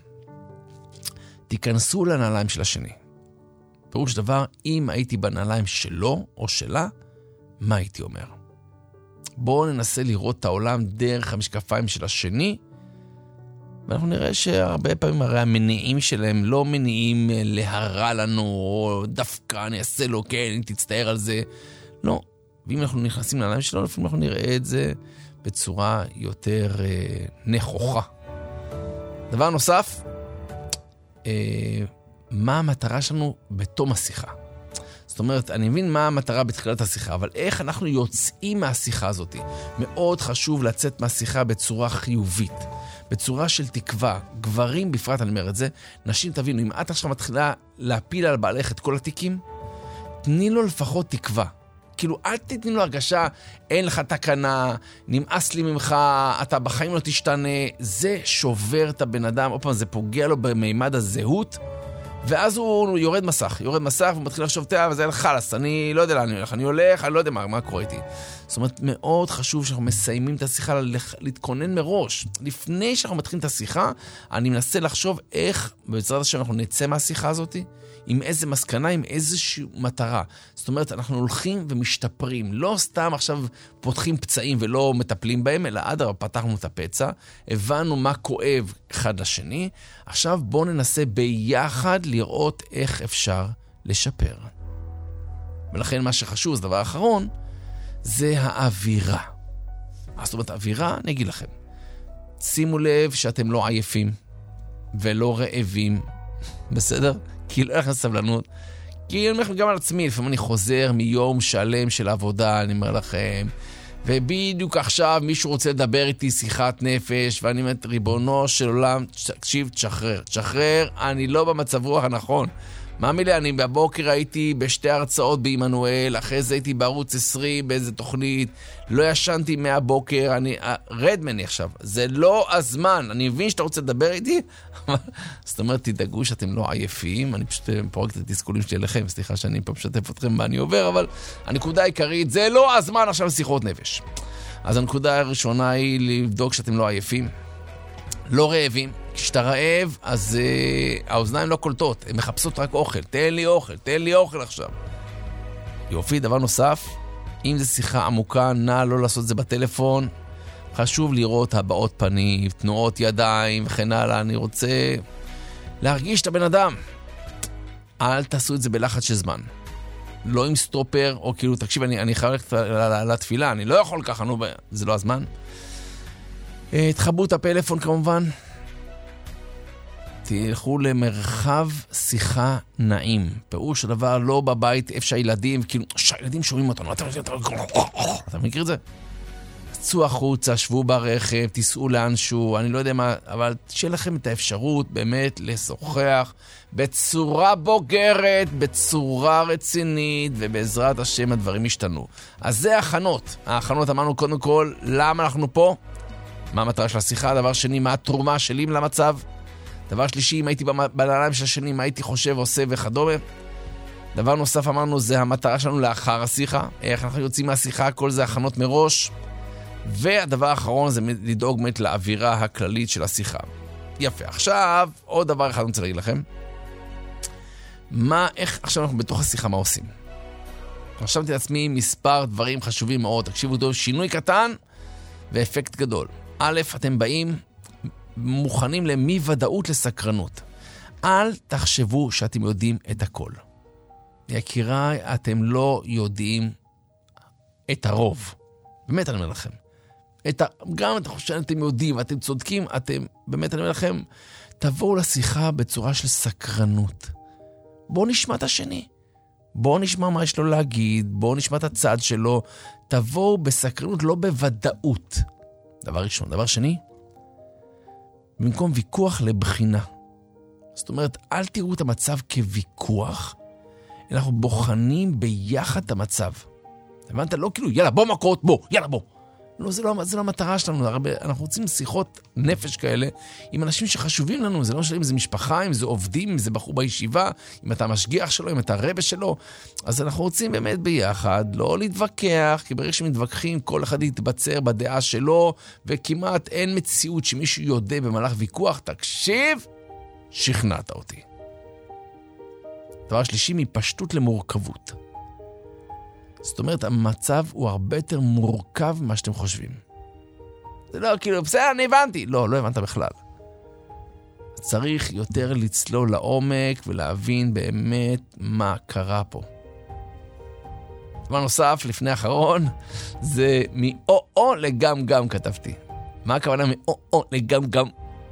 תיכנסו לנעליים של השני. פירוש דבר, אם הייתי בנעליים שלו או שלה, מה הייתי אומר? בואו ננסה לראות את העולם דרך המשקפיים של השני, ואנחנו נראה שהרבה פעמים הרי המניעים שלהם לא מניעים להרע לנו, או דווקא אני אעשה לו, כן, אני תצטער על זה. לא. ואם אנחנו נכנסים לנעליים שלנו, לפעמים אנחנו נראה את זה בצורה יותר אה, נכוחה. דבר נוסף, אה, מה המטרה שלנו בתום השיחה? זאת אומרת, אני מבין מה המטרה בתחילת השיחה, אבל איך אנחנו יוצאים מהשיחה הזאת? מאוד חשוב לצאת מהשיחה בצורה חיובית. בצורה של תקווה, גברים בפרט, אני אומר את זה, נשים תבינו, אם את עכשיו מתחילה להפיל על בעלך את כל התיקים, תני לו לפחות תקווה. כאילו, אל תתני לו הרגשה, אין לך תקנה, נמאס לי ממך, אתה בחיים לא תשתנה, זה שובר את הבן אדם, עוד פעם, זה פוגע לו במימד הזהות, ואז הוא יורד מסך, יורד מסך ומתחיל לחשוב, תאה, וזה אל חלס, אני לא יודע לאן אני הולך, אני הולך, אני לא יודע מה, מה קורה איתי. זאת אומרת, מאוד חשוב שאנחנו מסיימים את השיחה, להתכונן מראש. לפני שאנחנו מתחילים את השיחה, אני מנסה לחשוב איך, בעזרת השם, אנחנו נצא מהשיחה הזאת, עם איזה מסקנה, עם איזושהי מטרה. זאת אומרת, אנחנו הולכים ומשתפרים. לא סתם עכשיו פותחים פצעים ולא מטפלים בהם, אלא עד הרבה פתחנו את הפצע, הבנו מה כואב אחד לשני. עכשיו בואו ננסה ביחד לראות איך אפשר לשפר. ולכן מה שחשוב, זה דבר אחרון, זה האווירה. זאת אומרת, האווירה, אני אגיד לכם, שימו לב שאתם לא עייפים ולא רעבים, בסדר? כי לא לכם סבלנות, כי אני אומר לכם גם על עצמי, לפעמים אני חוזר מיום שלם של עבודה, אני אומר לכם, ובדיוק עכשיו מישהו רוצה לדבר איתי שיחת נפש, ואני אומר, ריבונו של עולם, תקשיב, תשחרר, תשחרר, אני לא במצב רוח הנכון. מה מילה, אני בבוקר הייתי בשתי הרצאות בעמנואל, אחרי זה הייתי בערוץ עשרים באיזה תוכנית, לא ישנתי מהבוקר, אני רד מני עכשיו, זה לא הזמן, אני מבין שאתה רוצה לדבר איתי, זאת אומרת, תדאגו שאתם לא עייפים, אני פשוט פורק את התסכולים שלי אליכם, סליחה שאני פה משתף אתכם מה אני עובר, אבל הנקודה העיקרית, זה לא הזמן עכשיו לשיחות נפש. אז הנקודה הראשונה היא לבדוק שאתם לא עייפים, לא רעבים. כשאתה רעב, אז uh, האוזניים לא קולטות, הן מחפשות רק אוכל. תן לי אוכל, תן לי אוכל עכשיו. יופי, דבר נוסף, אם זו שיחה עמוקה, נא לא לעשות זה בטלפון. חשוב לראות הבעות פנים, תנועות ידיים וכן הלאה. אני רוצה להרגיש את הבן אדם. אל תעשו את זה בלחץ של זמן. לא עם סטופר, או כאילו, תקשיב, אני, אני חייב ללכת לתפילה, אני לא יכול ככה, נו, זה לא הזמן. תחברו את הפלאפון כמובן. תלכו למרחב שיחה נעים. פירוש הדבר לא בבית איפה שהילדים, כאילו, שהילדים שומעים אותנו. אתה מכיר את זה? צאו החוצה, שבו ברכב, תיסעו לאנשהו, אני לא יודע מה, אבל שיהיה לכם את האפשרות באמת לשוחח בצורה בוגרת, בצורה רצינית, ובעזרת השם הדברים ישתנו. אז זה ההכנות. ההכנות אמרנו קודם כל, למה אנחנו פה? מה המטרה של השיחה? דבר שני, מה התרומה שלי למצב? דבר שלישי, אם הייתי בנעליים של השני, מה הייתי חושב, עושה וכדומה? דבר נוסף אמרנו, זה המטרה שלנו לאחר השיחה. איך אנחנו יוצאים מהשיחה, כל זה הכנות מראש. והדבר האחרון זה לדאוג באמת לאווירה הכללית של השיחה. יפה. עכשיו, עוד דבר אחד אני רוצה להגיד לכם. מה, איך עכשיו אנחנו בתוך השיחה, מה עושים? חשבתי לעצמי מספר דברים חשובים מאוד. תקשיבו טוב, שינוי קטן ואפקט גדול. א', אתם באים מוכנים למי ודאות לסקרנות. אל תחשבו שאתם יודעים את הכל. יקיריי, אתם לא יודעים את הרוב. באמת אני אומר לכם. את ה... גם אתם חושבים שאתם יודעים, אתם צודקים, אתם, באמת אני אומר לכם, תבואו לשיחה בצורה של סקרנות. בואו נשמע את השני. בואו נשמע מה יש לו להגיד, בואו נשמע את הצד שלו. תבואו בסקרנות, לא בוודאות. דבר ראשון. דבר שני, במקום ויכוח לבחינה. זאת אומרת, אל תראו את המצב כוויכוח, אנחנו בוחנים ביחד את המצב. הבנת? לא כאילו, יאללה, בוא מכות, בוא, יאללה, בוא. לא, זה לא, זה לא המטרה שלנו. אנחנו רוצים שיחות נפש כאלה עם אנשים שחשובים לנו. זה לא משנה אם זה משפחה, אם זה עובדים, אם זה בחור בישיבה, אם אתה משגיח שלו, אם אתה רבא שלו. אז אנחנו רוצים באמת ביחד, לא להתווכח, כי ברגע שמתווכחים, כל אחד יתבצר בדעה שלו, וכמעט אין מציאות שמישהו יודע במהלך ויכוח, תקשיב, שכנעת אותי. דבר שלישי, מפשטות למורכבות. זאת אומרת, המצב הוא הרבה יותר מורכב ממה שאתם חושבים. זה לא כאילו, בסדר, אני הבנתי. לא, לא הבנת בכלל. צריך יותר לצלול לעומק ולהבין באמת מה קרה פה. דבר נוסף, לפני האחרון, זה מאו-או לגם גם כתבתי. מה הכוונה מאו-או לגם גם?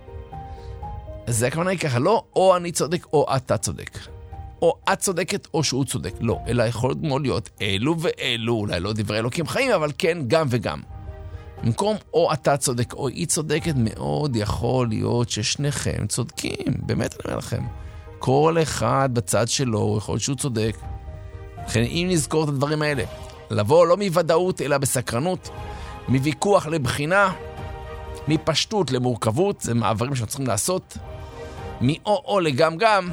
אז הכוונה היא ככה, לא או אני צודק או אתה צודק. או את צודקת או שהוא צודק. לא, אלא יכול מאוד להיות אלו ואלו, אולי לא דברי אלוקים חיים, אבל כן גם וגם. במקום או אתה צודק או היא צודקת, מאוד יכול להיות ששניכם צודקים. באמת אני אומר לכם. כל אחד בצד שלו יכול להיות שהוא צודק. לכן אם נזכור את הדברים האלה, לבוא לא מוודאות אלא בסקרנות, מוויכוח לבחינה, מפשטות למורכבות, זה מעברים שאנחנו צריכים לעשות, מאו-או לגם גם,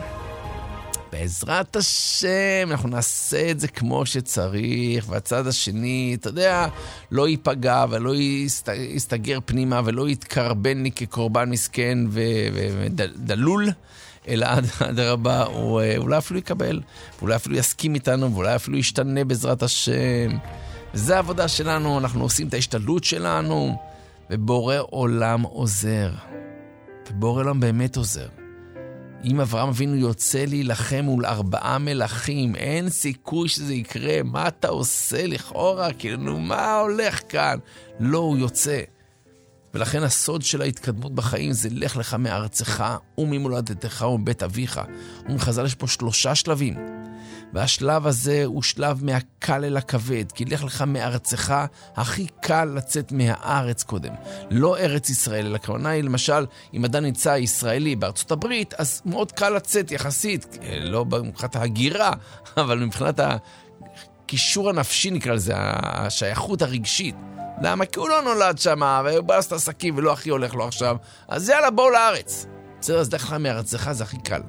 בעזרת השם אנחנו נעשה את זה כמו שצריך, והצד השני, אתה יודע, לא ייפגע ולא יסתגר פנימה ולא יתקרבן לי כקורבן מסכן ודלול, אלא עד הרבה הוא אולי אפילו יקבל, ואולי אפילו יסכים איתנו, ואולי אפילו ישתנה בעזרת השם. וזה העבודה שלנו, אנחנו עושים את ההשתדלות שלנו, ובורא עולם עוזר. ובורא עולם באמת עוזר. אם אברהם אבינו יוצא להילחם מול ארבעה מלכים, אין סיכוי שזה יקרה. מה אתה עושה לכאורה? כאילו, מה הולך כאן? לא, הוא יוצא. ולכן הסוד של ההתקדמות בחיים זה לך לך מארצך וממולדתך ומבית אביך. ומחז"ל יש פה שלושה שלבים. והשלב הזה הוא שלב מהקל אל הכבד, כי לך לך מארצך, הכי קל לצאת מהארץ קודם. לא ארץ ישראל, אלא כוונה היא למשל, אם אדם נמצא ישראלי בארצות הברית, אז מאוד קל לצאת יחסית, לא מבחינת ההגירה, אבל מבחינת הקישור הנפשי נקרא לזה, השייכות הרגשית. למה? כי הוא לא נולד שם, והוא בא לעשות עסקים ולא הכי הולך לו עכשיו, אז יאללה, בואו לארץ. בסדר, אז לך לך מארצך זה הכי קל.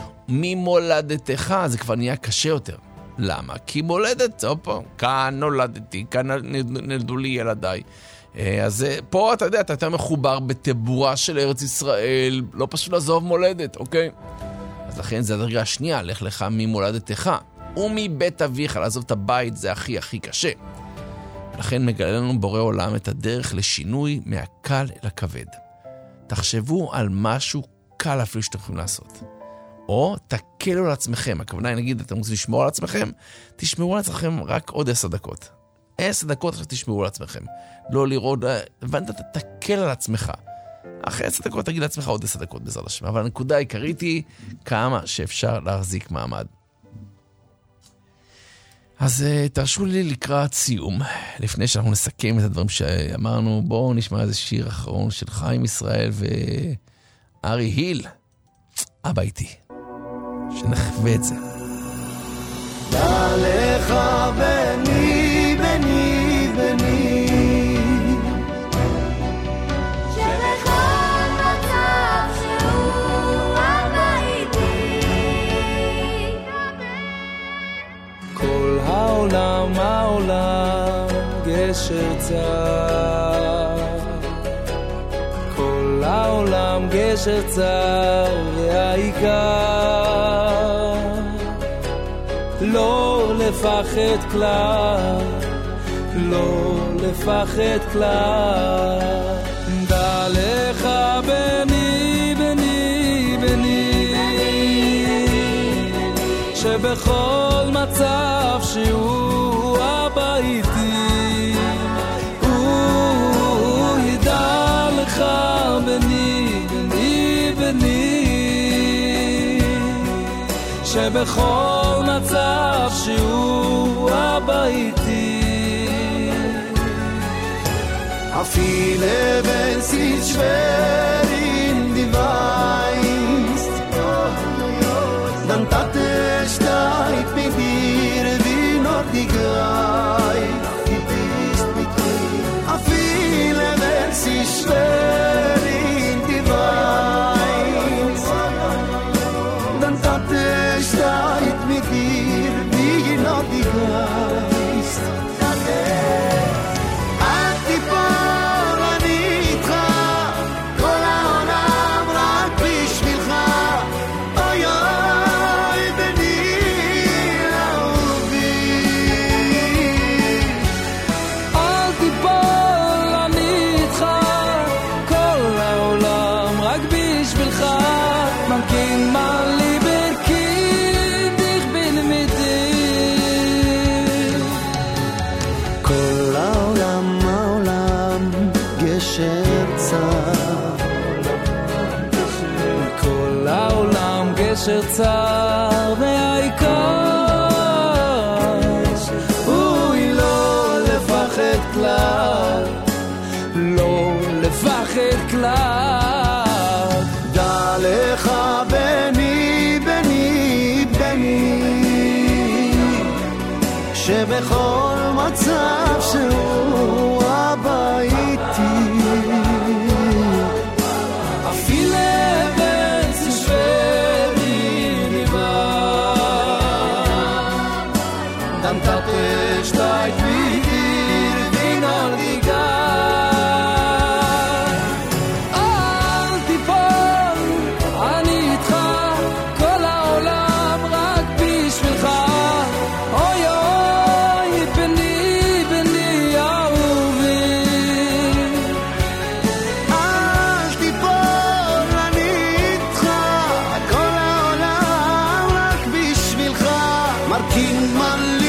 ממולדתך זה כבר נהיה קשה יותר. למה? כי מולדת, אופה, כאן נולדתי, כאן נלדו לי ילדיי. אז פה אתה יודע, אתה יותר מחובר בטבורה של ארץ ישראל, לא פשוט לעזוב מולדת, אוקיי? אז לכן זה הדרגה השנייה, לך לך ממולדתך. ומבית אביך, לעזוב את הבית זה הכי הכי קשה. לכן מגלה לנו בורא עולם את הדרך לשינוי מהקל אל הכבד. תחשבו על משהו קל אפילו שאתם יכולים לעשות. או תקלו על עצמכם. הכוונה היא, נגיד, אתם רוצים לשמור על עצמכם, תשמרו על עצמכם רק עוד עשר דקות. עשר דקות עכשיו תשמרו על עצמכם. לא לראות, הבנת, תקל על עצמך. אחרי עשר דקות תגיד לעצמך עוד עשר דקות בעזרת השם. אבל הנקודה העיקרית היא כמה שאפשר להחזיק מעמד. אז תרשו לי לקראת סיום, לפני שאנחנו נסכם את הדברים שאמרנו. בואו נשמע איזה שיר אחרון של חיים ישראל וארי היל, אבא איתי. שנחווה את זה. דע לך בני, בני, בני, שבכל מצב שהוא אבא איתי. כל העולם, העולם גשר צר, כל העולם גשר צר, והעיקר לא לפחד כלל, לא לפחד כלל. דע לך בני, בני, בני, שבכל מצב שהוא אבא איתי. הוא ידע לך בני, בני, בני, שבכל מצב שהוא אבא איתי. Viele wenn sie schwer in die Weist, dann tat es steigt mit dir wie noch die Greif, die bist mit mir. Viele wenn sie schwer in die Weist, dann tat es steigt mit dir wie noch die Greif. גשר צר והעיקר הוא לא לפחד כלל, לא לפחד כלל. דע לך בני בני בני שבכל מצב שהוא אבא איתי. Steigt wie dir wie noch die Geil. אל תיפול, אני איתך, כל העולם רק בשבילך. אוי אוי, בני בני אהובי. אל תיפול, אני איתך, כל העולם רק בשבילך. מרכין מלי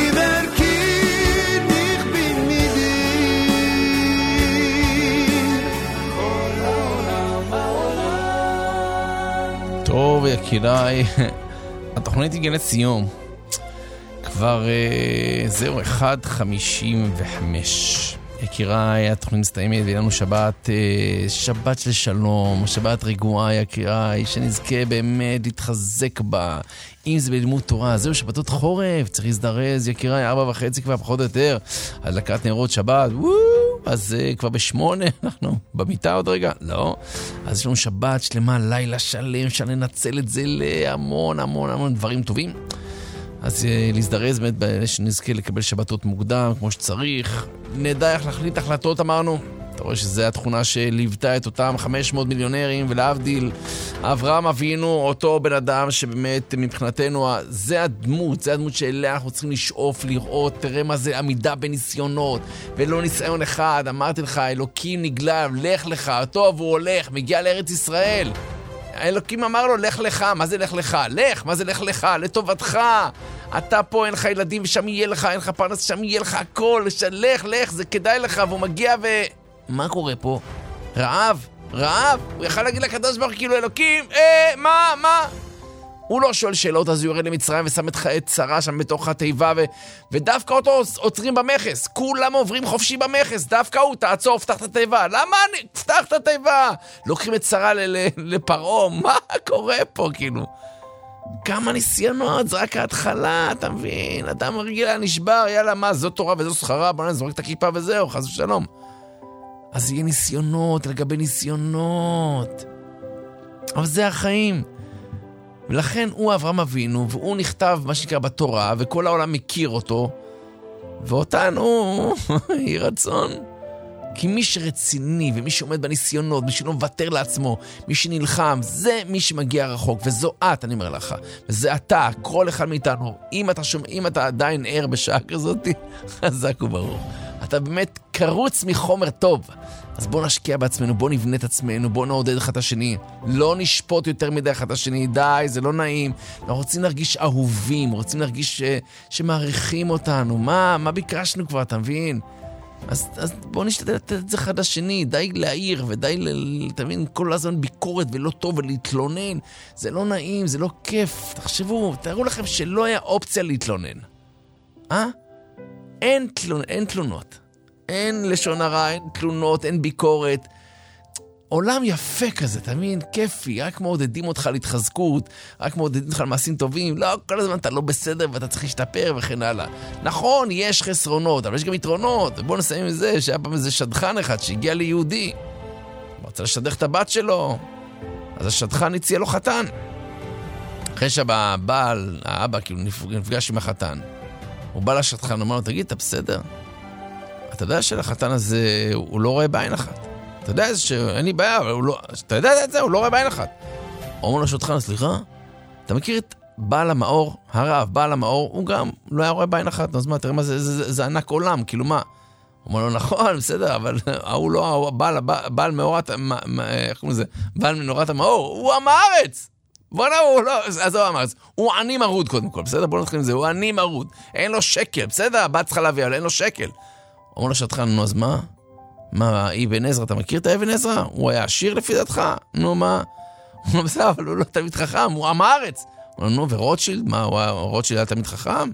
טוב, יקיריי, התוכנית הגיעה לסיום. כבר uh, זהו, אחד חמישים וחמש. יקיריי, התוכנית מסתיימת ויהיה לנו שבת, uh, שבת של שלום, שבת רגועה, יקיריי, שנזכה באמת להתחזק בה. אם זה בלימוד תורה, זהו, שבתות חורף, צריך להזדרז, יקיריי, ארבע וחצי כבר פחות או יותר, הדלקת נרות שבת, וואו, אז uh, כבר בשמונה, אנחנו במיטה עוד רגע, לא, אז יש לנו שבת שלמה, לילה שלם, אפשר לנצל את זה להמון המון המון דברים טובים, אז uh, להזדרז באמת, שנזכה לקבל שבתות מוקדם, כמו שצריך, נדע איך להחליט החלטות, אמרנו, אתה רואה שזה התכונה שליוותה את אותם חמש מאות מיליונרים, ולהבדיל, אברהם אבינו, אותו בן אדם שבאמת מבחינתנו, זה הדמות, זה הדמות שאליה אנחנו צריכים לשאוף, לראות, תראה מה זה עמידה בניסיונות, ולא ניסיון אחד, אמרתי לך, אלוקים נגלה, לך לך, טוב, הוא הולך, מגיע לארץ ישראל. האלוקים אמר לו, לך לך, מה זה לך לך? לך, מה זה לך לך? לטובתך. אתה פה, אין לך ילדים, ושם יהיה לך, אין לך פרנס, שם יהיה לך הכל, לך, לך, זה כדאי לך, והוא מגיע ו... מה קורה פה? רעב? רעב? הוא יכל להגיד לקדוש ברוך הוא כאילו אלוקים, אה, מה, מה? הוא לא שואל שאלות, אז הוא יורד למצרים ושם את שרה שם בתוך התיבה, ו... ודווקא אותו עוצרים במחס. כולם עוברים חופשי במחס, דווקא הוא, תעצור, פתח את התיבה. למה אני? פתח את התיבה. לוקחים את שרה ל... ל... לפרעה, מה קורה פה כאילו? כמה ניסיונות, זה רק ההתחלה, אתה מבין? אדם רגיל נשבר, יאללה, מה, זו תורה וזו שכרה, בוא נזרוק את הכיפה וזהו, חס ושלום. אז יהיה ניסיונות, לגבי ניסיונות. אבל זה החיים. ולכן הוא אברהם אבינו, והוא נכתב מה שנקרא בתורה, וכל העולם מכיר אותו, ואותנו, יהי רצון. כי מי שרציני, ומי שעומד בניסיונות, מי שלא מוותר לעצמו, מי שנלחם, זה מי שמגיע רחוק, וזו את, אני אומר לך, וזה אתה, כל אחד מאיתנו. אם אתה, שומע, אם אתה עדיין ער בשעה כזאת, חזק וברור. אתה באמת קרוץ מחומר טוב. אז בוא נשקיע בעצמנו, בוא נבנה את עצמנו, בוא נעודד אחד השני. לא נשפוט יותר מדי אחד השני, די, זה לא נעים. אנחנו רוצים להרגיש אהובים, רוצים להרגיש ש... שמעריכים אותנו. מה, מה ביקשנו כבר, אתה מבין? אז, אז בואו נשתדל לתת את זה חד השני, די להעיר ודי, תבין, כל הזמן ביקורת ולא טוב ולהתלונן. זה לא נעים, זה לא כיף. תחשבו, תארו לכם שלא היה אופציה להתלונן. אה? אין, תלונ... אין תלונות. אין לשון הרע, אין תלונות, אין ביקורת. עולם יפה כזה, תבין, כיפי, רק מעודדים אותך להתחזקות, רק מעודדים אותך למעשים טובים, לא, כל הזמן אתה לא בסדר ואתה צריך להשתפר וכן הלאה. נכון, יש חסרונות, אבל יש גם יתרונות, ובואו נסיים עם זה, שהיה פעם איזה שדכן אחד שהגיע ליהודי, הוא רצה לשדך את הבת שלו, אז השדכן הציע לו חתן. אחרי שהבעל, האבא, כאילו נפגש עם החתן, הוא בא לשדכן, אמר לו, תגיד, אתה בסדר? אתה יודע שלחתן הזה הוא לא רואה בעין אחת. אתה יודע שאין לי בעיה, אבל הוא לא... אתה יודע את זה, הוא לא רואה בעין אחת. אומר לו שדכן, סליחה, אתה מכיר את בעל המאור, הרב, בעל המאור, הוא גם לא היה רואה בעין אחת. אז מה, תראה מה זה, זה, זה, זה ענק עולם, כאילו מה? הוא אומר לו, נכון, בסדר, אבל הוא לא, בעל, בעל מאורת, איך קוראים לזה? בעל מנורת המאור, הוא עם הארץ. בוא נראה, הוא לא, אז הוא עם הארץ. הוא עני מרוד קודם כל, בסדר? בוא נתחיל עם זה, הוא עני מרוד. אין לו שקל, בסדר? הבת צריכה להביא, אבל אין לו שקל. אומר לו שדכן, נו, אז מה? מה, אבן עזרא, אתה מכיר את אבן עזרא? הוא היה עשיר לפי דעתך? נו, מה? הוא לא בסדר, אבל הוא לא תמיד חכם, הוא עם הארץ. הוא אומר, נו, ורוטשילד? מה, הוא היה, רוטשילד היה תמיד חכם?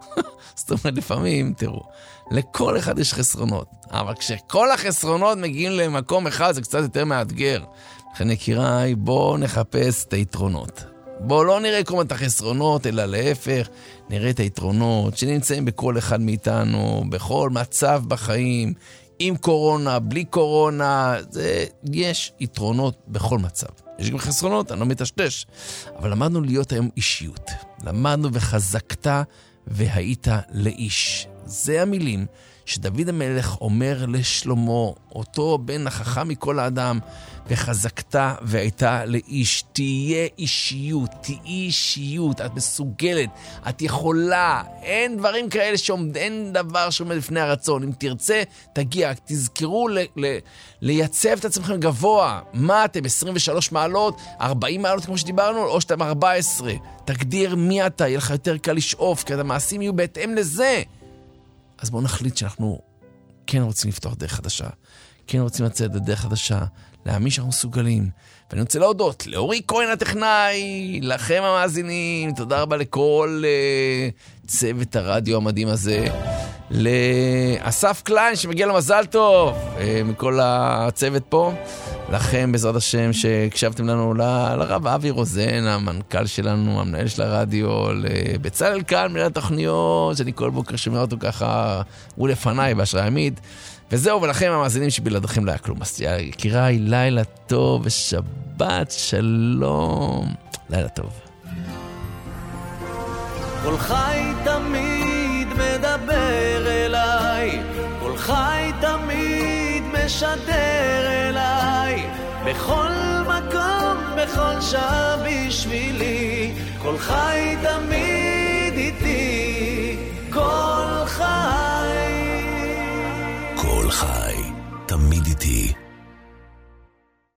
זאת אומרת, לפעמים, תראו, לכל אחד יש חסרונות, אבל כשכל החסרונות מגיעים למקום אחד, זה קצת יותר מאתגר. לכן, יקיריי, בואו נחפש את היתרונות. בואו לא נראה כל את החסרונות, אלא להפך, נראה את היתרונות שנמצאים בכל אחד מאיתנו, בכל מצב בחיים, עם קורונה, בלי קורונה, זה, יש יתרונות בכל מצב. יש גם חסרונות, אני לא מתשתש. אבל למדנו להיות היום אישיות. למדנו וחזקת והיית לאיש. זה המילים שדוד המלך אומר לשלמה, אותו בן החכם מכל האדם, וחזקת והייתה לאיש. תהיה אישיות, תהי אישיות, את מסוגלת, את יכולה, אין דברים כאלה שעומד, אין דבר שעומד לפני הרצון. אם תרצה, תגיע, תזכרו ל, ל, לייצב את עצמכם גבוה. מה אתם, עשרים ושלוש מעלות, ארבעים מעלות כמו שדיברנו, או שאתם ארבע עשרה. תגדיר מי אתה, יהיה לך יותר קל לשאוף, כי המעשים יהיו בהתאם לזה. אז בואו נחליט שאנחנו כן רוצים לפתוח דרך חדשה, כן רוצים לצאת דרך חדשה, להאמין שאנחנו מסוגלים. ואני רוצה להודות לאורי כהן הטכנאי, לכם המאזינים, תודה רבה לכל uh, צוות הרדיו המדהים הזה, לאסף קליין שמגיע למזל טוב, uh, מכל הצוות פה, לכם בעזרת השם שהקשבתם לנו, ל- לרב אבי רוזן, המנכ"ל שלנו, המנהל של הרדיו, לבצלאל כאן, מנהל התוכניות, שאני כל בוקר שומע אותו ככה, הוא לפניי בהשראה ימית, וזהו, ולכם המאזינים שבלעדיכם לא היה כלום. אז יקיריי, לילה טוב ושבת שלום. לילה טוב. כל חי תמיד מדבר אליי, כל חי תמיד משדר אליי, בכל מקום, בכל שעה בשבילי, כל חי תמיד איתי, כל חי כל חי תמיד איתי.